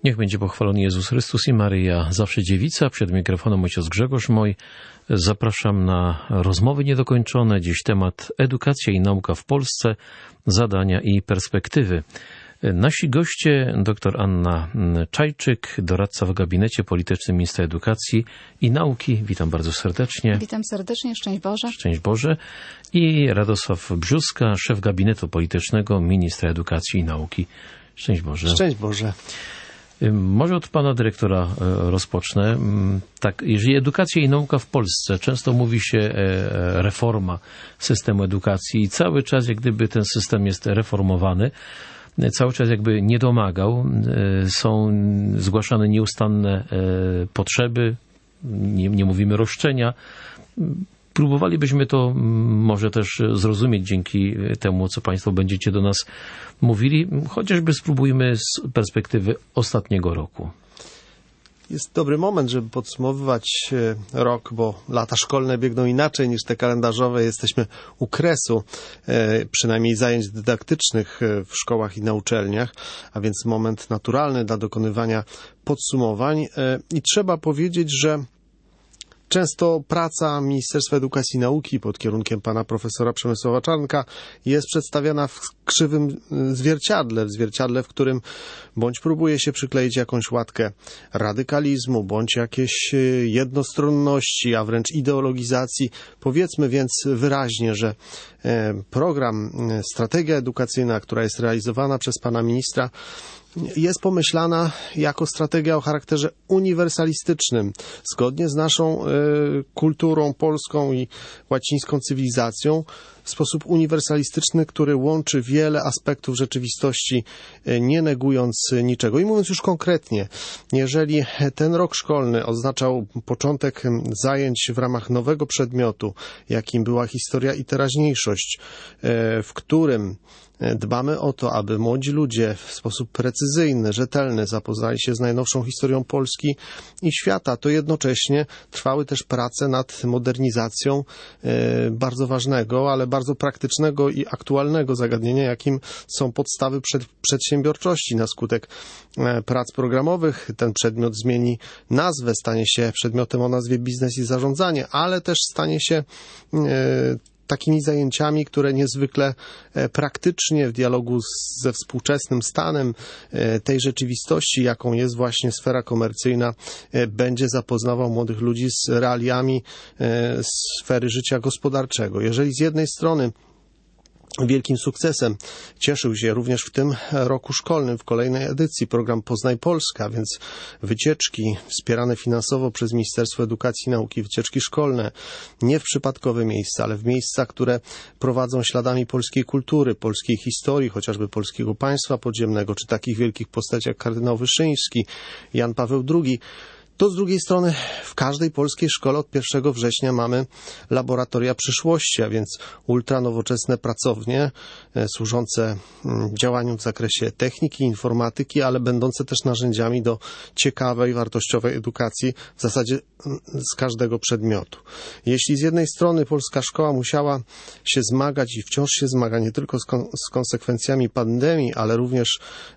Niech będzie pochwalony Jezus Chrystus i Maryja, zawsze dziewica. Przed mikrofonem ojciec Grzegorz Moj. Zapraszam na rozmowy niedokończone. Dziś temat edukacja i nauka w Polsce, zadania i perspektywy. Nasi goście dr Anna Czajczyk, doradca w gabinecie politycznym Ministra Edukacji i Nauki. Witam bardzo serdecznie. Witam serdecznie, szczęść Boże. Szczęść Boże. I Radosław Brzóska, szef gabinetu politycznego Ministra Edukacji i Nauki. Szczęść Boże. Szczęść Boże. Może od pana dyrektora rozpocznę. Tak, jeżeli edukacja i nauka w Polsce, często mówi się reforma systemu edukacji i cały czas jak gdyby ten system jest reformowany, cały czas jakby nie domagał, są zgłaszane nieustanne potrzeby, nie mówimy roszczenia. Próbowalibyśmy to może też zrozumieć dzięki temu, co państwo będziecie do nas mówili, chociażby spróbujmy z perspektywy ostatniego roku. Jest dobry moment, żeby podsumowywać rok, bo lata szkolne biegną inaczej niż te kalendarzowe. Jesteśmy u kresu, przynajmniej zajęć dydaktycznych w szkołach i na uczelniach, a więc moment naturalny dla dokonywania podsumowań. I trzeba powiedzieć, że często praca Ministerstwa Edukacji i Nauki pod kierunkiem pana profesora Przemysława Czarnka jest przedstawiana w krzywym zwierciadle, w którym bądź próbuje się przykleić jakąś łatkę radykalizmu, bądź jakieś jednostronności, a wręcz ideologizacji. Powiedzmy więc wyraźnie, że program, strategia edukacyjna, która jest realizowana przez pana ministra, jest pomyślana jako strategia o charakterze uniwersalistycznym, zgodnie z naszą kulturą polską i łacińską cywilizacją, w sposób uniwersalistyczny, który łączy wiele aspektów rzeczywistości, nie negując niczego. I mówiąc już konkretnie, jeżeli ten rok szkolny oznaczał początek zajęć w ramach nowego przedmiotu, jakim była historia i teraźniejszość, w którym dbamy o to, aby młodzi ludzie w sposób precyzyjny, rzetelny zapoznali się z najnowszą historią Polski i świata, to jednocześnie trwały też prace nad modernizacją bardzo ważnego, ale bardzo praktycznego i aktualnego zagadnienia, jakim są podstawy przedsiębiorczości. Na skutek prac programowych ten przedmiot zmieni nazwę, stanie się przedmiotem o nazwie biznes i zarządzanie, ale też stanie się takimi zajęciami, które niezwykle praktycznie w dialogu ze współczesnym stanem tej rzeczywistości, jaką jest właśnie sfera komercyjna, będzie zapoznawał młodych ludzi z realiami sfery życia gospodarczego. Jeżeli z jednej strony wielkim sukcesem cieszył się również w tym roku szkolnym, w kolejnej edycji program Poznaj Polska, więc wycieczki wspierane finansowo przez Ministerstwo Edukacji i Nauki, wycieczki szkolne, nie w przypadkowe miejsca, ale w miejsca, które prowadzą śladami polskiej kultury, polskiej historii, chociażby polskiego państwa podziemnego, czy takich wielkich postaci jak kardynał Wyszyński, Jan Paweł II, to z drugiej strony w każdej polskiej szkole od 1 września mamy laboratoria przyszłości, a więc ultranowoczesne pracownie służące działaniom w zakresie techniki, informatyki, ale będące też narzędziami do ciekawej, wartościowej edukacji w zasadzie z każdego przedmiotu. Jeśli z jednej strony polska szkoła musiała się zmagać i wciąż się zmaga nie tylko z konsekwencjami pandemii, ale również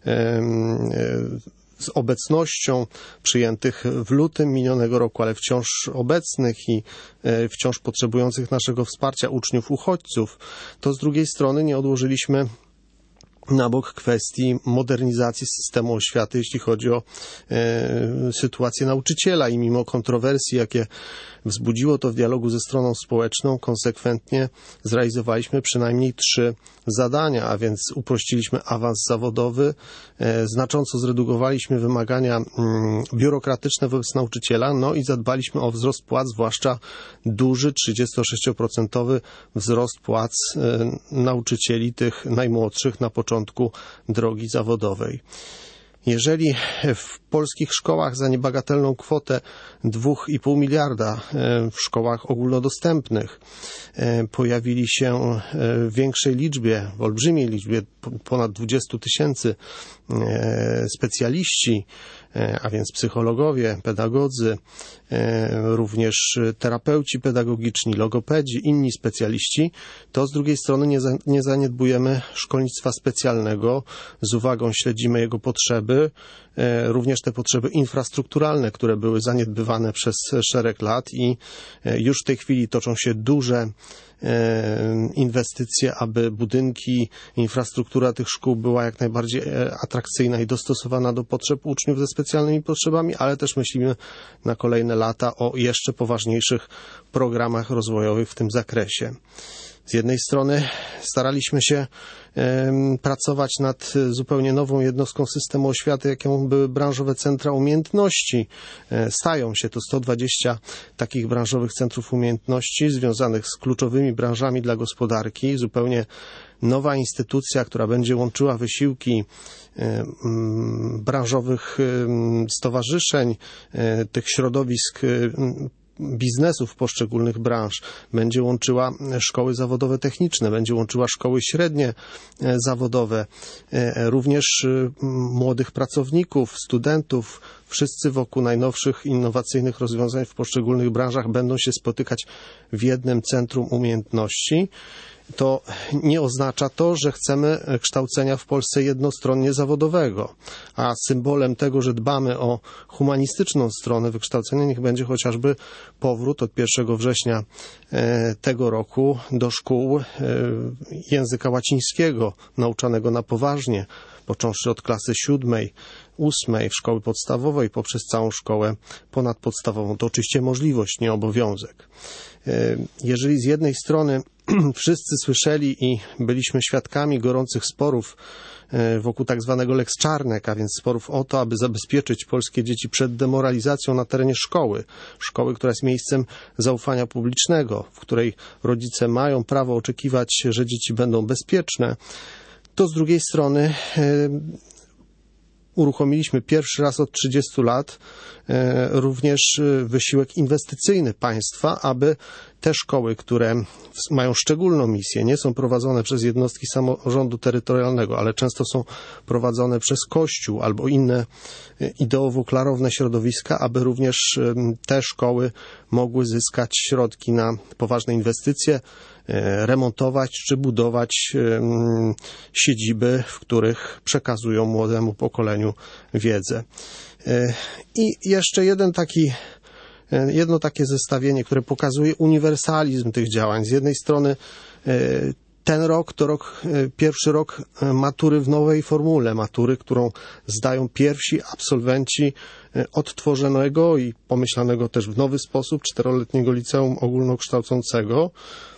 z obecnością przyjętych w lutym minionego roku, ale wciąż obecnych i wciąż potrzebujących naszego wsparcia uczniów, uchodźców, to z drugiej strony nie odłożyliśmy na bok kwestii modernizacji systemu oświaty, jeśli chodzi o sytuację nauczyciela i mimo kontrowersji, jakie wzbudziło to w dialogu ze stroną społeczną, konsekwentnie zrealizowaliśmy przynajmniej 3 zadania, a więc uprościliśmy awans zawodowy, znacząco zredukowaliśmy wymagania biurokratyczne wobec nauczyciela, no i zadbaliśmy o wzrost płac, zwłaszcza duży, 36% wzrost płac nauczycieli, tych najmłodszych na początku drogi zawodowej. Jeżeli w polskich szkołach za niebagatelną kwotę 2,5 miliarda w szkołach ogólnodostępnych pojawili się w większej liczbie, w olbrzymiej liczbie, ponad 20 000 specjaliści, a więc psychologowie, pedagodzy, również terapeuci pedagogiczni, logopedzi, inni specjaliści, to z drugiej strony nie zaniedbujemy szkolnictwa specjalnego, z uwagą śledzimy jego potrzeby, również te potrzeby infrastrukturalne, które były zaniedbywane przez szereg lat i już w tej chwili toczą się duże inwestycje, aby budynki, infrastruktura tych szkół była jak najbardziej atrakcyjna i dostosowana do potrzeb uczniów ze specjalnymi potrzebami, ale też myślimy na kolejne lata o jeszcze poważniejszych programach rozwojowych w tym zakresie. Z jednej strony staraliśmy się pracować nad zupełnie nową jednostką systemu oświaty, jaką były branżowe centra umiejętności. Stają się to 120 takich branżowych centrów umiejętności związanych z kluczowymi branżami dla gospodarki. Zupełnie nowa instytucja, która będzie łączyła wysiłki branżowych stowarzyszeń, tych środowisk biznesów poszczególnych branż, będzie łączyła szkoły zawodowe techniczne, będzie łączyła szkoły średnie zawodowe, również młodych pracowników, studentów. Wszyscy wokół najnowszych, innowacyjnych rozwiązań w poszczególnych branżach będą się spotykać w jednym centrum umiejętności. To nie oznacza to, że chcemy kształcenia w Polsce jednostronnie zawodowego, a symbolem tego, że dbamy o humanistyczną stronę wykształcenia, niech będzie chociażby powrót od 1 września tego roku do szkół języka łacińskiego, nauczanego na poważnie, począwszy od klasy 7, 8 w szkoły podstawowej poprzez całą szkołę ponadpodstawową. To oczywiście możliwość, nie obowiązek. Jeżeli z jednej strony wszyscy słyszeli i byliśmy świadkami gorących sporów wokół tak zwanego Lex Czarnek, a więc sporów o to, aby zabezpieczyć polskie dzieci przed demoralizacją na terenie szkoły, która jest miejscem zaufania publicznego, w której rodzice mają prawo oczekiwać, że dzieci będą bezpieczne, to z drugiej strony uruchomiliśmy pierwszy raz od 30 lat również wysiłek inwestycyjny państwa, aby te szkoły, które mają szczególną misję, nie są prowadzone przez jednostki samorządu terytorialnego, ale często są prowadzone przez Kościół albo inne ideowo-klarowne środowiska, aby również te szkoły mogły zyskać środki na poważne inwestycje, remontować czy budować siedziby, w których przekazują młodemu pokoleniu wiedzę. I jeszcze jedno takie zestawienie, które pokazuje uniwersalizm tych działań. Z jednej strony ten rok to pierwszy rok matury w nowej formule, matury, którą zdają pierwsi absolwenci odtworzonego i pomyślanego też w nowy sposób 4-letniego liceum ogólnokształcącego.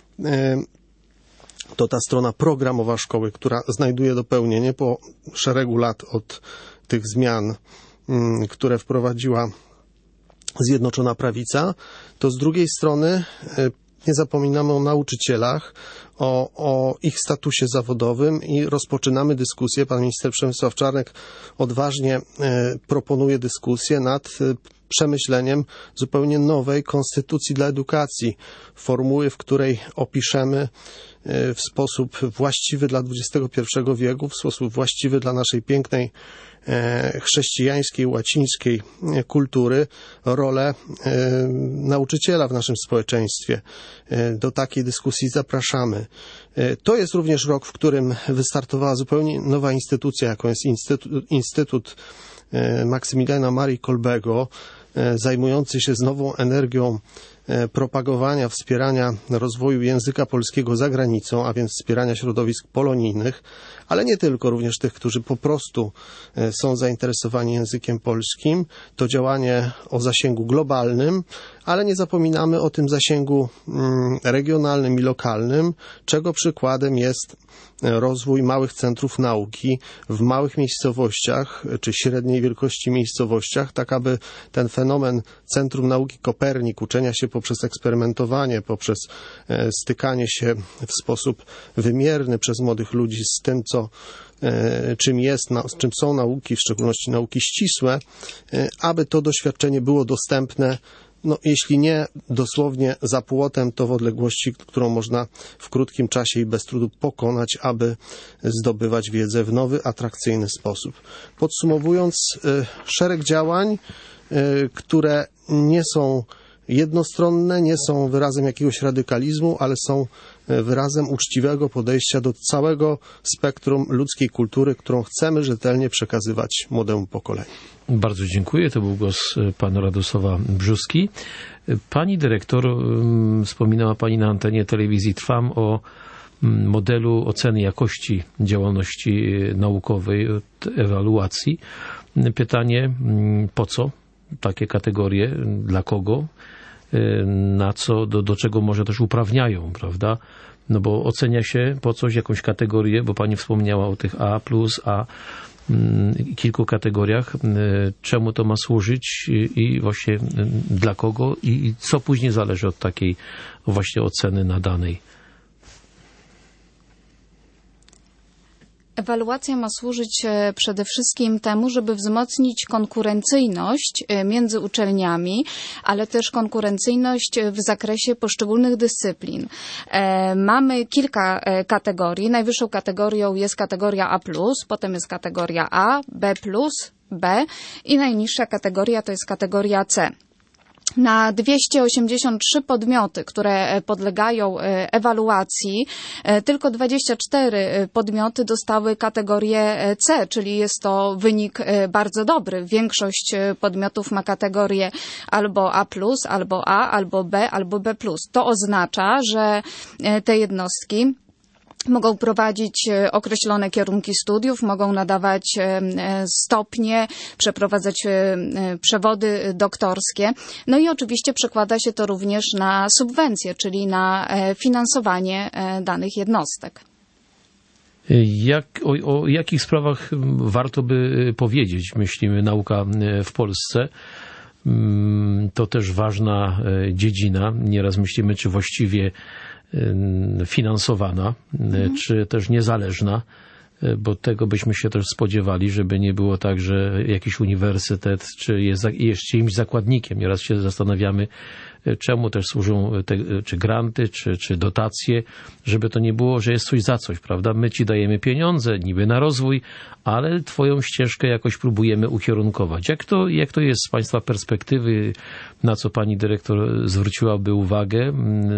To ta strona programowa szkoły, która znajduje dopełnienie po szeregu lat od tych zmian, które wprowadziła Zjednoczona Prawica. To z drugiej strony nie zapominamy o nauczycielach, o ich statusie zawodowym i rozpoczynamy dyskusję. Pan minister Przemysław Czarnek odważnie proponuje dyskusję nad przemyśleniem zupełnie nowej konstytucji dla edukacji, formuły, w której opiszemy w sposób właściwy dla XXI wieku, w sposób właściwy dla naszej pięknej chrześcijańskiej, łacińskiej kultury rolę nauczyciela w naszym społeczeństwie. Do takiej dyskusji zapraszamy. To jest również rok, w którym wystartowała zupełnie nowa instytucja, jaką jest Instytut Maksymiliana Marii Kolbego, zajmujący się z nową energią propagowania, wspierania rozwoju języka polskiego za granicą, a więc wspierania środowisk polonijnych, ale nie tylko, również tych, którzy po prostu są zainteresowani językiem polskim. To działanie o zasięgu globalnym, ale nie zapominamy o tym zasięgu regionalnym i lokalnym, czego przykładem jest rozwój małych centrów nauki w małych miejscowościach, czy średniej wielkości miejscowościach, tak aby ten fenomen Centrum Nauki Kopernik, uczenia się poprzez eksperymentowanie, poprzez stykanie się w sposób wymierny przez młodych ludzi z tym, czym są nauki, w szczególności nauki ścisłe, aby to doświadczenie było dostępne no jeśli nie dosłownie za płotem, to w odległości, którą można w krótkim czasie i bez trudu pokonać, aby zdobywać wiedzę w nowy, atrakcyjny sposób. Podsumowując, szereg działań, które nie są jednostronne, nie są wyrazem jakiegoś radykalizmu, ale są wyrazem uczciwego podejścia do całego spektrum ludzkiej kultury, którą chcemy rzetelnie przekazywać młodemu pokoleniu. Bardzo dziękuję. To był głos pana Radosława Brzuski. Pani dyrektor, wspominała pani na antenie telewizji Trwam o modelu oceny jakości działalności naukowej, ewaluacji. Pytanie, po co takie kategorie, dla kogo, na co, do czego może też uprawniają, prawda? No bo ocenia się po coś jakąś kategorię, bo pani wspomniała o tych A+, kilku kategoriach, czemu to ma służyć i właśnie dla kogo i co później zależy od takiej właśnie oceny nadanej. Ewaluacja ma służyć przede wszystkim temu, żeby wzmocnić konkurencyjność między uczelniami, ale też konkurencyjność w zakresie poszczególnych dyscyplin. Mamy kilka kategorii. Najwyższą kategorią jest kategoria A+, potem jest kategoria A, B+, B i najniższa kategoria to jest kategoria C. Na 283 podmioty, które podlegają ewaluacji, tylko 24 podmioty dostały kategorię C, czyli jest to wynik bardzo dobry. Większość podmiotów ma kategorię albo A+, albo A, albo B, albo B+. To oznacza, że te jednostki mogą prowadzić określone kierunki studiów, mogą nadawać stopnie, przeprowadzać przewody doktorskie. No i oczywiście przekłada się to również na subwencje, czyli na finansowanie danych jednostek. O jakich sprawach warto by powiedzieć, myślimy, nauka w Polsce? To też ważna dziedzina. Nieraz myślimy, czy właściwie finansowana, czy też niezależna, bo tego byśmy się też spodziewali, żeby nie było tak, że jakiś uniwersytet jest czyimś zakładnikiem. Nieraz się zastanawiamy, czemu też służą czy granty, czy dotacje, żeby to nie było, że jest coś za coś, prawda? My ci dajemy pieniądze, niby na rozwój, ale twoją ścieżkę jakoś próbujemy ukierunkować. Jak to jest z państwa perspektywy, na co pani dyrektor zwróciłaby uwagę?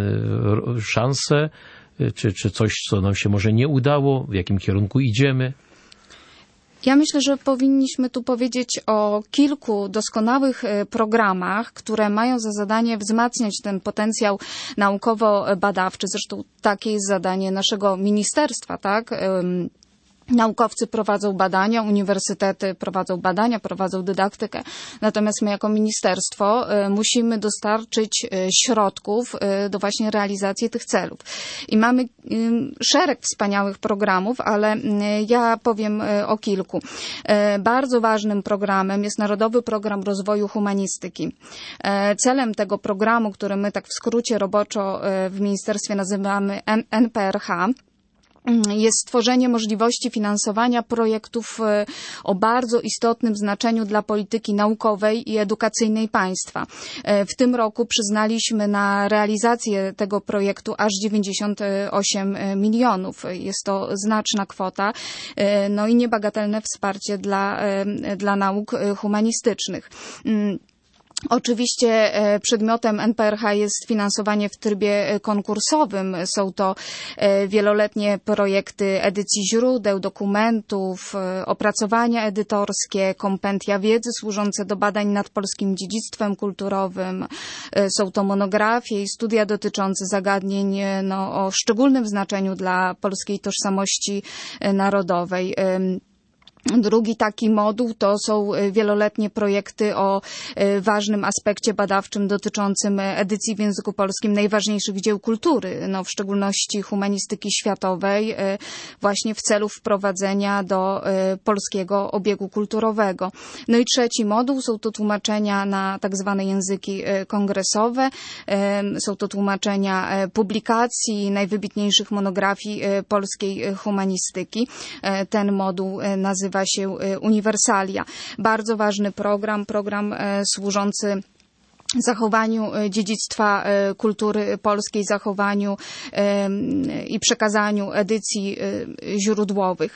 Szanse, czy coś, co nam się może nie udało, w jakim kierunku idziemy? Ja myślę, że powinniśmy tu powiedzieć o kilku doskonałych programach, które mają za zadanie wzmacniać ten potencjał naukowo-badawczy. Zresztą takie jest zadanie naszego ministerstwa, tak? Naukowcy prowadzą badania, uniwersytety prowadzą badania, prowadzą dydaktykę. Natomiast my jako ministerstwo musimy dostarczyć środków do właśnie realizacji tych celów. I mamy szereg wspaniałych programów, ale ja powiem o kilku. Bardzo ważnym programem jest Narodowy Program Rozwoju Humanistyki. Celem tego programu, który my tak w skrócie roboczo w ministerstwie nazywamy NPRH, jest stworzenie możliwości finansowania projektów o bardzo istotnym znaczeniu dla polityki naukowej i edukacyjnej państwa. W tym roku przyznaliśmy na realizację tego projektu aż 98 milionów. Jest to znaczna kwota, no i niebagatelne wsparcie dla nauk humanistycznych. Oczywiście przedmiotem NPRH jest finansowanie w trybie konkursowym. Są to wieloletnie projekty edycji źródeł, dokumentów, opracowania edytorskie, kompendia wiedzy służące do badań nad polskim dziedzictwem kulturowym. Są to monografie i studia dotyczące zagadnień o szczególnym znaczeniu dla polskiej tożsamości narodowej. Drugi taki moduł to są wieloletnie projekty o ważnym aspekcie badawczym dotyczącym edycji w języku polskim najważniejszych dzieł kultury, w szczególności humanistyki światowej, właśnie w celu wprowadzenia do polskiego obiegu kulturowego. No i trzeci moduł są to tłumaczenia na tak zwane języki kongresowe, są to tłumaczenia publikacji najwybitniejszych monografii polskiej humanistyki. Ten moduł nazywa się Uniwersalia. Bardzo ważny program służący zachowaniu dziedzictwa kultury polskiej, zachowaniu i przekazaniu edycji źródłowych.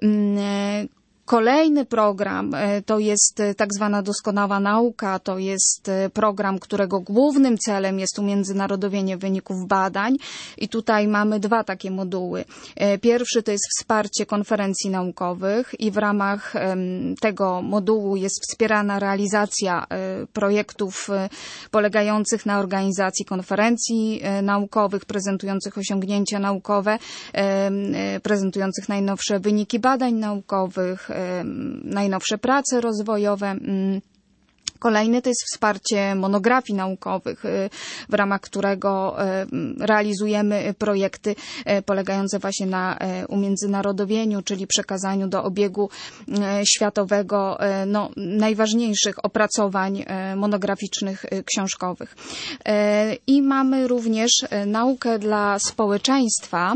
Kolejny program to jest tak zwana doskonała nauka, to jest program, którego głównym celem jest umiędzynarodowienie wyników badań i tutaj mamy dwa takie moduły. Pierwszy to jest wsparcie konferencji naukowych i w ramach tego modułu jest wspierana realizacja projektów polegających na organizacji konferencji naukowych, prezentujących osiągnięcia naukowe, prezentujących najnowsze wyniki badań naukowych, najnowsze prace rozwojowe. Kolejny to jest wsparcie monografii naukowych, w ramach którego realizujemy projekty polegające właśnie na umiędzynarodowieniu, czyli przekazaniu do obiegu światowego najważniejszych opracowań monograficznych, książkowych. I mamy również naukę dla społeczeństwa.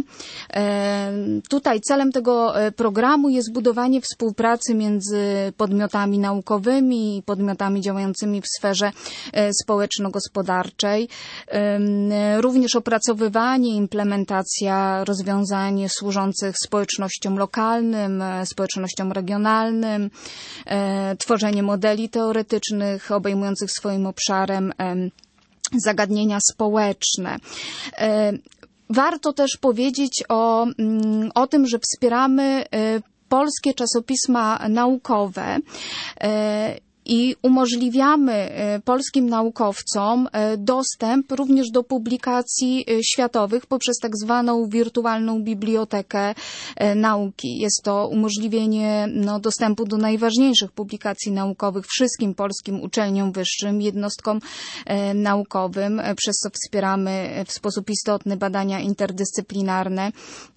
Tutaj celem tego programu jest budowanie współpracy między podmiotami naukowymi i podmiotami działającymi w sferze społeczno-gospodarczej. Również opracowywanie, implementacja rozwiązań służących społecznościom lokalnym, społecznościom regionalnym, tworzenie modeli teoretycznych obejmujących swoim obszarem zagadnienia społeczne. Warto też powiedzieć o tym, że wspieramy polskie czasopisma naukowe i umożliwiamy polskim naukowcom dostęp również do publikacji światowych poprzez tak zwaną wirtualną bibliotekę nauki. Jest to umożliwienie dostępu do najważniejszych publikacji naukowych wszystkim polskim uczelniom wyższym, jednostkom naukowym, przez co wspieramy w sposób istotny badania interdyscyplinarne.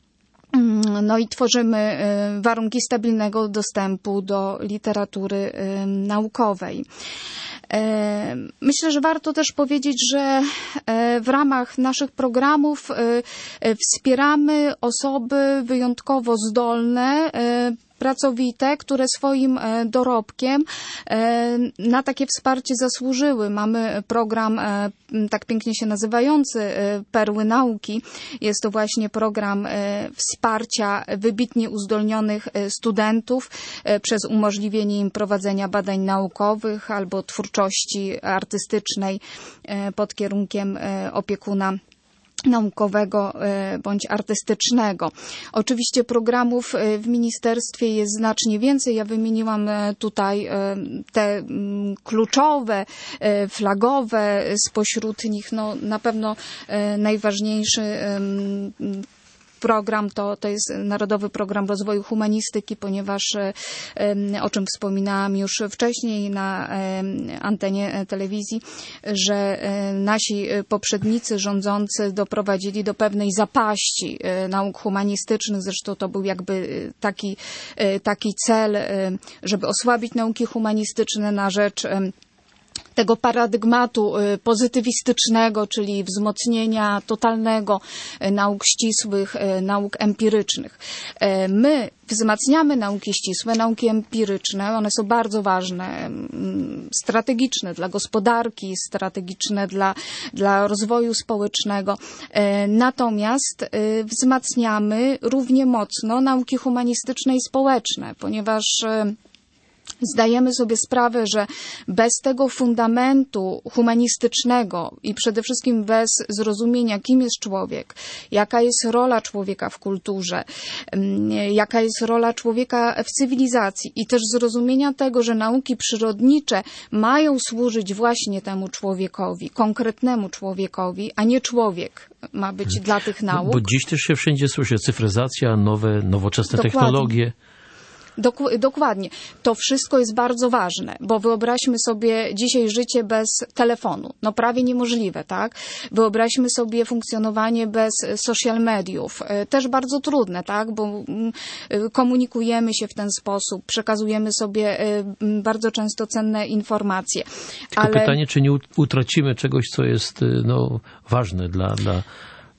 No i tworzymy warunki stabilnego dostępu do literatury naukowej. Myślę, że warto też powiedzieć, że w ramach naszych programów wspieramy osoby wyjątkowo zdolne, pracowite, które swoim dorobkiem na takie wsparcie zasłużyły. Mamy program tak pięknie się nazywający Perły Nauki. Jest to właśnie program wsparcia wybitnie uzdolnionych studentów przez umożliwienie im prowadzenia badań naukowych albo twórczości artystycznej pod kierunkiem opiekuna naukowego bądź artystycznego. Oczywiście programów w ministerstwie jest znacznie więcej. Ja wymieniłam tutaj te kluczowe, flagowe, spośród nich na pewno najważniejszy program to jest Narodowy Program Rozwoju Humanistyki, ponieważ o czym wspominałam już wcześniej na antenie telewizji, że nasi poprzednicy rządzący doprowadzili do pewnej zapaści nauk humanistycznych. Zresztą to był jakby taki cel, żeby osłabić nauki humanistyczne na rzecz tego paradygmatu pozytywistycznego, czyli wzmocnienia totalnego nauk ścisłych, nauk empirycznych. My wzmacniamy nauki ścisłe, nauki empiryczne, one są bardzo ważne, strategiczne dla gospodarki, strategiczne dla rozwoju społecznego. Natomiast wzmacniamy równie mocno nauki humanistyczne i społeczne, ponieważ zdajemy sobie sprawę, że bez tego fundamentu humanistycznego i przede wszystkim bez zrozumienia, kim jest człowiek, jaka jest rola człowieka w kulturze, jaka jest rola człowieka w cywilizacji i też zrozumienia tego, że nauki przyrodnicze mają służyć właśnie temu człowiekowi, konkretnemu człowiekowi, a nie człowiek ma być dla tych nauk. Bo dziś też się wszędzie słyszy cyfryzacja, nowoczesne technologie. Dokładnie. To wszystko jest bardzo ważne, bo wyobraźmy sobie dzisiaj życie bez telefonu. Prawie niemożliwe, tak? Wyobraźmy sobie funkcjonowanie bez social mediów. Też bardzo trudne, tak? Bo komunikujemy się w ten sposób, przekazujemy sobie bardzo często cenne informacje. Tylko pytanie, czy nie utracimy czegoś, co jest ważne dla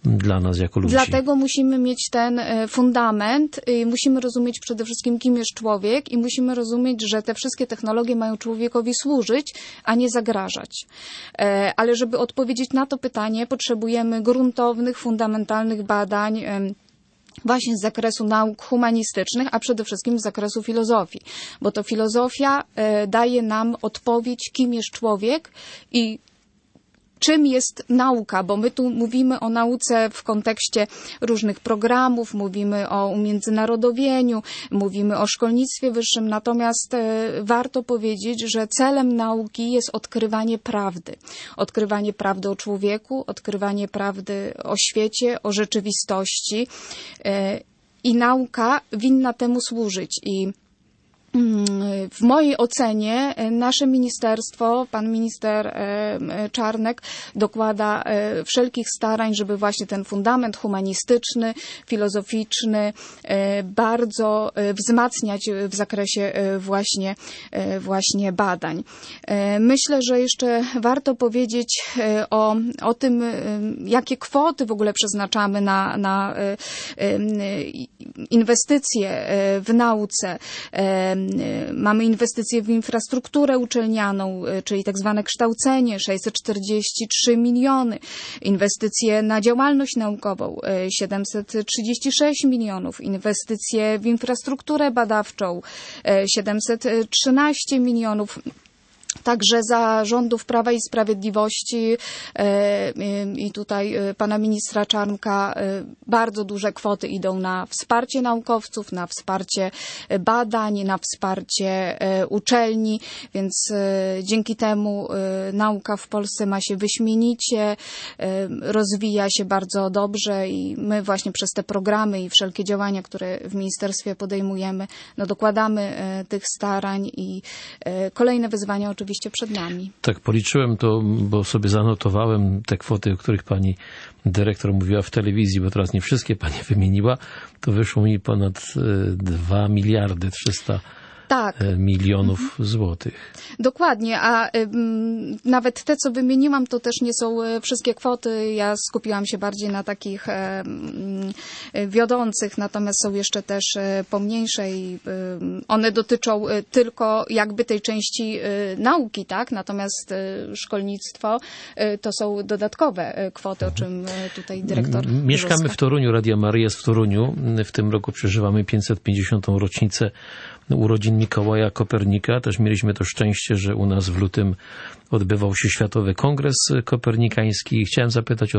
dla nas jako ludzi. Dlatego musimy mieć ten fundament, musimy rozumieć przede wszystkim, kim jest człowiek i musimy rozumieć, że te wszystkie technologie mają człowiekowi służyć, a nie zagrażać. Ale żeby odpowiedzieć na to pytanie, potrzebujemy gruntownych, fundamentalnych badań, właśnie z zakresu nauk humanistycznych, a przede wszystkim z zakresu filozofii. Bo to filozofia daje nam odpowiedź, kim jest człowiek i czym jest nauka, bo my tu mówimy o nauce w kontekście różnych programów, mówimy o umiędzynarodowieniu, mówimy o szkolnictwie wyższym, natomiast warto powiedzieć, że celem nauki jest odkrywanie prawdy. Odkrywanie prawdy o człowieku, odkrywanie prawdy o świecie, o rzeczywistości i nauka winna temu służyć. I w mojej ocenie nasze ministerstwo, pan minister Czarnek dokłada wszelkich starań, żeby właśnie ten fundament humanistyczny, filozoficzny bardzo wzmacniać w zakresie właśnie badań. Myślę, że jeszcze warto powiedzieć o tym, jakie kwoty w ogóle przeznaczamy na inwestycje w nauce. Mamy inwestycje w infrastrukturę uczelnianą, czyli tak zwane kształcenie, 643 miliony. Inwestycje na działalność naukową, 736 milionów. Inwestycje w infrastrukturę badawczą, 713 milionów. Także za rządów Prawa i Sprawiedliwości i tutaj pana ministra Czarnka bardzo duże kwoty idą na wsparcie naukowców, na wsparcie badań, na wsparcie uczelni, więc dzięki temu nauka w Polsce ma się wyśmienicie, rozwija się bardzo dobrze i my właśnie przez te programy i wszelkie działania, które w ministerstwie podejmujemy, dokładamy tych starań i kolejne wyzwania oczywiście przed nami. Tak, policzyłem to, bo sobie zanotowałem te kwoty, o których pani dyrektor mówiła w telewizji, bo teraz nie wszystkie pani wymieniła, to wyszło mi ponad 2 miliardy 300 milionów złotych. Dokładnie, a nawet te, co wymieniłam, to też nie są wszystkie kwoty. Ja skupiłam się bardziej na takich wiodących, natomiast są jeszcze też pomniejsze i one dotyczą tylko jakby tej części nauki, tak? Natomiast szkolnictwo to są dodatkowe kwoty, o czym tutaj dyrektor Mieszkamy w Toruniu, Radio Maryja jest w Toruniu. W tym roku przeżywamy 550. rocznicę urodzin Mikołaja Kopernika. Też mieliśmy to szczęście, że u nas w lutym odbywał się Światowy Kongres Kopernikański. Chciałem zapytać o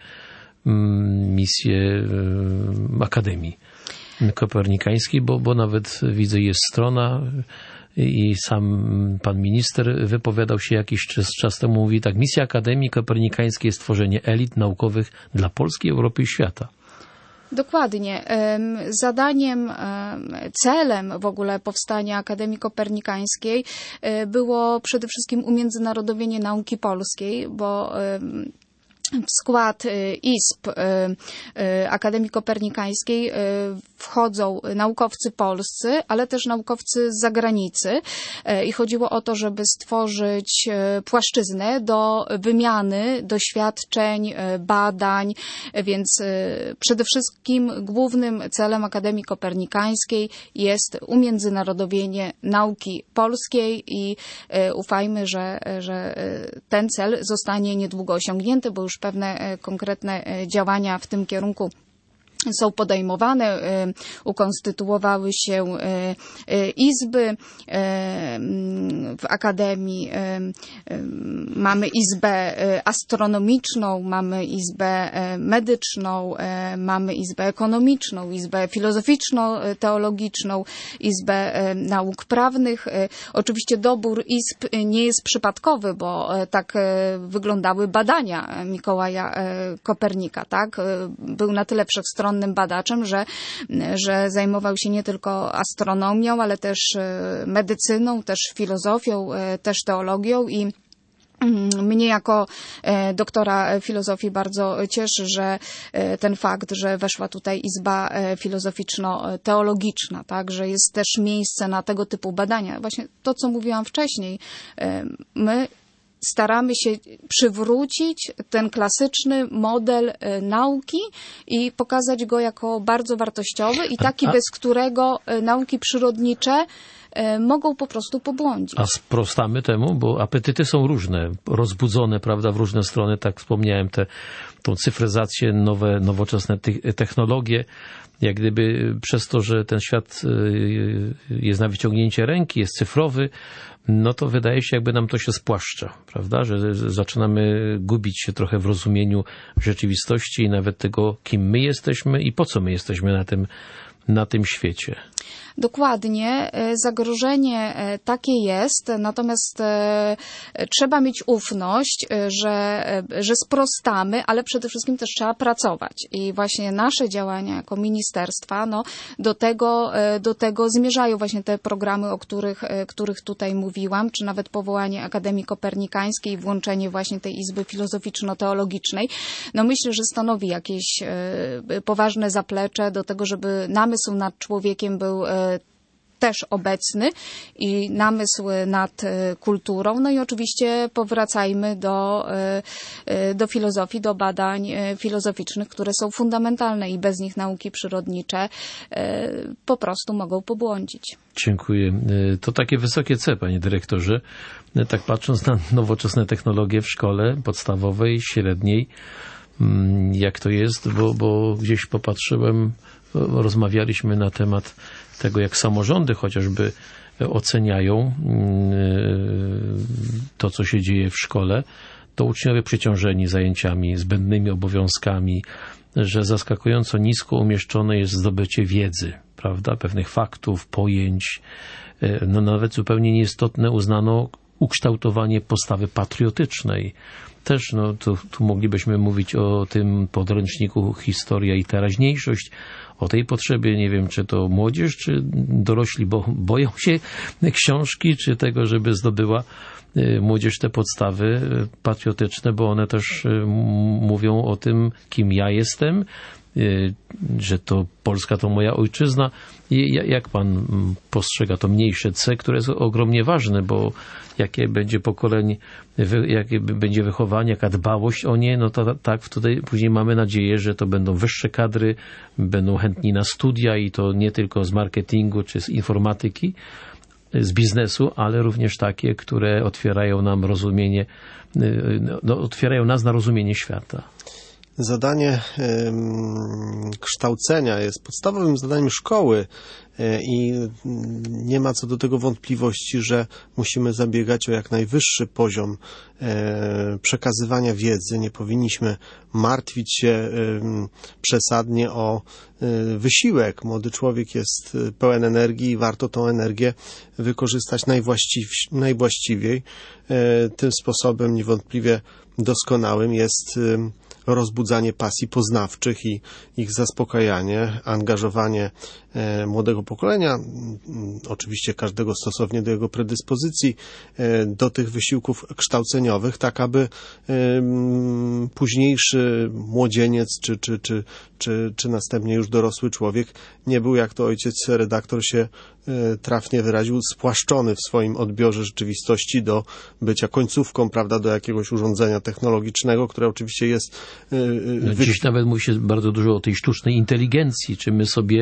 misję Akademii Kopernikańskiej, bo nawet widzę, jest strona i sam pan minister wypowiadał się jakiś czas temu. Mówi tak: misja Akademii Kopernikańskiej jest tworzenie elit naukowych dla Polski, Europy i świata. Dokładnie. Zadaniem, celem w ogóle powstania Akademii Kopernikańskiej było przede wszystkim umiędzynarodowienie nauki polskiej, bo w skład izb Akademii Kopernikańskiej wchodzą naukowcy polscy, ale też naukowcy z zagranicy i chodziło o to, żeby stworzyć płaszczyznę do wymiany doświadczeń, badań, więc przede wszystkim głównym celem Akademii Kopernikańskiej jest umiędzynarodowienie nauki polskiej i ufajmy, że ten cel zostanie niedługo osiągnięty, bo już pewne konkretne działania w tym kierunku są podejmowane, ukonstytuowały się izby w Akademii. Mamy izbę astronomiczną, mamy izbę medyczną, mamy izbę ekonomiczną, izbę filozoficzno-teologiczną, izbę nauk prawnych. Oczywiście dobór izb nie jest przypadkowy, bo tak wyglądały badania Mikołaja Kopernika, tak? Był na tyle wszechstronny badaczem, że zajmował się nie tylko astronomią, ale też medycyną, też filozofią, też teologią i mnie jako doktora filozofii bardzo cieszy, że ten fakt, że weszła tutaj Izba Filozoficzno-Teologiczna, tak, że jest też miejsce na tego typu badania. Właśnie to, co mówiłam wcześniej, my staramy się przywrócić ten klasyczny model nauki i pokazać go jako bardzo wartościowy i taki, bez którego nauki przyrodnicze mogą po prostu pobłądzić. A sprostamy temu, bo apetyty są różne, rozbudzone, prawda, w różne strony, tak wspomniałem, tą cyfryzację, nowoczesne technologie, jak gdyby przez to, że ten świat jest na wyciągnięcie ręki, jest cyfrowy, no to wydaje się, jakby nam to się spłaszcza, prawda, że zaczynamy gubić się trochę w rozumieniu rzeczywistości i nawet tego, kim my jesteśmy i po co my jesteśmy na tym świecie. Dokładnie, zagrożenie takie jest, natomiast trzeba mieć ufność, że sprostamy, ale przede wszystkim też trzeba pracować. I właśnie nasze działania jako ministerstwa do tego zmierzają właśnie te programy, o których tutaj mówiłam, czy nawet powołanie Akademii Kopernikańskiej i włączenie właśnie tej Izby Filozoficzno-Teologicznej. Myślę, że stanowi jakieś poważne zaplecze do tego, żeby namysł nad człowiekiem był też obecny i namysł nad kulturą. I oczywiście powracajmy do filozofii, do badań filozoficznych, które są fundamentalne i bez nich nauki przyrodnicze po prostu mogą pobłądzić. Dziękuję. To takie wysokie C, panie dyrektorze. Tak patrząc na nowoczesne technologie w szkole podstawowej, średniej, jak to jest, bo gdzieś popatrzyłem, rozmawialiśmy na temat tego, jak samorządy chociażby oceniają to, co się dzieje w szkole, to uczniowie przeciążeni zajęciami, zbędnymi obowiązkami, że zaskakująco nisko umieszczone jest zdobycie wiedzy, prawda, pewnych faktów, pojęć. Nawet zupełnie nieistotne uznano ukształtowanie postawy patriotycznej. Też tu moglibyśmy mówić o tym podręczniku Historia i teraźniejszość, o tej potrzebie, nie wiem, czy to młodzież, czy dorośli, bo boją się książki, czy tego, żeby zdobyła młodzież te podstawy patriotyczne, bo one też mówią o tym, kim ja jestem, że to Polska to moja ojczyzna. I jak pan postrzega to mniejsze C, które jest ogromnie ważne, bo jakie będzie jakie będzie wychowanie, jaka dbałość o nie, to tak tutaj później mamy nadzieję, że to będą wyższe kadry, będą chętni na studia i to nie tylko z marketingu czy z informatyki, z biznesu, ale również takie, które otwierają nam rozumienie, otwierają nas na rozumienie świata. Zadanie kształcenia jest podstawowym zadaniem szkoły i nie ma co do tego wątpliwości, że musimy zabiegać o jak najwyższy poziom przekazywania wiedzy. Nie powinniśmy martwić się przesadnie o wysiłek. Młody człowiek jest pełen energii i warto tą energię wykorzystać najwłaściwiej. Tym sposobem niewątpliwie doskonałym jest rozbudzanie pasji poznawczych i ich zaspokajanie, angażowanie młodego pokolenia, oczywiście każdego stosownie do jego predyspozycji, do tych wysiłków kształceniowych, tak aby późniejszy młodzieniec czy następnie już dorosły człowiek nie był, jak to ojciec redaktor się trafnie wyraził, spłaszczony w swoim odbiorze rzeczywistości do bycia końcówką, prawda, do jakiegoś urządzenia technologicznego, które oczywiście jest... Dziś nawet mówi się bardzo dużo o tej sztucznej inteligencji, czy my sobie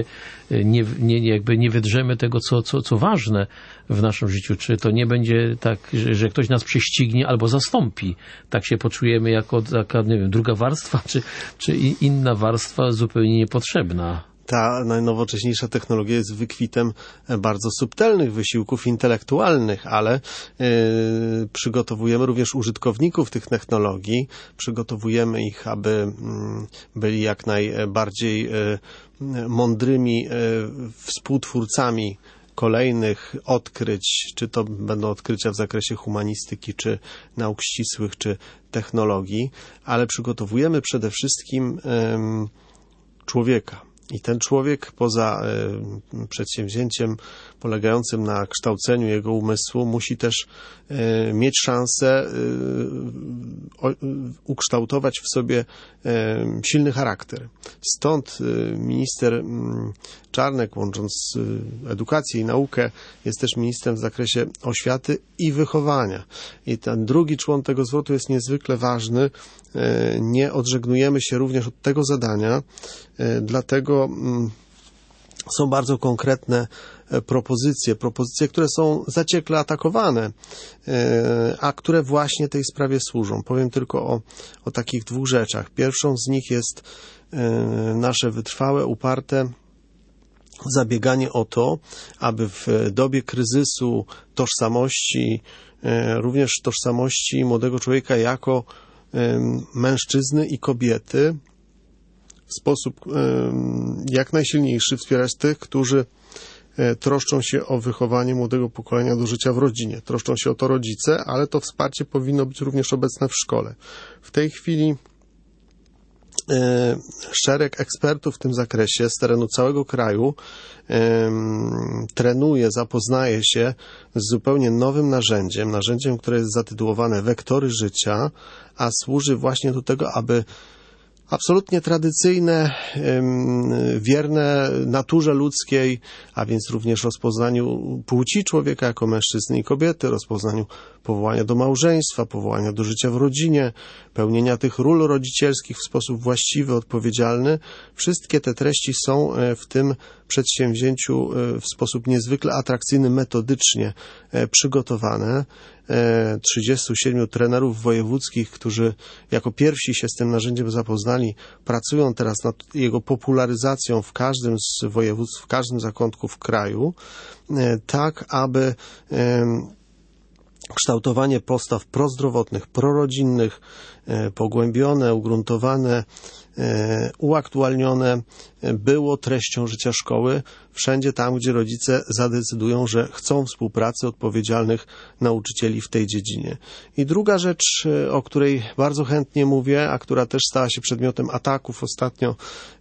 nie wydrzemy tego, co ważne w naszym życiu, czy to nie będzie tak, że ktoś nas prześcignie albo zastąpi. Tak się poczujemy jako taka, nie wiem, druga warstwa, czy inna warstwa zupełnie niepotrzebna. Ta najnowocześniejsza technologia jest wykwitem bardzo subtelnych wysiłków intelektualnych, ale przygotowujemy również użytkowników tych technologii, przygotowujemy ich, aby byli jak najbardziej mądrymi współtwórcami kolejnych odkryć, czy to będą odkrycia w zakresie humanistyki, czy nauk ścisłych, czy technologii, ale przygotowujemy przede wszystkim człowieka. I ten człowiek poza przedsięwzięciem polegającym na kształceniu jego umysłu musi też mieć szansę ukształtować w sobie silny charakter. Stąd minister Czarnek, łącząc edukację i naukę, jest też ministrem w zakresie oświaty i wychowania. I ten drugi człon tego zwrotu jest niezwykle ważny. Nie odżegnujemy się również od tego zadania, dlatego są bardzo konkretne propozycje, które są zaciekle atakowane, a które właśnie tej sprawie służą. Powiem tylko o takich dwóch rzeczach. Pierwszą z nich jest nasze wytrwałe, uparte zabieganie o to, aby w dobie kryzysu tożsamości, również tożsamości młodego człowieka jako mężczyzny i kobiety, w sposób jak najsilniejszy wspierać tych, którzy troszczą się o wychowanie młodego pokolenia do życia w rodzinie. Troszczą się o to rodzice, ale to wsparcie powinno być również obecne w szkole. W tej chwili szereg ekspertów w tym zakresie z terenu całego kraju trenuje, zapoznaje się z zupełnie nowym narzędziem, które jest zatytułowane Wektory Życia, a służy właśnie do tego, aby absolutnie tradycyjne, wierne naturze ludzkiej, a więc również rozpoznaniu płci człowieka jako mężczyzny i kobiety, rozpoznaniu powołania do małżeństwa, powołania do życia w rodzinie, pełnienia tych ról rodzicielskich w sposób właściwy, odpowiedzialny. Wszystkie te treści są w tym przedsięwzięciu w sposób niezwykle atrakcyjny, metodycznie przygotowane. 37 trenerów wojewódzkich, którzy jako pierwsi się z tym narzędziem zapoznali, pracują teraz nad jego popularyzacją w każdym z województw, w każdym zakątku w kraju, tak aby kształtowanie postaw prozdrowotnych, prorodzinnych, pogłębione, ugruntowane, uaktualnione było treścią życia szkoły wszędzie tam, gdzie rodzice zadecydują, że chcą współpracy odpowiedzialnych nauczycieli w tej dziedzinie. I druga rzecz, o której bardzo chętnie mówię, a która też stała się przedmiotem ataków ostatnio,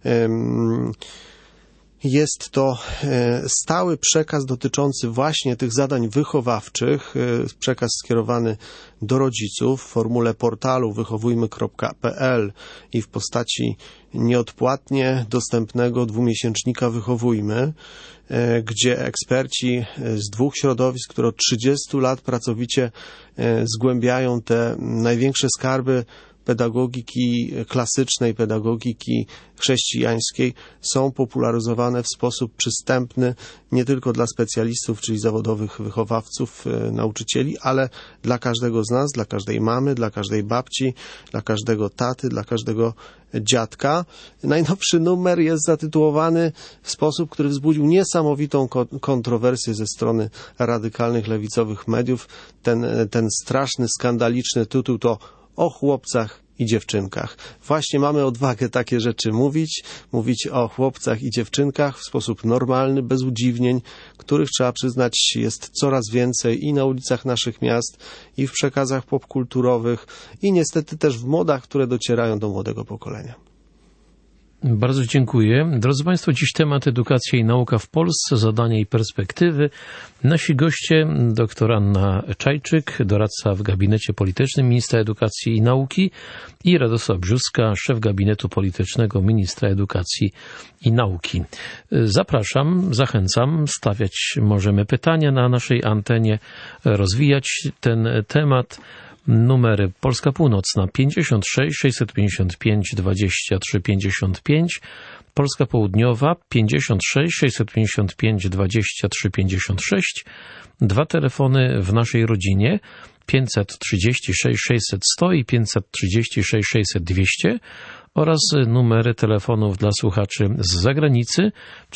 jest to stały przekaz dotyczący właśnie tych zadań wychowawczych, przekaz skierowany do rodziców w formule portalu wychowujmy.pl i w postaci nieodpłatnie dostępnego dwumiesięcznika Wychowujmy, gdzie eksperci z dwóch środowisk, które od 30 lat pracowicie zgłębiają te największe skarby pedagogiki klasycznej, pedagogiki chrześcijańskiej, są popularyzowane w sposób przystępny nie tylko dla specjalistów, czyli zawodowych wychowawców, nauczycieli, ale dla każdego z nas, dla każdej mamy, dla każdej babci, dla każdego taty, dla każdego dziadka. Najnowszy numer jest zatytułowany w sposób, który wzbudził niesamowitą kontrowersję ze strony radykalnych lewicowych mediów. Ten straszny, skandaliczny tytuł to o chłopcach i dziewczynkach. Właśnie mamy odwagę takie rzeczy mówić o chłopcach i dziewczynkach w sposób normalny, bez udziwnień, których trzeba przyznać jest coraz więcej i na ulicach naszych miast, i w przekazach popkulturowych, i niestety też w modach, które docierają do młodego pokolenia. Bardzo dziękuję. Drodzy Państwo, dziś temat edukacja i nauka w Polsce, zadania i perspektywy. Nasi goście, dr Anna Czajczyk, doradca w gabinecie politycznym ministra edukacji i nauki, i Radosław Brzóska, szef gabinetu politycznego ministra edukacji i nauki. Zapraszam, zachęcam, stawiać możemy pytania na naszej antenie, rozwijać ten temat. Numery Polska Północna 56 655 23 55, Polska Południowa 56 655 23 56, dwa telefony w naszej rodzinie 536 600 100 i 536 600 200 oraz numery telefonów dla słuchaczy z zagranicy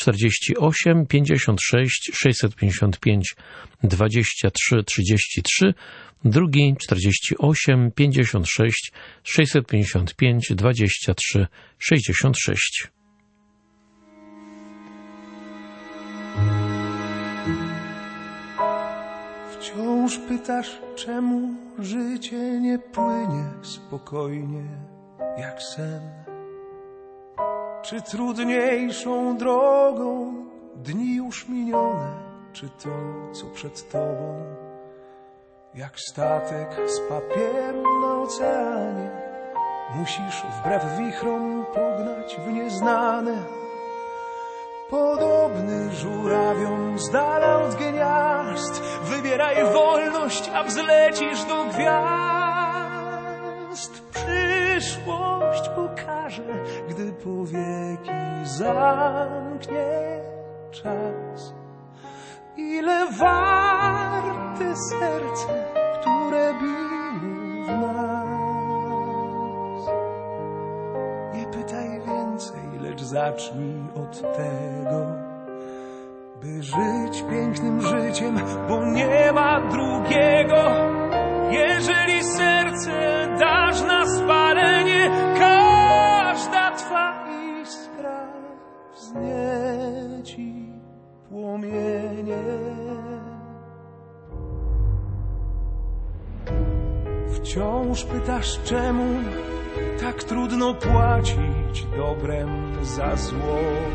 48 56 655 23 33, drugi 48 56 655 23 66. Wciąż pytasz, czemu życie nie płynie spokojnie jak sen? Czy trudniejszą drogą dni już minione, czy to, co przed tobą? Jak statek z papieru na oceanie, musisz wbrew wichrom pognać w nieznane. Podobny żurawiom z dala od gniazd, wybieraj wolność, a wzlecisz do gwiazd. Przyszłość pokaże, gdy powieki zamknie czas. Ile warte serce, które biło w nas. Nie pytaj więcej, lecz zacznij od tego, by żyć pięknym życiem, bo nie ma drugiego. Jeżeli serce dasz na spalenie, każda twa iskra wznieci płomienie. Wciąż pytasz, czemu tak trudno płacić dobrem za zło?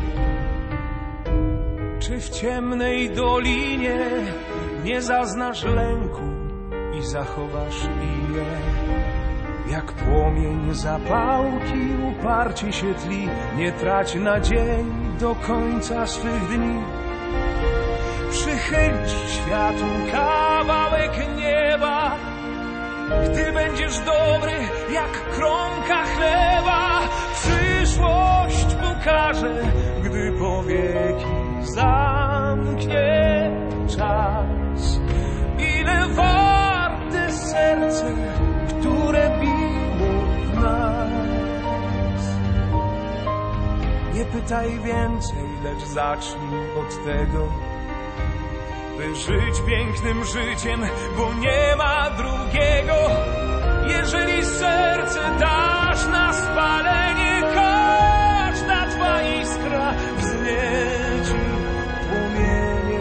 Czy w ciemnej dolinie nie zaznasz lęku i zachowasz linię? Jak płomień zapałki uparcie się tli, nie trać nadziei do końca swych dni. Przychylić światu kawałek nieba, gdy będziesz dobry jak kromka chleba. Przyszłość pokaże, gdy powieki zamknie czas. Ile warte serce, które biło w nas. Nie pytaj więcej, lecz zacznij od tego, by żyć pięknym życiem, bo nie ma drugiego. Jeżeli serce dasz na spalenie, każda twa iskra wznieci płomienie.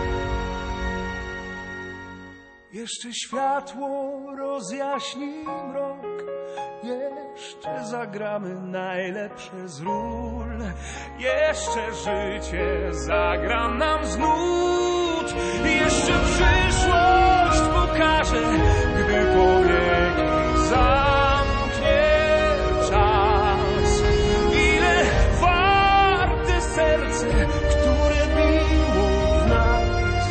Jeszcze światło rozjaśni mrok, jeszcze zagramy najlepsze z ról, jeszcze życie zagra nam z nut, jeszcze przyszłość pokaże, gdy powieki zamknie czas. Ile warte serce, które biło w nas.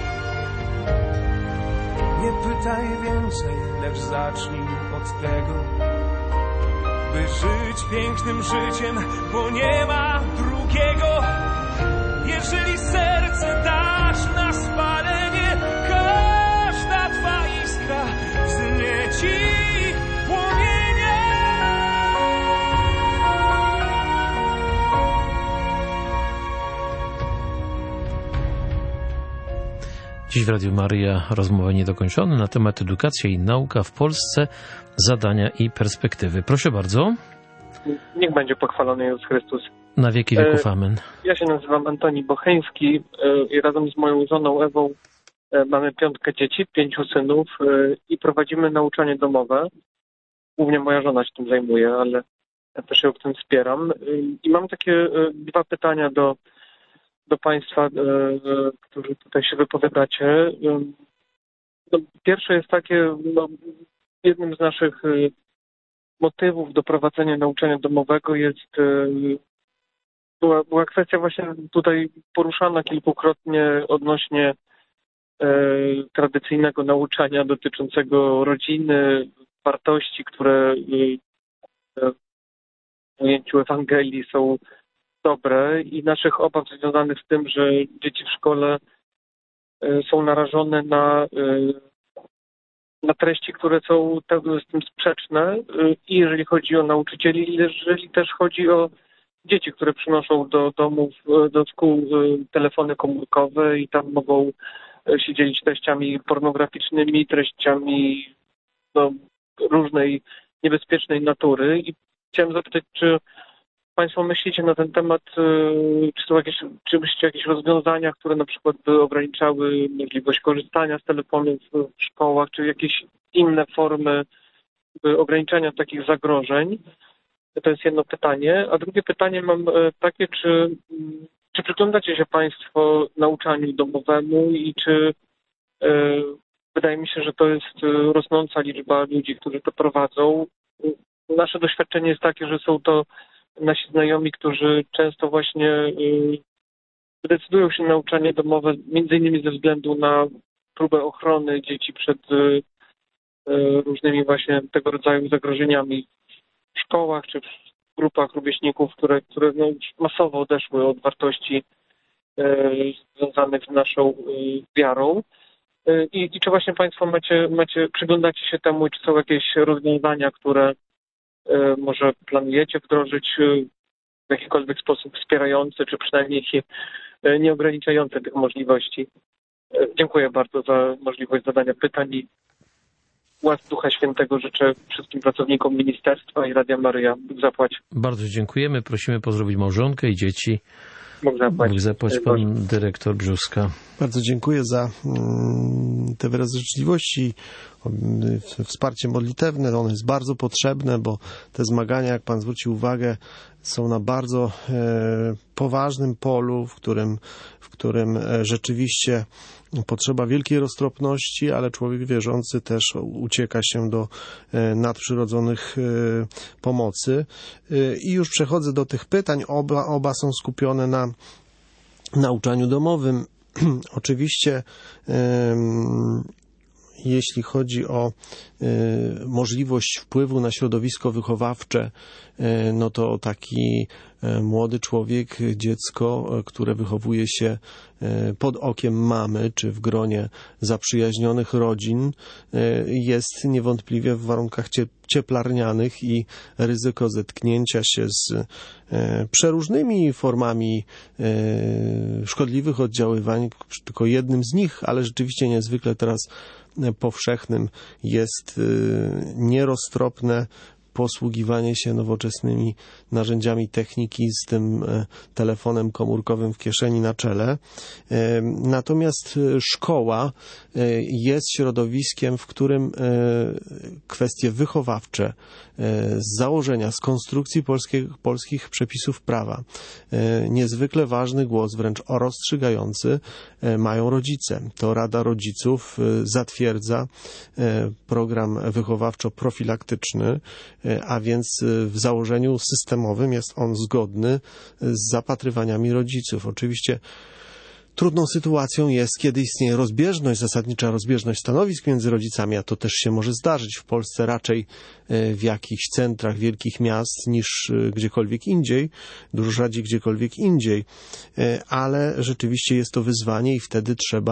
Nie pytaj więcej, lecz zacznij od tego, by żyć pięknym życiem, bo nie ma drugiego. Jeżeli serce dasz na spalenie, każda twa iskra wznieci płomienie. Dziś w Radiu Maryja rozmowa niedokończona na temat edukacja i nauka w Polsce, zadania i perspektywy. Proszę bardzo. Niech będzie pochwalony Jezus Chrystus. Na wieki wieków amen. Ja się nazywam Antoni Bocheński i razem z moją żoną Ewą mamy 5 dzieci, 5 synów i prowadzimy nauczanie domowe. Głównie moja żona się tym zajmuje, ale ja też ją w tym wspieram. I mam takie 2 pytania do Państwa, którzy tutaj się wypowiadacie. Pierwsze jest takie, jednym z naszych motywów do prowadzenia nauczania domowego była kwestia właśnie tutaj poruszana kilkukrotnie odnośnie tradycyjnego nauczania dotyczącego rodziny, wartości, które w ujęciu Ewangelii są dobre i naszych obaw związanych z tym, że dzieci w szkole są narażone na treści, które są z tym sprzeczne i jeżeli chodzi o nauczycieli, jeżeli też chodzi o dzieci, które przynoszą do domów, do szkół telefony komórkowe i tam mogą się dzielić treściami pornograficznymi, treściami różnej niebezpiecznej natury. I chciałem zapytać, czy Państwo myślicie na ten temat, czy myślicie jakieś rozwiązania, które na przykład by ograniczały możliwość korzystania z telefonów w szkołach, czy jakieś inne formy ograniczania takich zagrożeń? To jest jedno pytanie. A drugie pytanie mam takie, czy przyglądacie się Państwo nauczaniu domowemu i czy wydaje mi się, że to jest rosnąca liczba ludzi, którzy to prowadzą. nasze doświadczenie jest takie, że są to nasi znajomi, którzy często właśnie decydują się na nauczanie domowe, między innymi ze względu na próbę ochrony dzieci przed różnymi właśnie tego rodzaju zagrożeniami w szkołach czy w grupach rówieśników, które masowo odeszły od wartości związanych z naszą wiarą. I czy właśnie Państwo przyglądacie się temu, czy są jakieś rozwiązania, które może planujecie wdrożyć w jakikolwiek sposób wspierający, czy przynajmniej nie ograniczający tych możliwości? Dziękuję bardzo za możliwość zadania pytań i łask Ducha Świętego życzę wszystkim pracownikom Ministerstwa i Radia Maryja. Bóg zapłać. Bardzo dziękujemy. Prosimy pozdrowić małżonkę i dzieci. Bóg zapłać. Bóg zapłać, pan dyrektor Brzóska. Bardzo dziękuję za te wyrazy życzliwości, wsparcie modlitewne. Ono jest bardzo potrzebne, bo te zmagania, jak pan zwrócił uwagę, są na bardzo poważnym polu, w którym rzeczywiście potrzeba wielkiej roztropności, ale człowiek wierzący też ucieka się do nadprzyrodzonych pomocy. I już przechodzę do tych pytań. Oba są skupione na nauczaniu domowym. Oczywiście jeśli chodzi o możliwość wpływu na środowisko wychowawcze, no to taki młody człowiek, dziecko, które wychowuje się pod okiem mamy, czy w gronie zaprzyjaźnionych rodzin, jest niewątpliwie w warunkach cieplarnianych i ryzyko zetknięcia się z przeróżnymi formami szkodliwych oddziaływań, tylko jednym z nich, ale rzeczywiście niezwykle teraz powszechnym jest nieroztropne posługiwanie się nowoczesnymi narzędziami techniki z tym telefonem komórkowym w kieszeni na czele. Natomiast szkoła jest środowiskiem, w którym kwestie wychowawcze z założenia, z konstrukcji polskich przepisów prawa, niezwykle ważny głos, wręcz rozstrzygający, mają rodzice. To Rada Rodziców zatwierdza program wychowawczo-profilaktyczny, a więc w założeniu systemowym jest on zgodny z zapatrywaniami rodziców. Oczywiście trudną sytuacją jest, kiedy istnieje zasadnicza rozbieżność stanowisk między rodzicami, a to też się może zdarzyć w Polsce raczej w jakichś centrach wielkich miast niż gdziekolwiek indziej, dużo rzadziej gdziekolwiek indziej, ale rzeczywiście jest to wyzwanie i wtedy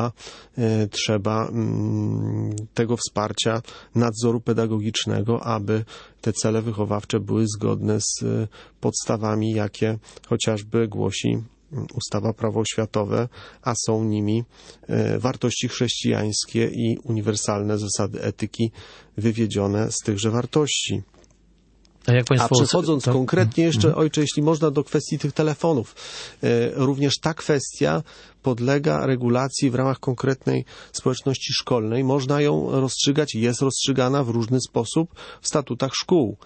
trzeba tego wsparcia, nadzoru pedagogicznego, aby te cele wychowawcze były zgodne z podstawami, jakie chociażby głosi ustawa Prawo oświatowe, a są nimi wartości chrześcijańskie i uniwersalne zasady etyki wywiedzione z tychże wartości. A przechodząc konkretnie jeszcze, ojcze, jeśli można, do kwestii tych telefonów. Również ta kwestia podlega regulacji w ramach konkretnej społeczności szkolnej. Można ją rozstrzygać i jest rozstrzygana w różny sposób w statutach szkół.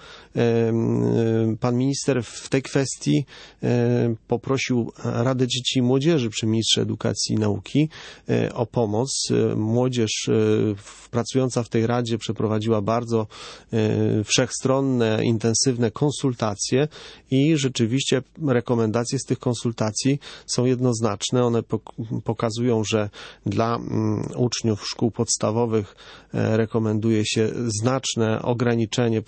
Pan minister w tej kwestii poprosił Radę Dzieci i Młodzieży przy ministrze edukacji i nauki o pomoc. Młodzież pracująca w tej Radzie przeprowadziła bardzo wszechstronne, intensywne konsultacje i rzeczywiście rekomendacje z tych konsultacji są jednoznaczne. One pokazują, że dla uczniów szkół podstawowych rekomenduje się znaczne ograniczenie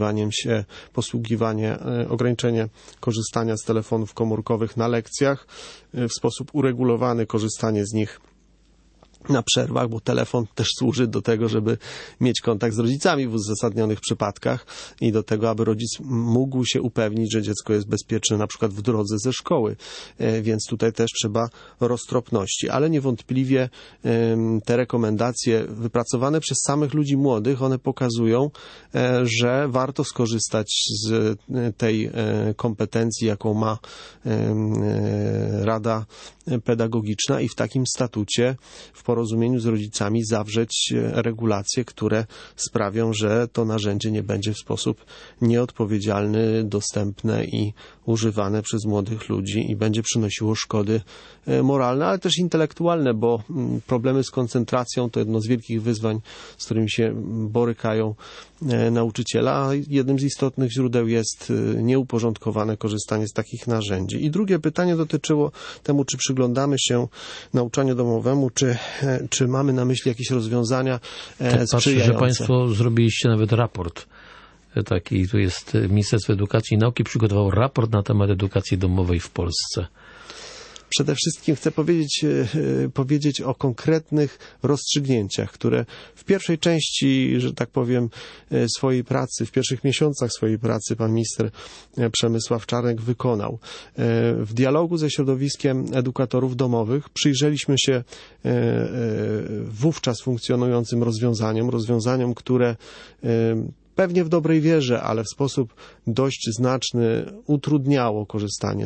ograniczenie korzystania z telefonów komórkowych na lekcjach, w sposób uregulowany korzystanie z nich na przerwach, bo telefon też służy do tego, żeby mieć kontakt z rodzicami w uzasadnionych przypadkach i do tego, aby rodzic mógł się upewnić, że dziecko jest bezpieczne na przykład w drodze ze szkoły, więc tutaj też trzeba roztropności, ale niewątpliwie te rekomendacje wypracowane przez samych ludzi młodych, one pokazują, że warto skorzystać z tej kompetencji, jaką ma Rada Pedagogiczna i w takim statucie w porozumieniu z rodzicami zawrzeć regulacje, które sprawią, że to narzędzie nie będzie w sposób nieodpowiedzialny, dostępne i używane przez młodych ludzi i będzie przynosiło szkody moralne, ale też intelektualne, bo problemy z koncentracją to jedno z wielkich wyzwań, z którymi się borykają nauczyciela. Jednym z istotnych źródeł jest nieuporządkowane korzystanie z takich narzędzi. I drugie pytanie dotyczyło temu, czy przyglądamy się nauczaniu domowemu, czy mamy na myśli jakieś rozwiązania sprzyjające. Patrzę, że Państwo zrobiliście nawet raport. Taki, tu jest Ministerstwo Edukacji i Nauki przygotowało raport na temat edukacji domowej w Polsce. Przede wszystkim chcę powiedzieć o konkretnych rozstrzygnięciach, które w pierwszej części, że tak powiem, swojej pracy, w pierwszych miesiącach swojej pracy pan minister Przemysław Czarnek wykonał. W dialogu ze środowiskiem edukatorów domowych przyjrzeliśmy się wówczas funkcjonującym rozwiązaniom, które pewnie w dobrej wierze, ale w sposób dość znaczny utrudniało korzystanie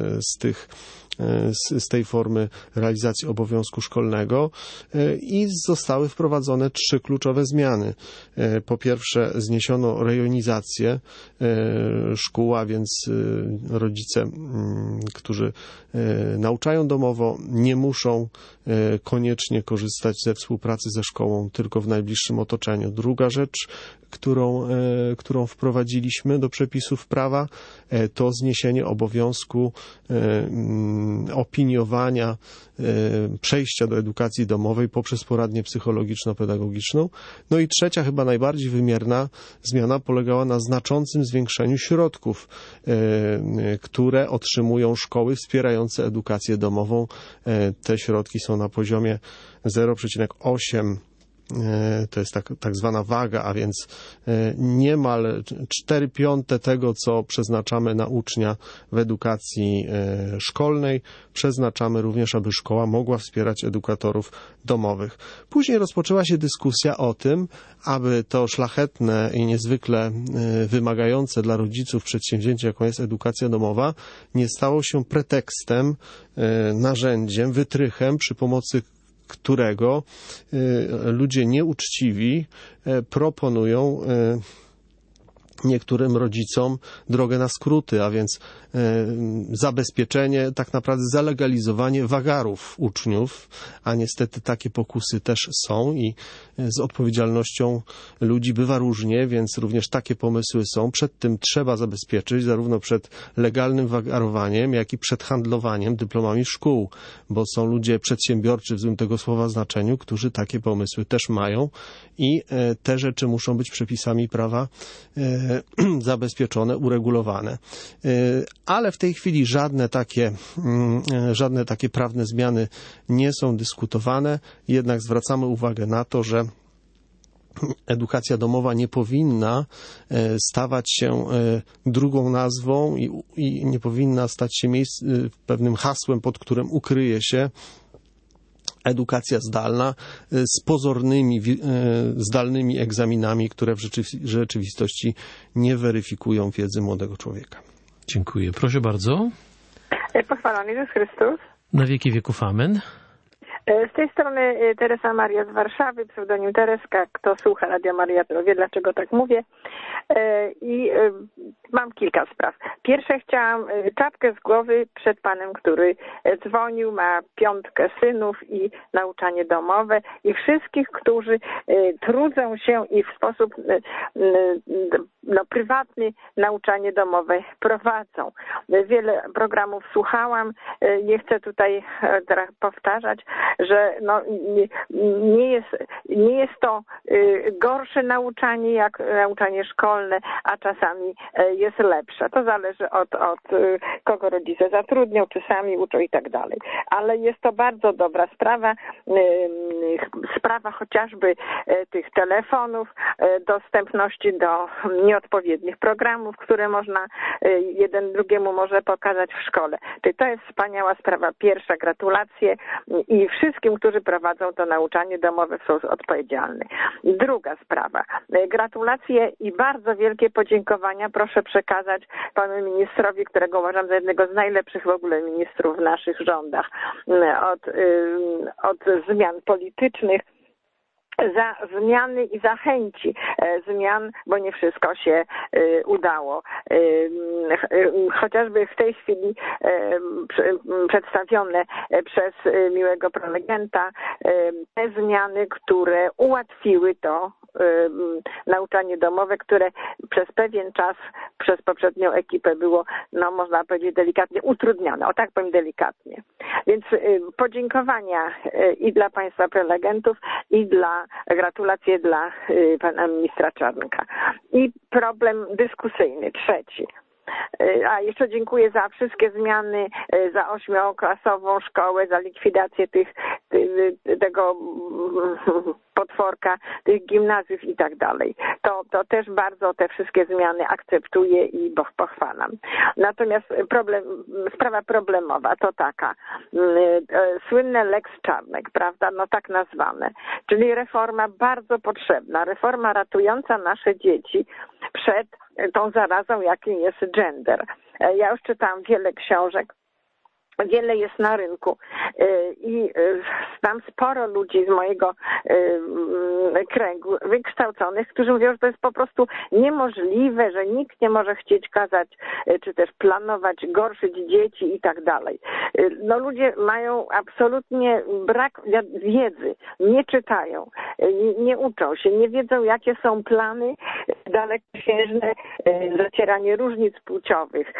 z tej formy realizacji obowiązku szkolnego i zostały wprowadzone 3 kluczowe zmiany. Po pierwsze, zniesiono rejonizację szkół, a więc rodzice, którzy nauczają domowo, nie muszą koniecznie korzystać ze współpracy ze szkołą tylko w najbliższym otoczeniu. Druga rzecz, którą wprowadziliśmy do przepisów prawa, to zniesienie obowiązku opiniowania przejścia do edukacji domowej poprzez poradnię psychologiczno-pedagogiczną. No i trzecia, chyba najbardziej wymierna zmiana polegała na znaczącym zwiększeniu środków, które otrzymują szkoły wspierające edukację domową. Te środki są na poziomie 0,8. To jest tak zwana waga, a więc niemal 4/5 tego, co przeznaczamy na ucznia w edukacji szkolnej, przeznaczamy również, aby szkoła mogła wspierać edukatorów domowych. Później rozpoczęła się dyskusja o tym, aby to szlachetne i niezwykle wymagające dla rodziców przedsięwzięcie, jaką jest edukacja domowa, nie stało się pretekstem, narzędziem, wytrychem, przy pomocy którego ludzie nieuczciwi proponują niektórym rodzicom drogę na skróty, a więc zabezpieczenie, tak naprawdę zalegalizowanie wagarów uczniów, a niestety takie pokusy też są i z odpowiedzialnością ludzi bywa różnie, więc również takie pomysły są. Przed tym trzeba zabezpieczyć, zarówno przed legalnym wagarowaniem, jak i przed handlowaniem dyplomami szkół, bo są ludzie przedsiębiorczy w złym tego słowa znaczeniu, którzy takie pomysły też mają i te rzeczy muszą być przepisami prawa zabezpieczone, uregulowane. Ale w tej chwili żadne takie prawne zmiany nie są dyskutowane, jednak zwracamy uwagę na to, że edukacja domowa nie powinna stawać się drugą nazwą i nie powinna stać się pewnym hasłem, pod którym ukryje się edukacja zdalna z pozornymi, zdalnymi egzaminami, które w rzeczywistości nie weryfikują wiedzy młodego człowieka. Dziękuję. Proszę bardzo. Pochwalony Jezus Chrystus. Na wieki wieków amen. Z tej strony Teresa Maria z Warszawy, pseudonim Tereska. Kto słucha Radia Maria, to wie, dlaczego tak mówię. I mam kilka spraw. Pierwsze, chciałam czapkę z głowy przed panem, który dzwonił, ma 5 synów i nauczanie domowe i wszystkich, którzy trudzą się i w sposób prywatny nauczanie domowe prowadzą. Wiele programów słuchałam, nie chcę tutaj powtarzać, że nie jest to gorsze nauczanie jak nauczanie szkolne, a czasami jest lepsze. To zależy od kogo rodzice zatrudnią, czy sami uczą i tak dalej. Ale jest to bardzo dobra sprawa. Sprawa chociażby tych telefonów, dostępności do odpowiednich programów, które można jeden drugiemu może pokazać w szkole. To jest wspaniała sprawa. Pierwsza, gratulacje i wszystkim, którzy prowadzą to nauczanie domowe w sposób odpowiedzialny. Druga sprawa, gratulacje i bardzo wielkie podziękowania proszę przekazać panu ministrowi, którego uważam za jednego z najlepszych w ogóle ministrów w naszych rządach od zmian politycznych, za zmiany i za chęci zmian, bo nie wszystko się udało. Chociażby w tej chwili przedstawione przez miłego prelegenta te zmiany, które ułatwiły to nauczanie domowe, które przez pewien czas przez poprzednią ekipę było, no można powiedzieć delikatnie utrudnione, o tak powiem delikatnie. Więc podziękowania i dla państwa prelegentów, i gratulacje dla pana ministra Czarnka. I problem dyskusyjny, trzeci. A jeszcze dziękuję za wszystkie zmiany, za 8-klasową szkołę, za likwidację tego potworka, tych gimnazjów i tak dalej. To też bardzo te wszystkie zmiany akceptuję i pochwalam. Natomiast sprawa problemowa to taka, słynne Lex Czarnek, prawda, no tak nazwane, czyli reforma bardzo potrzebna, reforma ratująca nasze dzieci przed tą zarazą, jakim jest gender. Ja już czytałam wiele książek, wiele jest na rynku i znam sporo ludzi z mojego kręgu wykształconych, którzy mówią, że to jest po prostu niemożliwe, że nikt nie może chcieć kazać, czy też planować, gorszyć dzieci i tak dalej. No ludzie mają absolutnie brak wiedzy, nie czytają, nie uczą się, nie wiedzą, jakie są plany dalekosiężne, zacieranie różnic płciowych.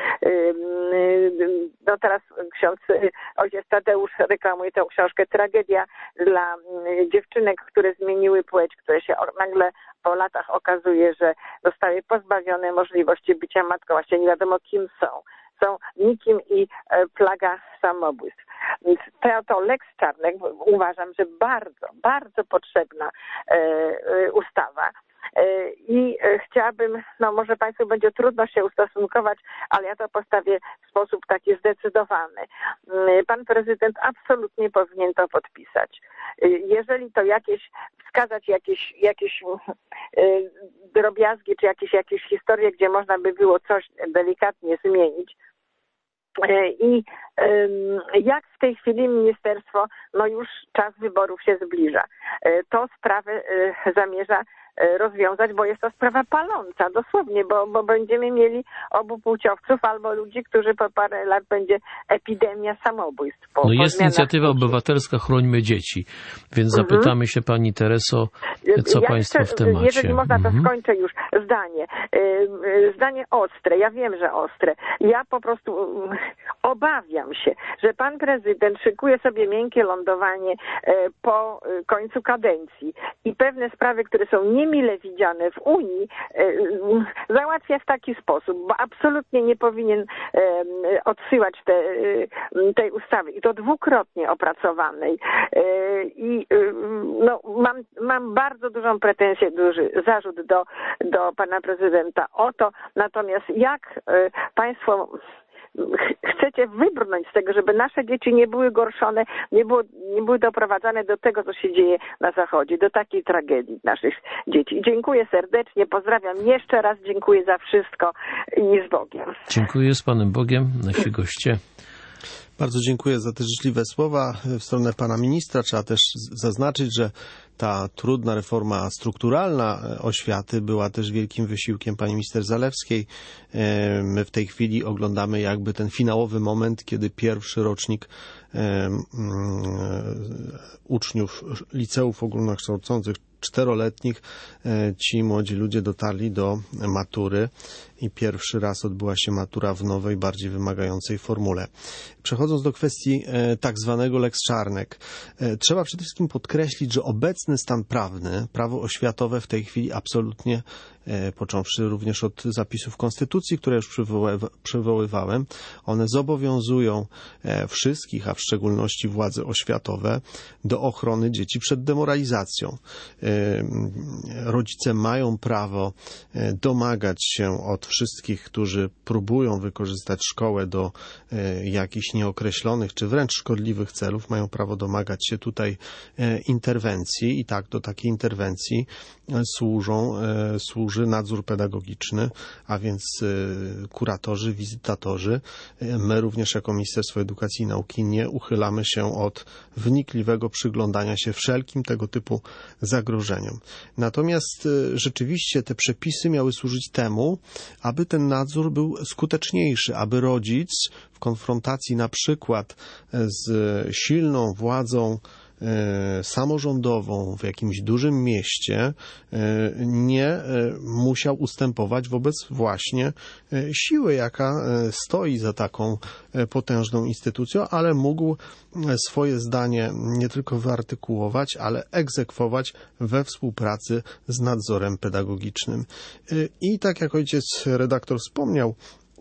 No teraz ojciec Tadeusz reklamuje tę książkę Tragedia dla dziewczynek, które zmieniły płeć, które się nagle po latach okazuje, że zostały pozbawione możliwości bycia matką, właśnie nie wiadomo kim są. Są nikim i plaga samobójstw. Więc to Lex Czarnek uważam, że bardzo, bardzo potrzebna ustawa. I chciałabym, no może Państwu będzie trudno się ustosunkować, ale ja to postawię w sposób taki zdecydowany. Pan prezydent absolutnie powinien to podpisać. Jeżeli to wskazać jakieś drobiazgi, czy jakieś historie, gdzie można by było coś delikatnie zmienić, i jak w tej chwili ministerstwo, no już czas wyborów się zbliża, to sprawę zamierza rozwiązać, bo jest to sprawa paląca, dosłownie, bo będziemy mieli obupłciowców albo ludzi, którzy po parę lat będzie epidemia samobójstw. Jest inicjatywa obywatelska Chrońmy Dzieci, więc zapytamy się pani Tereso, co państwo w temacie. Jeżeli można, to skończę już zdanie. Zdanie ostre, ja wiem, że ostre. Ja po prostu obawiam się, że pan prezydent szykuje sobie miękkie lądowanie po końcu kadencji i pewne sprawy, które są niemile widziane w Unii, załatwia w taki sposób, bo absolutnie nie powinien odsyłać tej ustawy i to dwukrotnie opracowanej. I no, mam bardzo dużą pretensję, duży zarzut do pana prezydenta o to, natomiast jak państwo chcecie wybrnąć z tego, żeby nasze dzieci nie były gorszone, nie były doprowadzane do tego, co się dzieje na Zachodzie, do takiej tragedii naszych dzieci. Dziękuję serdecznie, pozdrawiam jeszcze raz, dziękuję za wszystko i z Bogiem. Dziękuję, z Panem Bogiem, nasi goście. Bardzo dziękuję za te życzliwe słowa w stronę pana ministra. Trzeba też zaznaczyć, że ta trudna reforma strukturalna oświaty była też wielkim wysiłkiem pani minister Zalewskiej. My w tej chwili oglądamy jakby ten finałowy moment, kiedy pierwszy rocznik uczniów liceów ogólnokształcących 4-letnich, ci młodzi ludzie dotarli do matury i pierwszy raz odbyła się matura w nowej, bardziej wymagającej formule. Przechodząc do kwestii tak zwanego Lex Czarnek, trzeba przede wszystkim podkreślić, że obecny stan prawny, prawo oświatowe w tej chwili absolutnie, począwszy również od zapisów Konstytucji, które już przywoływałem, one zobowiązują wszystkich, a w szczególności władze oświatowe, do ochrony dzieci przed demoralizacją. Rodzice mają prawo domagać się od wszystkich, którzy próbują wykorzystać szkołę do jakichś nieokreślonych czy wręcz szkodliwych celów, mają prawo domagać się tutaj interwencji i tak do takiej interwencji służy nadzór pedagogiczny, a więc kuratorzy, wizytatorzy. My również jako Ministerstwo Edukacji i Nauki nie uchylamy się od wnikliwego przyglądania się wszelkim tego typu zagrożeniom. Natomiast rzeczywiście te przepisy miały służyć temu, aby ten nadzór był skuteczniejszy, aby rodzic w konfrontacji na przykład z silną władzą samorządową w jakimś dużym mieście nie musiał ustępować wobec właśnie siły, jaka stoi za taką potężną instytucją, ale mógł swoje zdanie nie tylko wyartykułować, ale egzekwować we współpracy z nadzorem pedagogicznym. I tak jak ojciec redaktor wspomniał,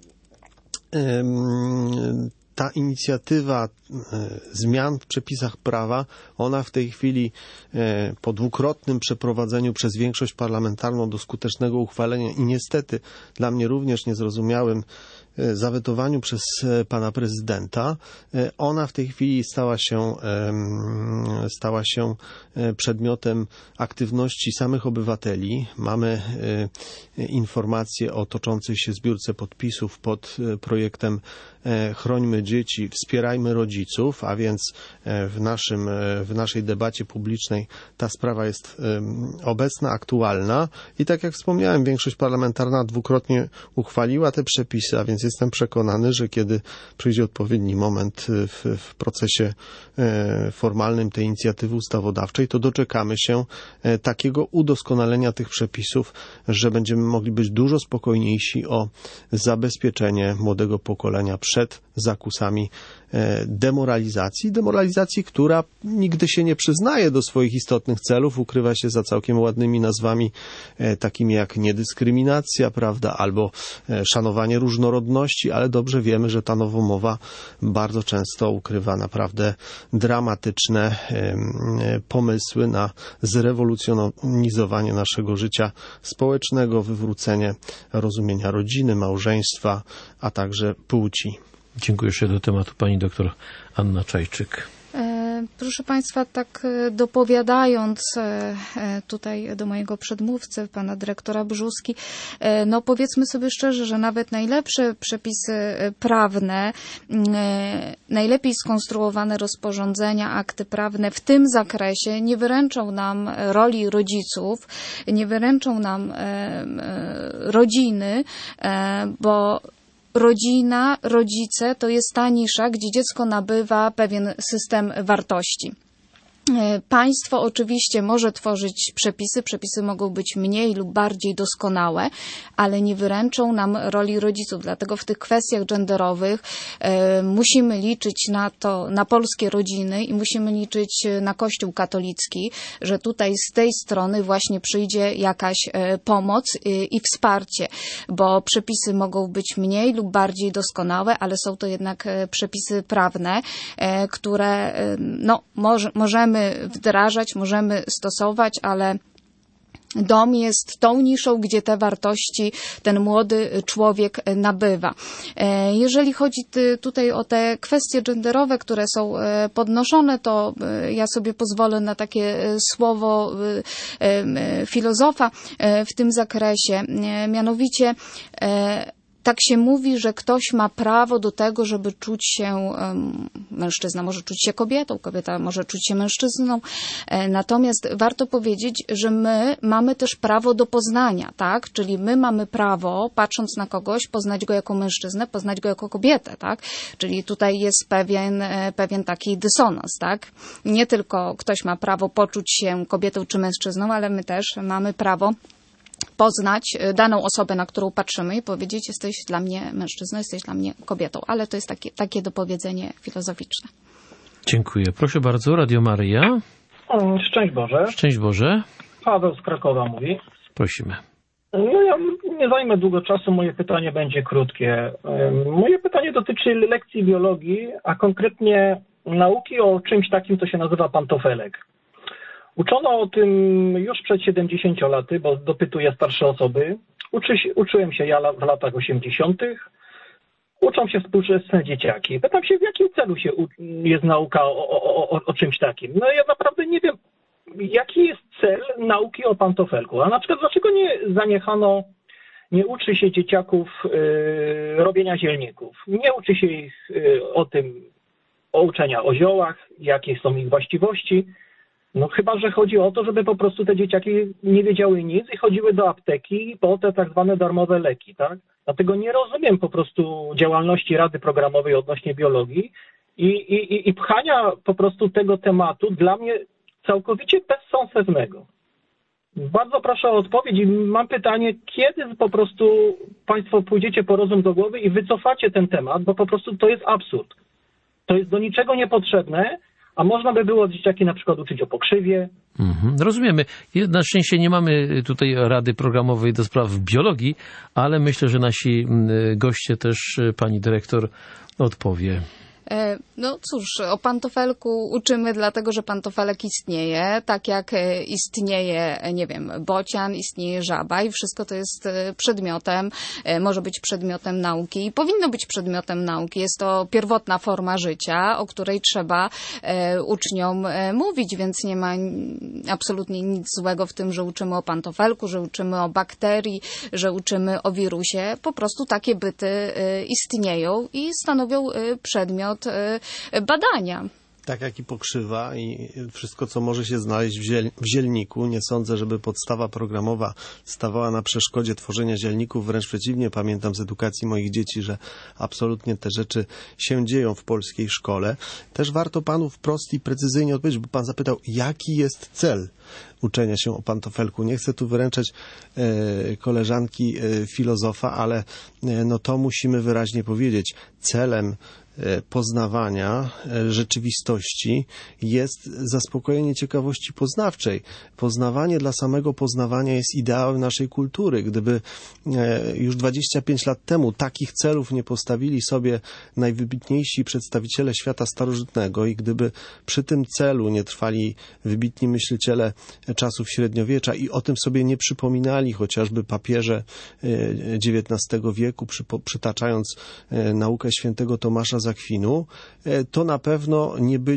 ta inicjatywa zmian w przepisach prawa, ona w tej chwili po dwukrotnym przeprowadzeniu przez większość parlamentarną do skutecznego uchwalenia i niestety dla mnie również niezrozumiałym zawetowaniu przez pana prezydenta, ona w tej chwili stała się przedmiotem aktywności samych obywateli. Mamy informacje o toczącej się zbiórce podpisów pod projektem Chrońmy dzieci, wspierajmy rodziców, a więc w naszej debacie publicznej ta sprawa jest obecna, aktualna i tak jak wspomniałem, większość parlamentarna dwukrotnie uchwaliła te przepisy, a więc jestem przekonany, że kiedy przyjdzie odpowiedni moment w procesie formalnym tej inicjatywy ustawodawczej, to doczekamy się takiego udoskonalenia tych przepisów, że będziemy mogli być dużo spokojniejsi o zabezpieczenie młodego pokolenia przed zakusami demoralizacji, która nigdy się nie przyznaje do swoich istotnych celów, ukrywa się za całkiem ładnymi nazwami takimi jak niedyskryminacja, prawda, albo szanowanie różnorodności, ale dobrze wiemy, że ta nowomowa bardzo często ukrywa naprawdę dramatyczne pomysły na zrewolucjonizowanie naszego życia społecznego, wywrócenie rozumienia rodziny, małżeństwa, a także płci. Dziękuję. Jeszcze do tematu pani doktor Anna Czajczyk. Proszę Państwa, tak dopowiadając tutaj do mojego przedmówcy, pana dyrektora Brzuski, no powiedzmy sobie szczerze, że nawet najlepsze przepisy prawne, najlepiej skonstruowane rozporządzenia, akty prawne w tym zakresie nie wyręczą nam roli rodziców, nie wyręczą nam rodziny, bo rodzina, rodzice to jest ta nisza, gdzie dziecko nabywa pewien system wartości. Państwo oczywiście może tworzyć przepisy mogą być mniej lub bardziej doskonałe, ale nie wyręczą nam roli rodziców. Dlatego w tych kwestiach genderowych musimy liczyć na polskie rodziny i musimy liczyć na Kościół katolicki, że tutaj z tej strony właśnie przyjdzie jakaś pomoc i wsparcie, bo przepisy mogą być mniej lub bardziej doskonałe, ale są to jednak przepisy prawne, które możemy wdrażać, możemy stosować, ale dom jest tą niszą, gdzie te wartości ten młody człowiek nabywa. Jeżeli chodzi tutaj o te kwestie genderowe, które są podnoszone, to ja sobie pozwolę na takie słowo filozofa w tym zakresie. Mianowicie tak się mówi, że ktoś ma prawo do tego, żeby czuć się, mężczyzna może czuć się kobietą, kobieta może czuć się mężczyzną. Natomiast warto powiedzieć, że my mamy też prawo do poznania, tak? Czyli my mamy prawo, patrząc na kogoś, poznać go jako mężczyznę, poznać go jako kobietę, tak? Czyli tutaj jest pewien taki dysonans, tak? Nie tylko ktoś ma prawo poczuć się kobietą czy mężczyzną, ale my też mamy prawo poznać daną osobę, na którą patrzymy i powiedzieć, jesteś dla mnie mężczyzną, jesteś dla mnie kobietą. Ale to jest takie dopowiedzenie filozoficzne. Dziękuję. Proszę bardzo, Radio Maryja. Szczęść Boże. Szczęść Boże. Paweł z Krakowa mówi. Prosimy. No ja nie zajmę długo czasu, moje pytanie będzie krótkie. Moje pytanie dotyczy lekcji biologii, a konkretnie nauki o czymś takim, co się nazywa pantofelek. Uczono o tym już przed 70 laty, bo dopytuję starsze osoby. Uczyłem się ja w latach 80. Uczą się współczesne dzieciaki. Pytam się, w jakim celu jest nauka o czymś takim. No ja naprawdę nie wiem, jaki jest cel nauki o pantofelku. A na przykład dlaczego nie uczy się dzieciaków robienia zielników? Nie uczy się ich o uczenia o ziołach, jakie są ich właściwości. No chyba, że chodzi o to, żeby po prostu te dzieciaki nie wiedziały nic i chodziły do apteki po te tak zwane darmowe leki, tak? Dlatego nie rozumiem po prostu działalności Rady Programowej odnośnie biologii i pchania po prostu tego tematu dla mnie całkowicie bezsensownego. Bardzo proszę o odpowiedź i mam pytanie, kiedy po prostu Państwo pójdziecie po rozum do głowy i wycofacie ten temat, bo po prostu to jest absurd. To jest do niczego niepotrzebne, a można by było dzieciaki na przykład uczyć o pokrzywie. Rozumiemy. Na szczęście nie mamy tutaj Rady Programowej do spraw biologii, ale myślę, że nasi goście też pani dyrektor odpowie. No cóż, o pantofelku uczymy dlatego, że pantofelek istnieje, tak jak istnieje, nie wiem, bocian, istnieje żaba i wszystko to jest przedmiotem, może być przedmiotem nauki i powinno być przedmiotem nauki. Jest to pierwotna forma życia, o której trzeba uczniom mówić, więc nie ma absolutnie nic złego w tym, że uczymy o pantofelku, że uczymy o bakterii, że uczymy o wirusie. Po prostu takie byty istnieją i stanowią przedmiot badania. Tak jak i pokrzywa i wszystko, co może się znaleźć w zielniku. Nie sądzę, żeby podstawa programowa stawała na przeszkodzie tworzenia zielników. Wręcz przeciwnie, pamiętam z edukacji moich dzieci, że absolutnie te rzeczy się dzieją w polskiej szkole. Też warto panu wprost i precyzyjnie odpowiedzieć, bo pan zapytał, jaki jest cel uczenia się o pantofelku. Nie chcę tu wyręczać koleżanki filozofa, ale no to musimy wyraźnie powiedzieć. Celem poznawania rzeczywistości jest zaspokojenie ciekawości poznawczej. Poznawanie dla samego poznawania jest ideałem naszej kultury. Gdyby już 25 lat temu takich celów nie postawili sobie najwybitniejsi przedstawiciele świata starożytnego i gdyby przy tym celu nie trwali wybitni myśliciele czasów średniowiecza i o tym sobie nie przypominali, chociażby papieże XIX wieku, przytaczając naukę świętego Tomasza z Akwinu, to na pewno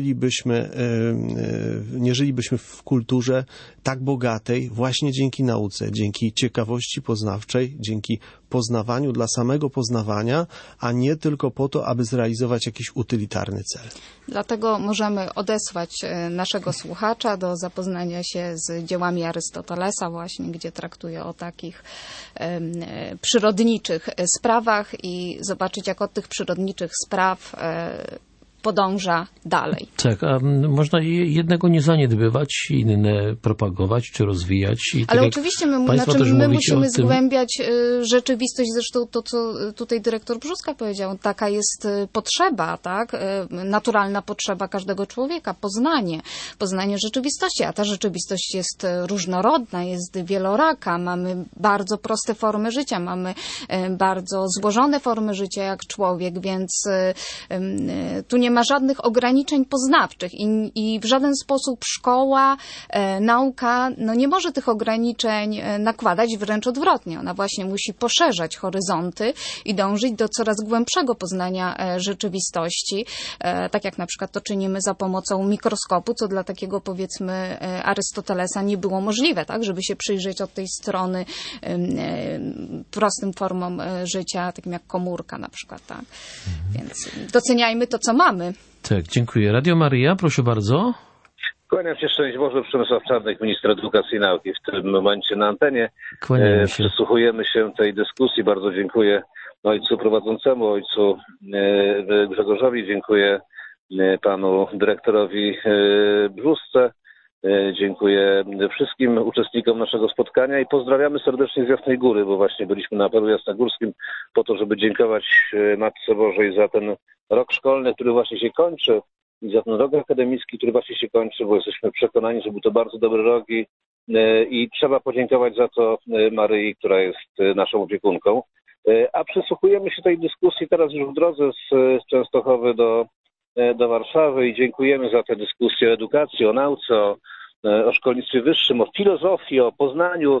nie żylibyśmy w kulturze tak bogatej właśnie dzięki nauce, dzięki ciekawości poznawczej, dzięki poznawaniu dla samego poznawania, a nie tylko po to, aby zrealizować jakiś utylitarny cel. Dlatego możemy odesłać naszego słuchacza do zapoznania się z dziełami Arystotelesa właśnie, gdzie traktuje o takich przyrodniczych sprawach i zobaczyć, jak od tych przyrodniczych spraw podąża dalej. Tak, a można jednego nie zaniedbywać, inne propagować czy rozwijać. I ale tak oczywiście my musimy zgłębiać rzeczywistość, zresztą to, co tutaj dyrektor Brzóska powiedział, taka jest potrzeba, tak? Naturalna potrzeba każdego człowieka, poznanie rzeczywistości, a ta rzeczywistość jest różnorodna, jest wieloraka, mamy bardzo proste formy życia, mamy bardzo złożone formy życia jak człowiek, więc tu nie ma żadnych ograniczeń poznawczych i w żaden sposób szkoła, nauka nie może tych ograniczeń nakładać, wręcz odwrotnie. Ona właśnie musi poszerzać horyzonty i dążyć do coraz głębszego poznania rzeczywistości, tak jak na przykład to czynimy za pomocą mikroskopu, co dla takiego powiedzmy Arystotelesa nie było możliwe, tak, żeby się przyjrzeć od tej strony prostym formom życia, takim jak komórka na przykład, tak. Więc doceniajmy to, co mamy. Tak, dziękuję. Radio Maryja, proszę bardzo. Kłaniam się, szczęść Boże, Przemysław Czarnek, minister edukacji i nauki w tym momencie na antenie. Kłaniamy się. Przysłuchujemy się tej dyskusji. Bardzo dziękuję ojcu prowadzącemu, ojcu Grzegorzowi, dziękuję panu dyrektorowi Brzósce. Dziękuję wszystkim uczestnikom naszego spotkania i pozdrawiamy serdecznie z Jasnej Góry, bo właśnie byliśmy na apelu jasnogórskim po to, żeby dziękować Matce Bożej za ten rok szkolny, który właśnie się kończy i za ten rok akademicki, który właśnie się kończy, bo jesteśmy przekonani, że był to bardzo dobry rok i trzeba podziękować za to Maryi, która jest naszą opiekunką. A przysłuchujemy się tej dyskusji teraz już w drodze z Częstochowy do Warszawy i dziękujemy za tę dyskusję o edukacji, o nauce, o szkolnictwie wyższym, o filozofii, o poznaniu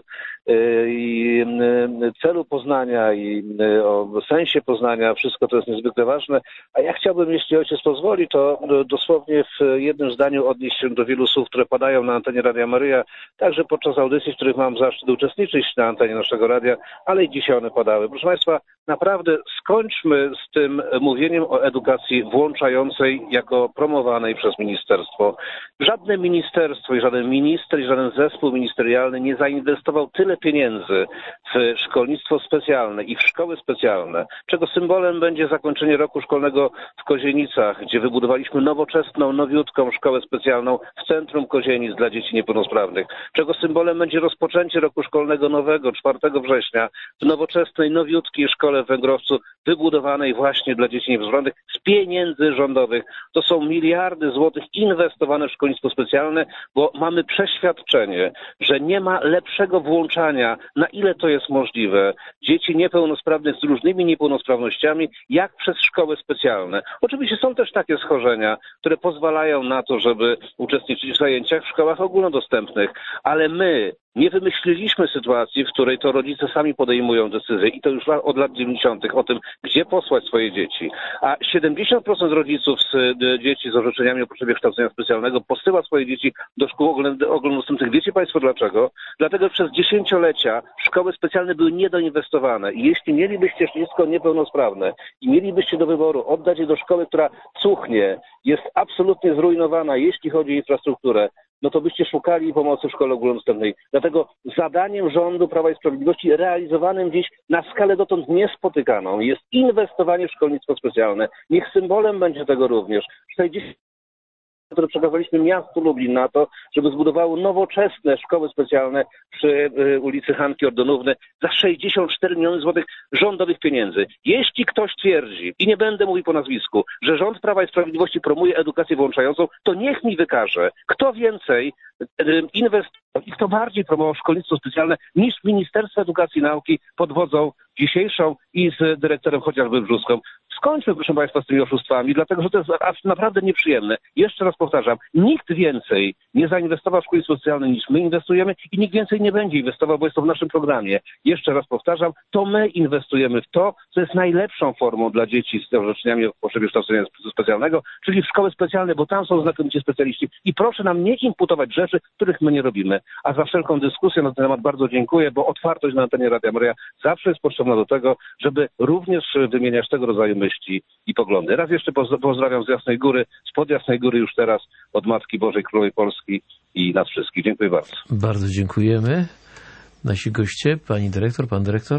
i celu poznania i o sensie poznania. Wszystko to jest niezwykle ważne. A ja chciałbym, jeśli ojciec pozwoli, to dosłownie w jednym zdaniu odnieść się do wielu słów, które padają na antenie Radia Maryja, także podczas audycji, w których mam zaszczyt uczestniczyć na antenie naszego radia, ale i dzisiaj one padały. Proszę Państwa, naprawdę skończmy z tym mówieniem o edukacji włączającej jako promowanej przez ministerstwo. Żadne ministerstwo i żaden minister i żaden zespół ministerialny nie zainwestował tyle pieniędzy w szkolnictwo specjalne i w szkoły specjalne, czego symbolem będzie zakończenie roku szkolnego w Kozienicach, gdzie wybudowaliśmy nowoczesną, nowiutką szkołę specjalną w centrum Kozienic dla dzieci niepełnosprawnych, czego symbolem będzie rozpoczęcie roku szkolnego nowego 4 września w nowoczesnej, nowiutkiej szkole w Węgrowcu, wybudowanej właśnie dla dzieci niepełnosprawnych z pieniędzy rządowych. To są miliardy złotych inwestowane w szkolnictwo specjalne, bo mamy przeświadczenie, że nie ma lepszego włączania, na ile to jest możliwe, dzieci niepełnosprawnych z różnymi niepełnosprawnościami, jak przez szkoły specjalne. Oczywiście są też takie schorzenia, które pozwalają na to, żeby uczestniczyć w zajęciach w szkołach ogólnodostępnych, ale my nie wymyśliliśmy sytuacji, w której to rodzice sami podejmują decyzje i to już od lat 90. o tym, gdzie posłać swoje dzieci. A 70% rodziców z dzieci z orzeczeniami o potrzebie kształcenia specjalnego posyła swoje dzieci do szkół ogólnodostępnych. Wiecie Państwo dlaczego? Dlatego, że przez dziesięciolecia szkoły specjalne były niedoinwestowane i jeśli mielibyście dziecko niepełnosprawne i mielibyście do wyboru oddać je do szkoły, która cuchnie, jest absolutnie zrujnowana, jeśli chodzi o infrastrukturę, no to byście szukali pomocy w szkole ogólnodostępnej. Dlatego zadaniem rządu Prawa i Sprawiedliwości, realizowanym dziś na skalę dotąd niespotykaną, jest inwestowanie w szkolnictwo specjalne. Niech symbolem będzie tego również, że które przekazaliśmy miastu Lublin na to, żeby zbudowało nowoczesne szkoły specjalne przy ulicy Hanki Ordonówny za 64 miliony złotych rządowych pieniędzy. Jeśli ktoś twierdzi, i nie będę mówił po nazwisku, że rząd Prawa i Sprawiedliwości promuje edukację włączającą, to niech mi wykaże, kto więcej inwestował i kto bardziej promował szkolnictwo specjalne niż Ministerstwo Edukacji i Nauki pod wodzą dzisiejszą i z dyrektorem chociażby Brzuską. Skończmy, proszę Państwa, z tymi oszustwami, dlatego że to jest naprawdę nieprzyjemne. Jeszcze raz powtarzam, nikt więcej nie zainwestował w szkolnictwo specjalne niż my inwestujemy i nikt więcej nie będzie inwestował, bo jest to w naszym programie. Jeszcze raz powtarzam, to my inwestujemy w to, co jest najlepszą formą dla dzieci z orzeczeniami o potrzebie kształcenia specjalnego, czyli w szkoły specjalne, bo tam są znakomici specjaliści. I proszę nam nie imputować rzeczy, których my nie robimy. A za wszelką dyskusję na ten temat bardzo dziękuję, bo otwartość na antenie Radia Maryja zawsze jest potrzebna do tego, żeby również wymieniać tego rodzaju myśli i poglądy. Raz jeszcze pozdrawiam z Jasnej Góry, spod Jasnej Góry już teraz od Matki Bożej Królowej Polski i nas wszystkich. Dziękuję bardzo. Bardzo dziękujemy. Nasi goście, pani dyrektor, pan dyrektor.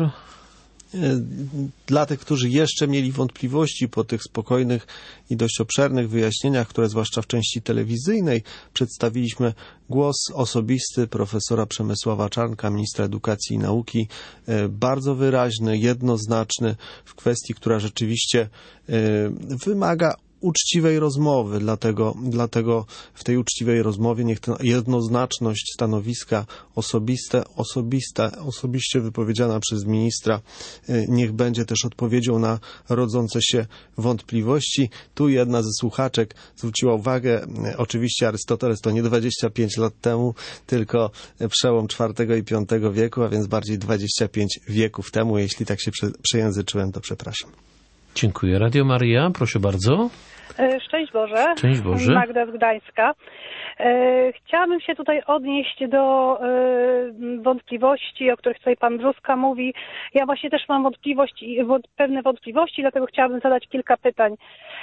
Dla tych, którzy jeszcze mieli wątpliwości po tych spokojnych i dość obszernych wyjaśnieniach, które zwłaszcza w części telewizyjnej przedstawiliśmy, głos osobisty profesora Przemysława Czarnka, ministra edukacji i nauki, bardzo wyraźny, jednoznaczny w kwestii, która rzeczywiście wymaga uczciwej rozmowy, dlatego w tej uczciwej rozmowie niech ta jednoznaczność stanowiska osobiście wypowiedziana przez ministra niech będzie też odpowiedzią na rodzące się wątpliwości. Tu jedna ze słuchaczek zwróciła uwagę, oczywiście Arystoteles to nie 25 lat temu, tylko przełom IV i V wieku, a więc bardziej 25 wieków temu. Jeśli tak się przejęzyczyłem, to przepraszam. Dziękuję. Radio Maryja, proszę bardzo. Szczęść Boże. Szczęść Boże. Magda z Gdańska. Chciałabym się tutaj odnieść do wątpliwości, o których tutaj pan Brzóska mówi. Ja właśnie też mam pewne wątpliwości, dlatego chciałabym zadać kilka pytań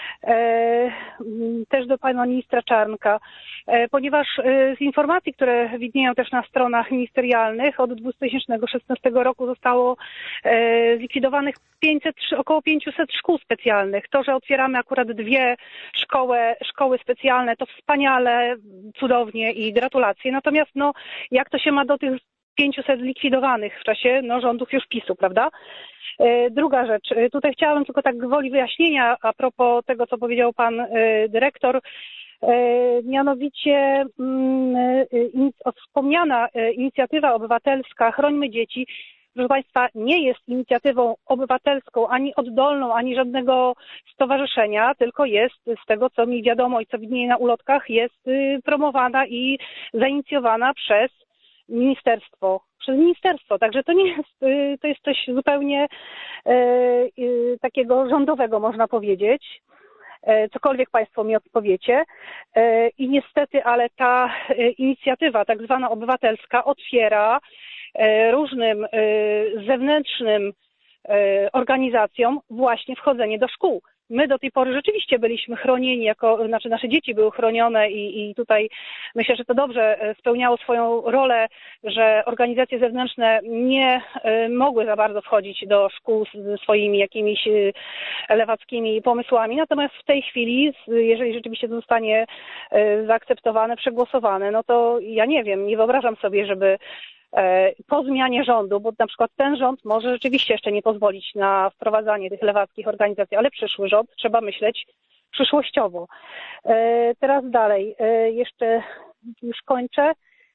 też do pana ministra Czarnka, ponieważ z informacji, które widnieją też na stronach ministerialnych, od 2016 roku zostało zlikwidowanych około 500 szkół specjalnych. To, że otwieramy akurat 2 szkoły specjalne, to wspaniale, cudownie i gratulacje. Natomiast no, jak to się ma do tych 500 likwidowanych w czasie rządów już PiS-u, prawda? Druga rzecz, tutaj chciałabym tylko tak gwoli wyjaśnienia a propos tego, co powiedział pan dyrektor, mianowicie wspomniana inicjatywa obywatelska Chrońmy Dzieci, proszę Państwa, nie jest inicjatywą obywatelską, ani oddolną, ani żadnego stowarzyszenia, tylko jest, z tego co mi wiadomo i co widnieje na ulotkach, jest promowana i zainicjowana przez ministerstwo. Także to nie jest, to jest coś zupełnie takiego rządowego, można powiedzieć. Cokolwiek Państwo mi odpowiecie. I niestety, ale ta inicjatywa tak zwana obywatelska otwiera różnym zewnętrznym organizacjom właśnie wchodzenie do szkół. My do tej pory rzeczywiście byliśmy chronieni, znaczy nasze dzieci były chronione i tutaj myślę, że to dobrze spełniało swoją rolę, że organizacje zewnętrzne nie mogły za bardzo wchodzić do szkół ze swoimi jakimiś lewackimi pomysłami. Natomiast w tej chwili, jeżeli rzeczywiście to zostanie zaakceptowane, przegłosowane, no to ja nie wiem, nie wyobrażam sobie, żeby po zmianie rządu, bo na przykład ten rząd może rzeczywiście jeszcze nie pozwolić na wprowadzanie tych lewackich organizacji, ale przyszły rząd trzeba myśleć przyszłościowo. Teraz dalej, jeszcze już kończę.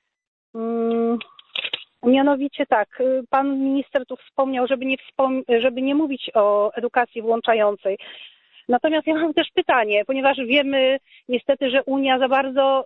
Mianowicie tak, pan minister tu wspomniał, żeby nie mówić o edukacji włączającej. Natomiast ja mam też pytanie, ponieważ wiemy niestety, że Unia za bardzo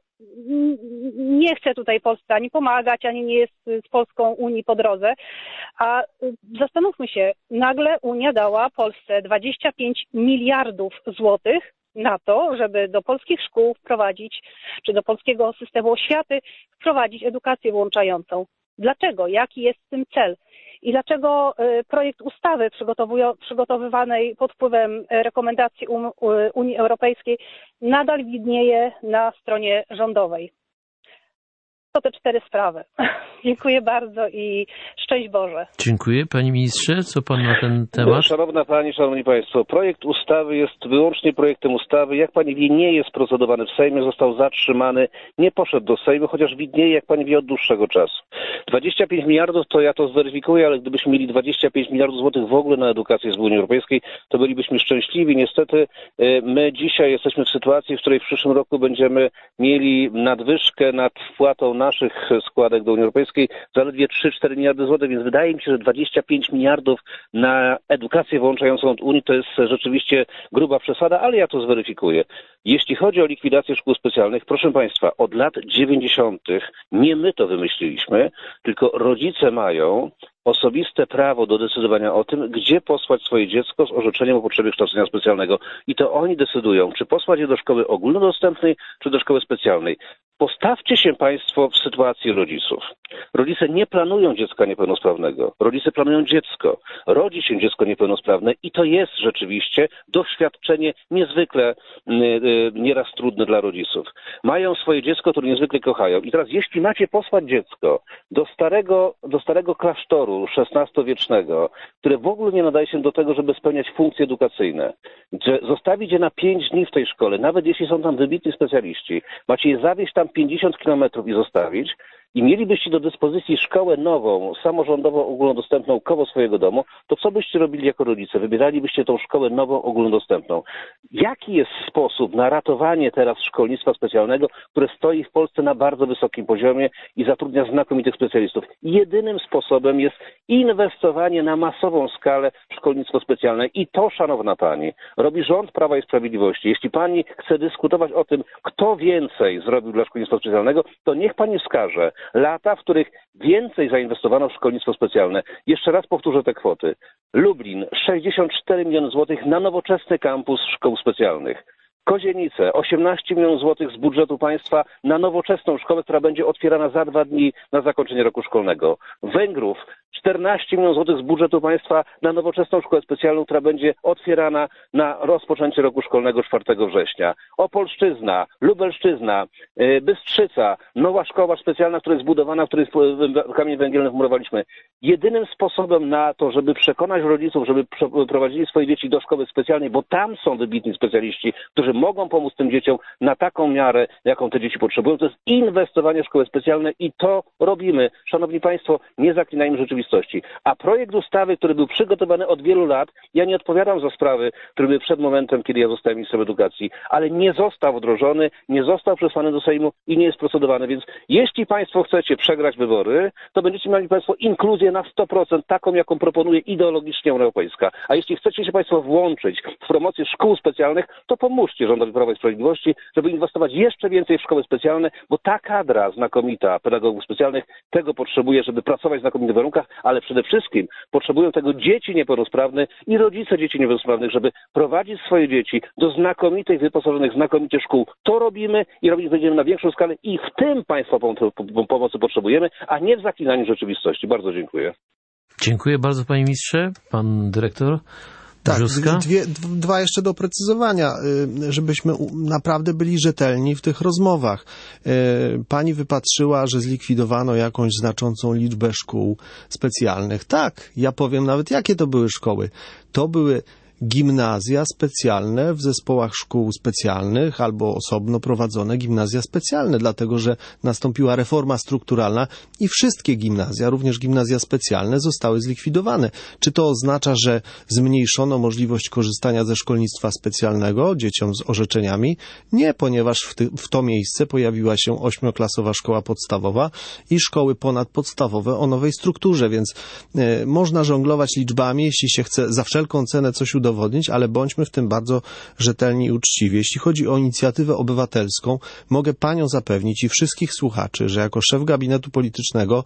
nie chce tutaj Polsce ani pomagać, ani nie jest z Polską Unii po drodze. A zastanówmy się, nagle Unia dała Polsce 25 miliardów złotych na to, żeby do polskich szkół wprowadzić, czy do polskiego systemu oświaty wprowadzić edukację włączającą. Dlaczego? Jaki jest w tym cel? I dlaczego projekt ustawy przygotowywanej pod wpływem rekomendacji Unii Europejskiej nadal widnieje na stronie rządowej? To te 4 sprawy. Dziękuję bardzo i szczęść Boże. Dziękuję. Panie ministrze, co pan na ten temat? Szanowna Pani, Szanowni Państwo, projekt ustawy jest wyłącznie projektem ustawy. Jak Pani wie, nie jest procedowany w Sejmie, został zatrzymany, nie poszedł do Sejmu, chociaż widnieje, jak Pani wie, od dłuższego czasu. 25 miliardów, to ja to zweryfikuję, ale gdybyśmy mieli 25 miliardów złotych w ogóle na edukację z Unii Europejskiej, to bylibyśmy szczęśliwi. Niestety my dzisiaj jesteśmy w sytuacji, w której w przyszłym roku będziemy mieli nadwyżkę nad wpłatą naszych składek do Unii Europejskiej zaledwie 3-4 miliardy złotych, więc wydaje mi się, że 25 miliardów na edukację włączającą od Unii to jest rzeczywiście gruba przesada, ale ja to zweryfikuję. Jeśli chodzi o likwidację szkół specjalnych, proszę Państwa, od lat 90. nie my to wymyśliliśmy, tylko rodzice mają osobiste prawo do decydowania o tym, gdzie posłać swoje dziecko z orzeczeniem o potrzebie kształcenia specjalnego. I to oni decydują, czy posłać je do szkoły ogólnodostępnej, czy do szkoły specjalnej. Postawcie się Państwo w sytuacji rodziców. Rodzice nie planują dziecka niepełnosprawnego. Rodzice planują dziecko. Rodzi się dziecko niepełnosprawne i to jest rzeczywiście doświadczenie niezwykle nieraz trudne dla rodziców. Mają swoje dziecko, które niezwykle kochają. I teraz jeśli macie posłać dziecko do starego klasztoru XVI-wiecznego, które w ogóle nie nadaje się do tego, żeby spełniać funkcje edukacyjne, że zostawić je na 5 dni w tej szkole, nawet jeśli są tam wybitni specjaliści, macie je zawieźć tam 50 kilometrów i zostawić, i mielibyście do dyspozycji szkołę nową, samorządową, ogólnodostępną koło swojego domu, to co byście robili jako rodzice? Wybieralibyście tą szkołę nową, ogólnodostępną. Jaki jest sposób na ratowanie teraz szkolnictwa specjalnego, które stoi w Polsce na bardzo wysokim poziomie i zatrudnia znakomitych specjalistów? Jedynym sposobem jest inwestowanie na masową skalę w szkolnictwo specjalne. I to, szanowna Pani, robi rząd Prawa i Sprawiedliwości. Jeśli Pani chce dyskutować o tym, kto więcej zrobił dla szkolnictwa specjalnego, to niech Pani wskaże lata, w których więcej zainwestowano w szkolnictwo specjalne. Jeszcze raz powtórzę te kwoty. Lublin 64 miliony złotych na nowoczesny kampus szkół specjalnych. Kozienice 18 milionów złotych z budżetu państwa na nowoczesną szkołę, która będzie otwierana za 2 dni na zakończenie roku szkolnego. Węgrów 14 milionów złotych z budżetu państwa na nowoczesną szkołę specjalną, która będzie otwierana na rozpoczęcie roku szkolnego 4 września. Opolszczyzna, Lubelszczyzna, Bystrzyca, nowa szkoła specjalna, która jest zbudowana, w której kamień węgielny wmurowaliśmy. Jedynym sposobem na to, żeby przekonać rodziców, żeby prowadzili swoje dzieci do szkoły specjalnej, bo tam są wybitni specjaliści, którzy mogą pomóc tym dzieciom na taką miarę, jaką te dzieci potrzebują. To jest inwestowanie w szkoły specjalne i to robimy. Szanowni Państwo, nie zaklinajmy rzeczywistości. A projekt ustawy, który był przygotowany od wielu lat, ja nie odpowiadam za sprawy, które były przed momentem, kiedy ja zostałem ministrem edukacji, ale nie został wdrożony, nie został przesłany do Sejmu i nie jest procedowany. Więc jeśli Państwo chcecie przegrać wybory, to będziecie mieli Państwo inkluzję na 100%, taką, jaką proponuje ideologicznie Unia Europejska. A jeśli chcecie się Państwo włączyć w promocję szkół specjalnych, to pomóżcie rządowi Prawa i Sprawiedliwości, żeby inwestować jeszcze więcej w szkoły specjalne, bo ta kadra znakomita pedagogów specjalnych tego potrzebuje, żeby pracować w znakomitych warunkach, ale przede wszystkim potrzebują tego dzieci niepełnosprawne i rodzice dzieci niepełnosprawnych, żeby prowadzić swoje dzieci do znakomitych, wyposażonych znakomicie szkół. To robimy i robić będziemy na większą skalę i w tym Państwa pomocy potrzebujemy, a nie w zaklinaniu rzeczywistości. Bardzo dziękuję. Dziękuję bardzo, panie ministrze. Pan dyrektor Brzuska. Tak, dwa jeszcze doprecyzowania, żebyśmy naprawdę byli rzetelni w tych rozmowach. Pani wypatrzyła, że zlikwidowano jakąś znaczącą liczbę szkół specjalnych. Tak, ja powiem nawet, jakie to były szkoły. To były gimnazja specjalne w zespołach szkół specjalnych albo osobno prowadzone gimnazja specjalne, dlatego że nastąpiła reforma strukturalna i wszystkie gimnazja, również gimnazja specjalne, zostały zlikwidowane. Czy to oznacza, że zmniejszono możliwość korzystania ze szkolnictwa specjalnego dzieciom z orzeczeniami? Nie, ponieważ w to miejsce pojawiła się 8-klasowa szkoła podstawowa i szkoły ponadpodstawowe o nowej strukturze, więc można żonglować liczbami, jeśli się chce za wszelką cenę coś udowodnić, ale bądźmy w tym bardzo rzetelni i uczciwi. Jeśli chodzi o inicjatywę obywatelską, mogę panią zapewnić i wszystkich słuchaczy, że jako szef gabinetu politycznego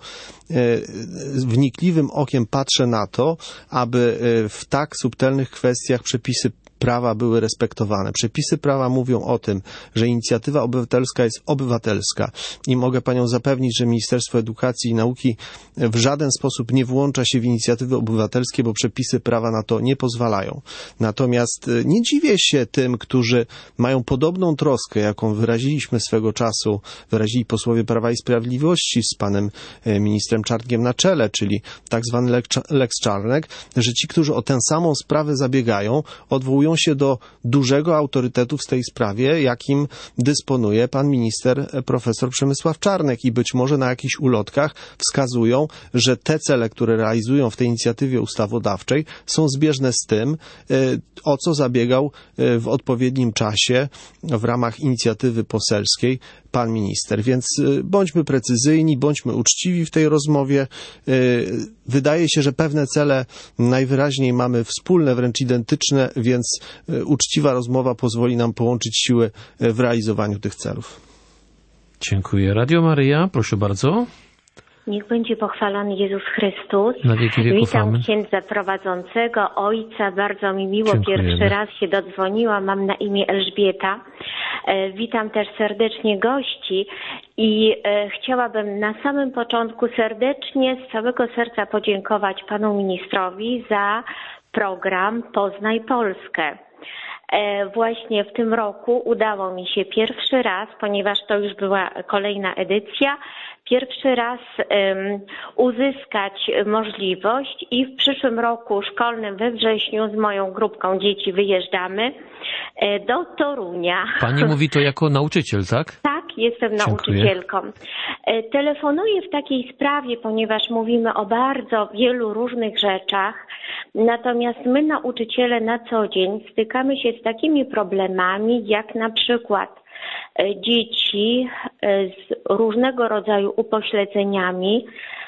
wnikliwym okiem patrzę na to, aby w tak subtelnych kwestiach przepisy prawa były respektowane. Przepisy prawa mówią o tym, że inicjatywa obywatelska jest obywatelska i mogę panią zapewnić, że Ministerstwo Edukacji i Nauki w żaden sposób nie włącza się w inicjatywy obywatelskie, bo przepisy prawa na to nie pozwalają. Natomiast nie dziwię się tym, którzy mają podobną troskę, jaką wyraziliśmy swego czasu, wyrazili posłowie Prawa i Sprawiedliwości z panem ministrem Czarnkiem na czele, czyli tak zwany Lex Czarnek, że ci, którzy o tę samą sprawę zabiegają, odwołują się do dużego autorytetu w tej sprawie, jakim dysponuje pan minister profesor Przemysław Czarnek i być może na jakichś ulotkach wskazują, że te cele, które realizują w tej inicjatywie ustawodawczej, są zbieżne z tym, o co zabiegał w odpowiednim czasie w ramach inicjatywy poselskiej pan minister. Więc bądźmy precyzyjni, bądźmy uczciwi w tej rozmowie. Wydaje się, że pewne cele najwyraźniej mamy wspólne, wręcz identyczne, więc uczciwa rozmowa pozwoli nam połączyć siły w realizowaniu tych celów. Dziękuję. Radio Maryja, proszę bardzo. Niech będzie pochwalony Jezus Chrystus. Na wieki wieków. Witam amen. księdza prowadzącego, ojca. Bardzo mi miło. Dziękujemy. Pierwszy raz się dodzwoniłam. Mam na imię Elżbieta. Witam też serdecznie gości i chciałabym na samym początku serdecznie, z całego serca podziękować panu ministrowi za program Poznaj Polskę. Właśnie w tym roku udało mi się pierwszy raz, ponieważ to już była kolejna edycja, pierwszy raz uzyskać możliwość i w przyszłym roku szkolnym we wrześniu z moją grupką dzieci wyjeżdżamy do Torunia. Pani mówi to jako nauczyciel, tak? Tak, jestem nauczycielką. Telefonuję w takiej sprawie, ponieważ mówimy o bardzo wielu różnych rzeczach, natomiast my nauczyciele na co dzień stykamy się z takimi problemami, jak na przykład dzieci z różnego rodzaju upośledzeniami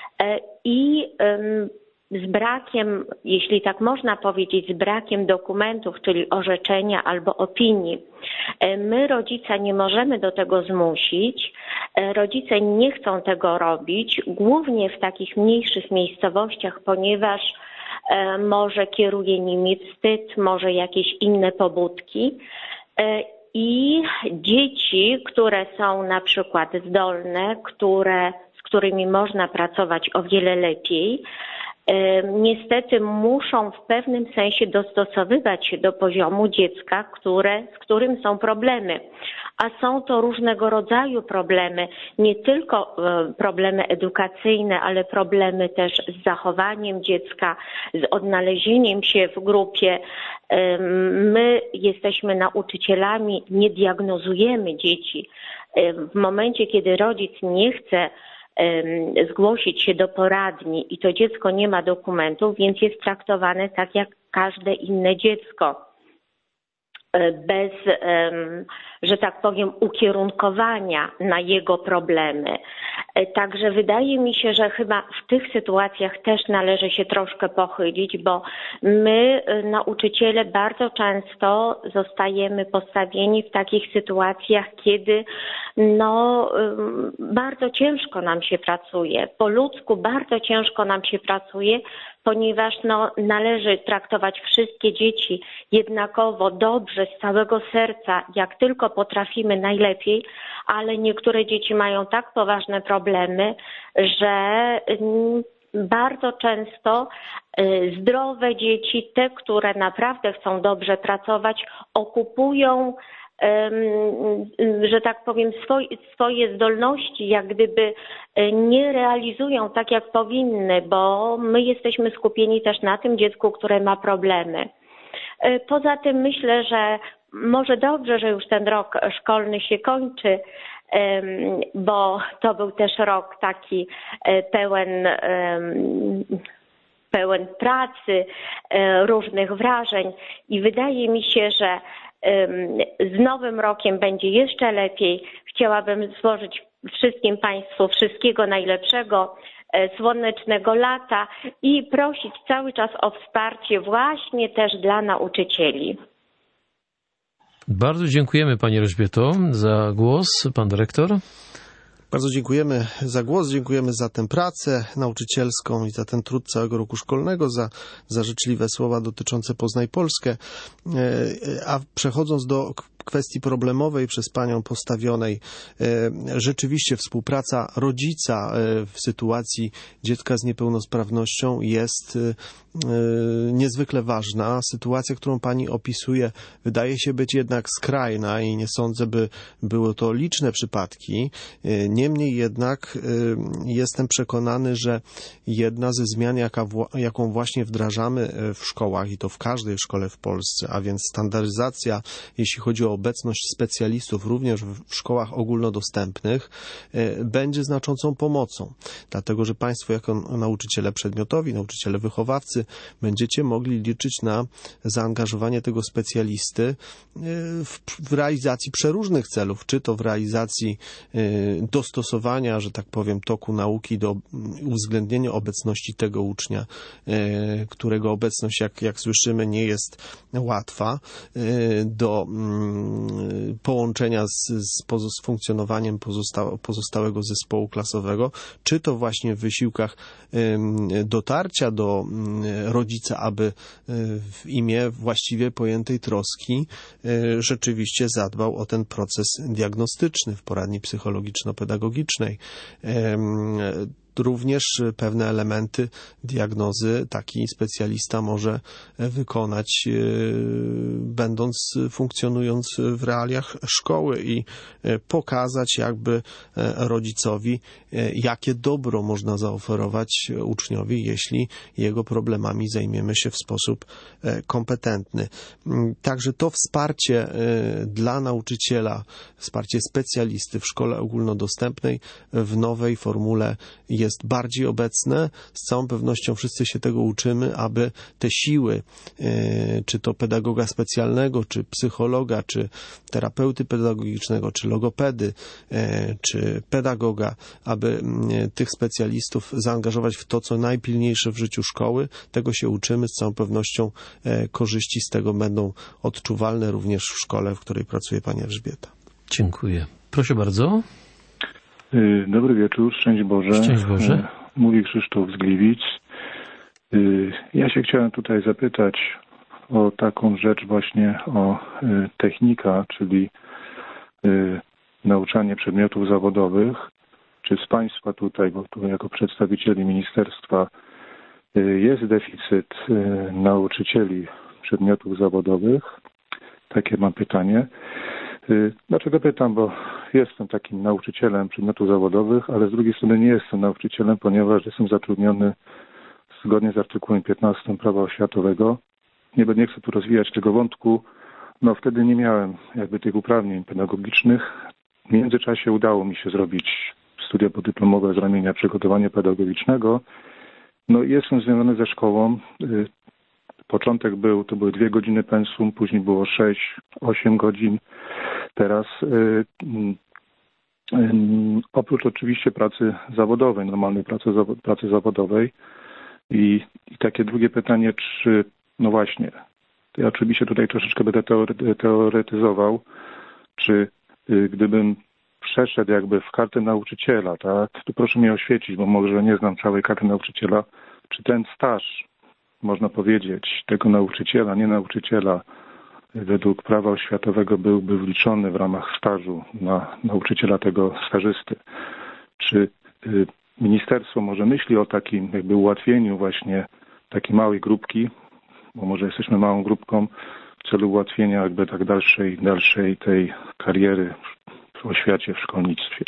i z brakiem, jeśli tak można powiedzieć, z brakiem dokumentów, czyli orzeczenia albo opinii. My, rodzice, nie możemy do tego zmusić. Rodzice nie chcą tego robić, głównie w takich mniejszych miejscowościach, ponieważ może kieruje nimi wstyd, może jakieś inne pobudki. I dzieci, które są na przykład zdolne, z którymi można pracować o wiele lepiej, niestety muszą w pewnym sensie dostosowywać się do poziomu dziecka, z którym są problemy. A są to różnego rodzaju problemy, nie tylko problemy edukacyjne, ale problemy też z zachowaniem dziecka, z odnalezieniem się w grupie. My jesteśmy nauczycielami, nie diagnozujemy dzieci. W momencie, kiedy rodzic nie chce zgłosić się do poradni i to dziecko nie ma dokumentów, więc jest traktowane tak jak każde inne dziecko. Bez, że tak powiem, ukierunkowania na jego problemy. Także wydaje mi się, że chyba w tych sytuacjach też należy się troszkę pochylić, bo my, nauczyciele, bardzo często zostajemy postawieni w takich sytuacjach, kiedy bardzo ciężko nam się pracuje. Po ludzku bardzo ciężko nam się pracuje, ponieważ należy traktować wszystkie dzieci jednakowo, dobrze, z całego serca, jak tylko potrafimy najlepiej, ale niektóre dzieci mają tak poważne problemy, że bardzo często zdrowe dzieci, te, które naprawdę chcą dobrze pracować, okupują, że tak powiem, swoje zdolności, jak gdyby nie realizują tak, jak powinny, bo my jesteśmy skupieni też na tym dziecku, które ma problemy. Poza tym myślę, że może dobrze, że już ten rok szkolny się kończy, bo to był też rok taki pełen pracy, różnych wrażeń i wydaje mi się, że z nowym rokiem będzie jeszcze lepiej. Chciałabym złożyć wszystkim Państwu wszystkiego najlepszego, słonecznego lata i prosić cały czas o wsparcie właśnie też dla nauczycieli. Bardzo dziękujemy Pani Elżbieto za głos. Pan dyrektor. Bardzo dziękujemy za głos, dziękujemy za tę pracę nauczycielską i za ten trud całego roku szkolnego, za życzliwe słowa dotyczące Poznaj Polskę. A przechodząc do kwestii problemowej przez Panią postawionej, rzeczywiście współpraca rodzica w sytuacji dziecka z niepełnosprawnością jest niezwykle ważna. Sytuacja, którą Pani opisuje, wydaje się być jednak skrajna i nie sądzę, by były to liczne przypadki. Niemniej jednak jestem przekonany, że jedna ze zmian, jaką właśnie wdrażamy w szkołach i to w każdej szkole w Polsce, a więc standaryzacja, jeśli chodzi o obecność specjalistów również w szkołach ogólnodostępnych, będzie znaczącą pomocą. Dlatego, że Państwo jako nauczyciele przedmiotowi, nauczyciele wychowawcy będziecie mogli liczyć na zaangażowanie tego specjalisty w realizacji przeróżnych celów, czy to w realizacji dostosowania, że tak powiem, toku nauki do uwzględnienia obecności tego ucznia, którego obecność, jak słyszymy, nie jest łatwa, do połączenia z funkcjonowaniem pozostałego zespołu klasowego, czy to właśnie w wysiłkach dotarcia do rodzica, aby w imię właściwie pojętej troski rzeczywiście zadbał o ten proces diagnostyczny w poradni psychologiczno-pedagogicznej. Również pewne elementy diagnozy taki specjalista może wykonać, funkcjonując w realiach szkoły i pokazać jakby rodzicowi, jakie dobro można zaoferować uczniowi, jeśli jego problemami zajmiemy się w sposób kompetentny. Także to wsparcie dla nauczyciela, wsparcie specjalisty w szkole ogólnodostępnej w nowej formule jest bardziej obecne. Z całą pewnością wszyscy się tego uczymy, aby te siły, czy to pedagoga specjalnego, czy psychologa, czy terapeuty pedagogicznego, czy logopedy, czy pedagoga, aby tych specjalistów zaangażować w to, co najpilniejsze w życiu szkoły. Tego się uczymy. Z całą pewnością korzyści z tego będą odczuwalne również w szkole, w której pracuje Pani Elżbieta. Dziękuję. Proszę bardzo. Dobry wieczór, szczęść Boże. Szczęść Boże. Mówi Krzysztof z Gliwic. Ja się chciałem tutaj zapytać o taką rzecz właśnie, o technika, czyli nauczanie przedmiotów zawodowych. Czy z Państwa tutaj, bo tu jako przedstawicieli ministerstwa Jest deficyt nauczycieli przedmiotów zawodowych. Takie mam pytanie. Dlaczego pytam? Bo jestem takim nauczycielem przedmiotów zawodowych, ale z drugiej strony nie jestem nauczycielem, ponieważ jestem zatrudniony zgodnie z artykułem 15 Prawa oświatowego. Nie chcę tu rozwijać tego wątku. No wtedy nie miałem jakby tych uprawnień pedagogicznych. W międzyczasie udało mi się zrobić studia podyplomowe z ramienia przygotowania pedagogicznego. No i jestem związany ze szkołą. Początek to były 2 godziny pensum, później było 6-8 godzin. Teraz oprócz oczywiście pracy zawodowej, normalnej pracy zawodowej i takie drugie pytanie, czy no właśnie, ja oczywiście tutaj troszeczkę będę teoretyzował, czy gdybym przeszedł jakby w kartę nauczyciela, tak, to proszę mnie oświecić, bo może nie znam całej karty nauczyciela, czy ten staż, można powiedzieć, tego nauczyciela, nie nauczyciela, według prawa oświatowego byłby wliczony w ramach stażu na nauczyciela tego stażysty. Czy ministerstwo może myśli o takim jakby ułatwieniu właśnie takiej małej grupki, bo może jesteśmy małą grupką, w celu ułatwienia jakby tak dalszej tej kariery w oświacie, w szkolnictwie.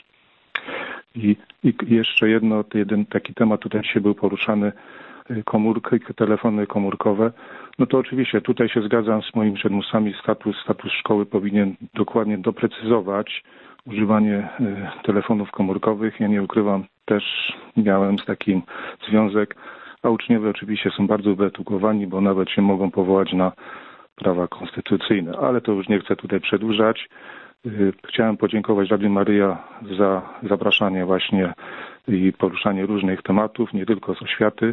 I jeszcze jeden taki temat tutaj dzisiaj był poruszany, komórki, telefony komórkowe. No to oczywiście tutaj się zgadzam z moimi przedmówcami, status szkoły powinien dokładnie doprecyzować używanie telefonów komórkowych. Ja nie ukrywam, też miałem z takim związek, a uczniowie oczywiście są bardzo wyedukowani, bo nawet się mogą powołać na prawa konstytucyjne, ale to już nie chcę tutaj przedłużać. Chciałem podziękować Radiu Maryja za zapraszanie właśnie i poruszanie różnych tematów, nie tylko z oświaty.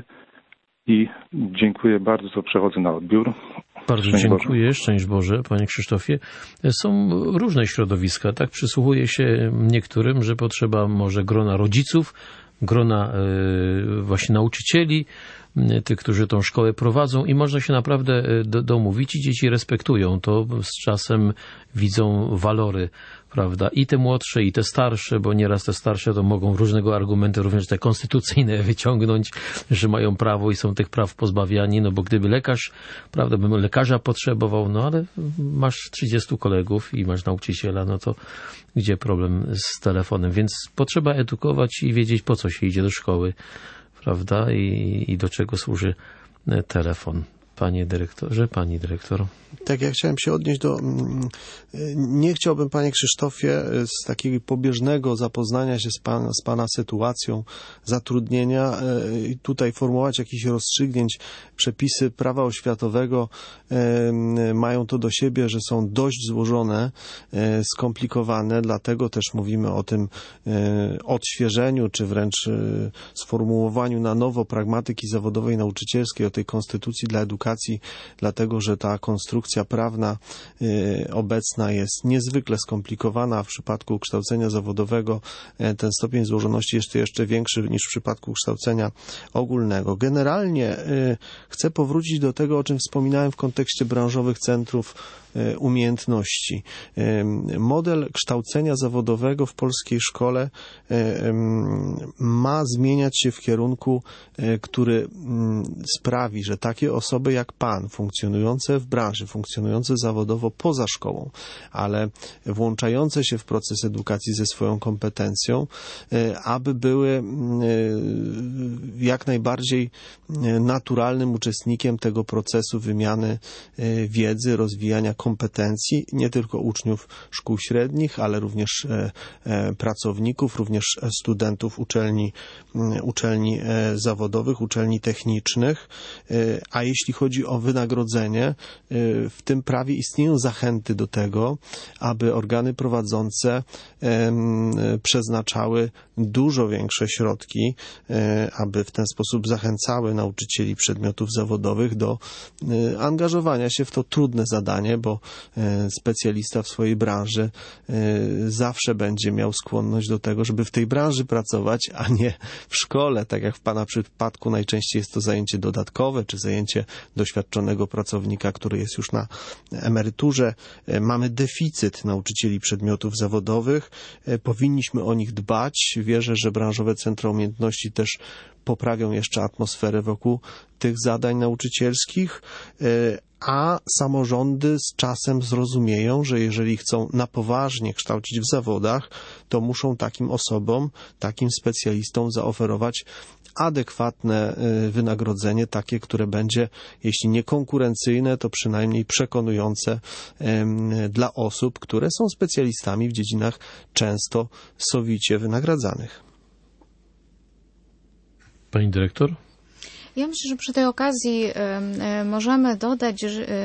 I dziękuję bardzo, przechodzę na odbiór. Bardzo dziękuję, szczęść Boże, Panie Krzysztofie. Są różne środowiska, tak? Przysłuchuje się niektórym, że potrzeba może grona rodziców, grona właśnie nauczycieli, tych, którzy tą szkołę prowadzą i można się naprawdę domówić i dzieci respektują to, z czasem widzą walory, prawda, i te młodsze, i te starsze, bo nieraz te starsze to mogą różnego argumenty, również te konstytucyjne wyciągnąć, że mają prawo i są tych praw pozbawiani, no bo gdyby lekarz, prawda, bym lekarza potrzebował, no ale masz 30 kolegów i masz nauczyciela, no to gdzie problem z telefonem, więc potrzeba edukować i wiedzieć, po co się idzie do szkoły, prawda, i do czego służy telefon. Panie dyrektorze, pani dyrektor. Tak, ja chciałem się odnieść do... Nie chciałbym, panie Krzysztofie, z takiego pobieżnego zapoznania się z pana sytuacją zatrudnienia tutaj formułować jakichś rozstrzygnięć. Przepisy prawa oświatowego mają to do siebie, że są dość złożone, skomplikowane, dlatego też mówimy o tym odświeżeniu, czy wręcz sformułowaniu na nowo pragmatyki zawodowej nauczycielskiej, o tej konstytucji dla edukacji, dlatego że ta konstrukcja prawna obecna jest niezwykle skomplikowana. W przypadku kształcenia zawodowego ten stopień złożoności jest jeszcze większy niż w przypadku kształcenia ogólnego. Generalnie chcę powrócić do tego, o czym wspominałem w kontekście branżowych centrów umiejętności. Model kształcenia zawodowego w polskiej szkole ma zmieniać się w kierunku, który sprawi, że takie osoby jak pan, funkcjonujące w branży, funkcjonujące zawodowo poza szkołą, ale włączające się w proces edukacji ze swoją kompetencją, aby były jak najbardziej naturalnym uczestnikiem tego procesu wymiany wiedzy, rozwijania kompetencji, nie tylko uczniów szkół średnich, ale również pracowników, również studentów uczelni zawodowych, uczelni technicznych. A jeśli chodzi o wynagrodzenie, w tym prawie istnieją zachęty do tego, aby organy prowadzące przeznaczały dużo większe środki, aby w ten sposób zachęcały nauczycieli przedmiotów zawodowych do angażowania się w to trudne zadanie, bo specjalista w swojej branży zawsze będzie miał skłonność do tego, żeby w tej branży pracować, a nie w szkole. Tak jak w pana przypadku najczęściej jest to zajęcie dodatkowe, czy zajęcie doświadczonego pracownika, który jest już na emeryturze. Mamy deficyt nauczycieli przedmiotów zawodowych. Powinniśmy o nich dbać. Wierzę, że branżowe centra umiejętności też poprawią jeszcze atmosferę wokół tych zadań nauczycielskich, a samorządy z czasem zrozumieją, że jeżeli chcą na poważnie kształcić w zawodach, to muszą takim osobom, takim specjalistom zaoferować adekwatne wynagrodzenie, takie, które będzie, jeśli nie konkurencyjne, to przynajmniej przekonujące dla osób, które są specjalistami w dziedzinach często sowicie wynagradzanych. Pani dyrektor? Ja myślę, że przy tej okazji możemy dodać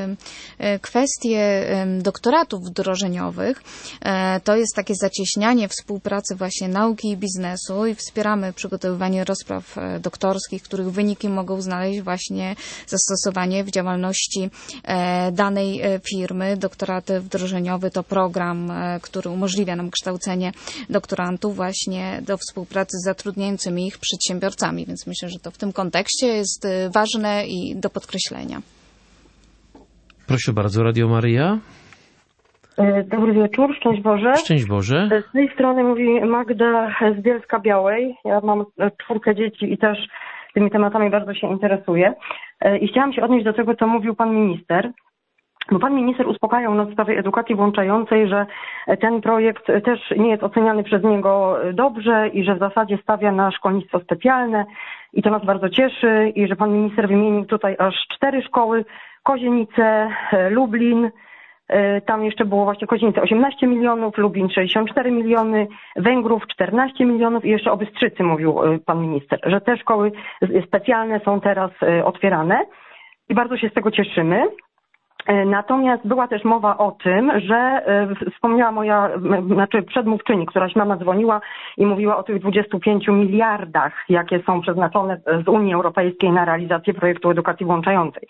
kwestię doktoratów wdrożeniowych. To jest takie zacieśnianie współpracy właśnie nauki i biznesu i wspieramy przygotowywanie rozpraw doktorskich, których wyniki mogą znaleźć właśnie zastosowanie w działalności danej firmy. Doktoraty wdrożeniowe to program, który umożliwia nam kształcenie doktorantów właśnie do współpracy z zatrudniającymi ich przedsiębiorcami, więc myślę, że to w tym kontekście jest ważne i do podkreślenia. Proszę bardzo, Radio Maryja. Dobry wieczór, szczęść Boże. Szczęść Boże. Z tej strony mówi Magda z Bielska-Białej. Ja mam 4 dzieci i też tymi tematami bardzo się interesuję. I chciałam się odnieść do tego, co mówił pan minister. Bo pan minister uspokajał nas w sprawie edukacji włączającej, że ten projekt też nie jest oceniany przez niego dobrze i że w zasadzie stawia na szkolnictwo specjalne i to nas bardzo cieszy i że pan minister wymienił tutaj aż 4 szkoły, Kozienice, Lublin, tam jeszcze było właśnie Kozienice 18 milionów, Lublin 64 miliony, Węgrów 14 milionów i jeszcze o Bystrzycy mówił pan minister, że te szkoły specjalne są teraz otwierane i bardzo się z tego cieszymy. Natomiast była też mowa o tym, że wspomniała moja, przedmówczyni, któraś mama dzwoniła i mówiła o tych 25 miliardach, jakie są przeznaczone z Unii Europejskiej na realizację projektu edukacji włączającej.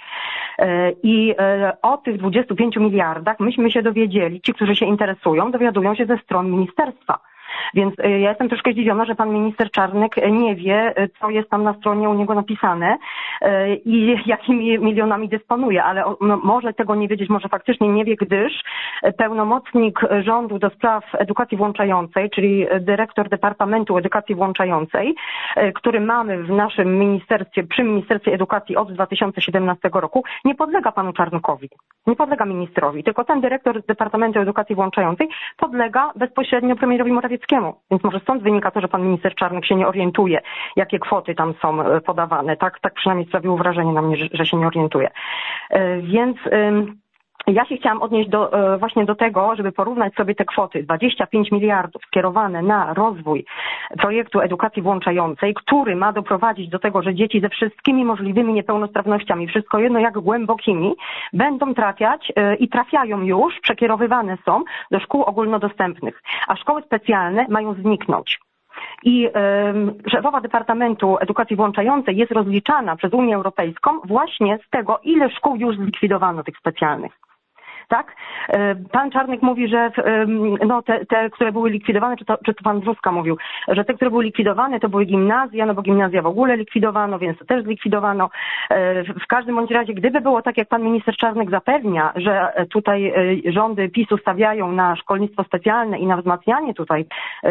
I o tych 25 miliardach myśmy się dowiedzieli, ci, którzy się interesują, dowiadują się ze stron ministerstwa. Więc ja jestem troszkę zdziwiona, że pan minister Czarnek nie wie, co jest tam na stronie u niego napisane i jakimi milionami dysponuje, ale może tego nie wiedzieć, może faktycznie nie wie, gdyż pełnomocnik rządu do spraw edukacji włączającej, czyli dyrektor Departamentu Edukacji Włączającej, który mamy w naszym ministerstwie, przy Ministerstwie Edukacji od 2017 roku, nie podlega panu Czarnkowi, nie podlega ministrowi, tylko ten dyrektor Departamentu Edukacji Włączającej podlega bezpośrednio premierowi Morawieckiemu. Więc może stąd wynika to, że pan minister Czarnek się nie orientuje, jakie kwoty tam są podawane. Tak przynajmniej sprawiło wrażenie na mnie, że się nie orientuje. Więc ja się chciałam odnieść właśnie do tego, żeby porównać sobie te kwoty. 25 miliardów skierowane na rozwój projektu edukacji włączającej, który ma doprowadzić do tego, że dzieci ze wszystkimi możliwymi niepełnosprawnościami, wszystko jedno jak głębokimi, będą trafiać i trafiają już, przekierowywane są do szkół ogólnodostępnych, a szkoły specjalne mają zniknąć. I szefowa Departamentu Edukacji Włączającej jest rozliczana przez Unię Europejską właśnie z tego, ile szkół już zlikwidowano tych specjalnych. Tak? Pan Czarnek mówi, że te, które były likwidowane, czy to pan Brzuska mówił, że te, które były likwidowane, to były gimnazja, no bo gimnazja w ogóle likwidowano, więc to też zlikwidowano. W każdym bądź razie, gdyby było tak, jak pan minister Czarnek zapewnia, że tutaj rządy PiS-u stawiają na szkolnictwo specjalne i na wzmacnianie tutaj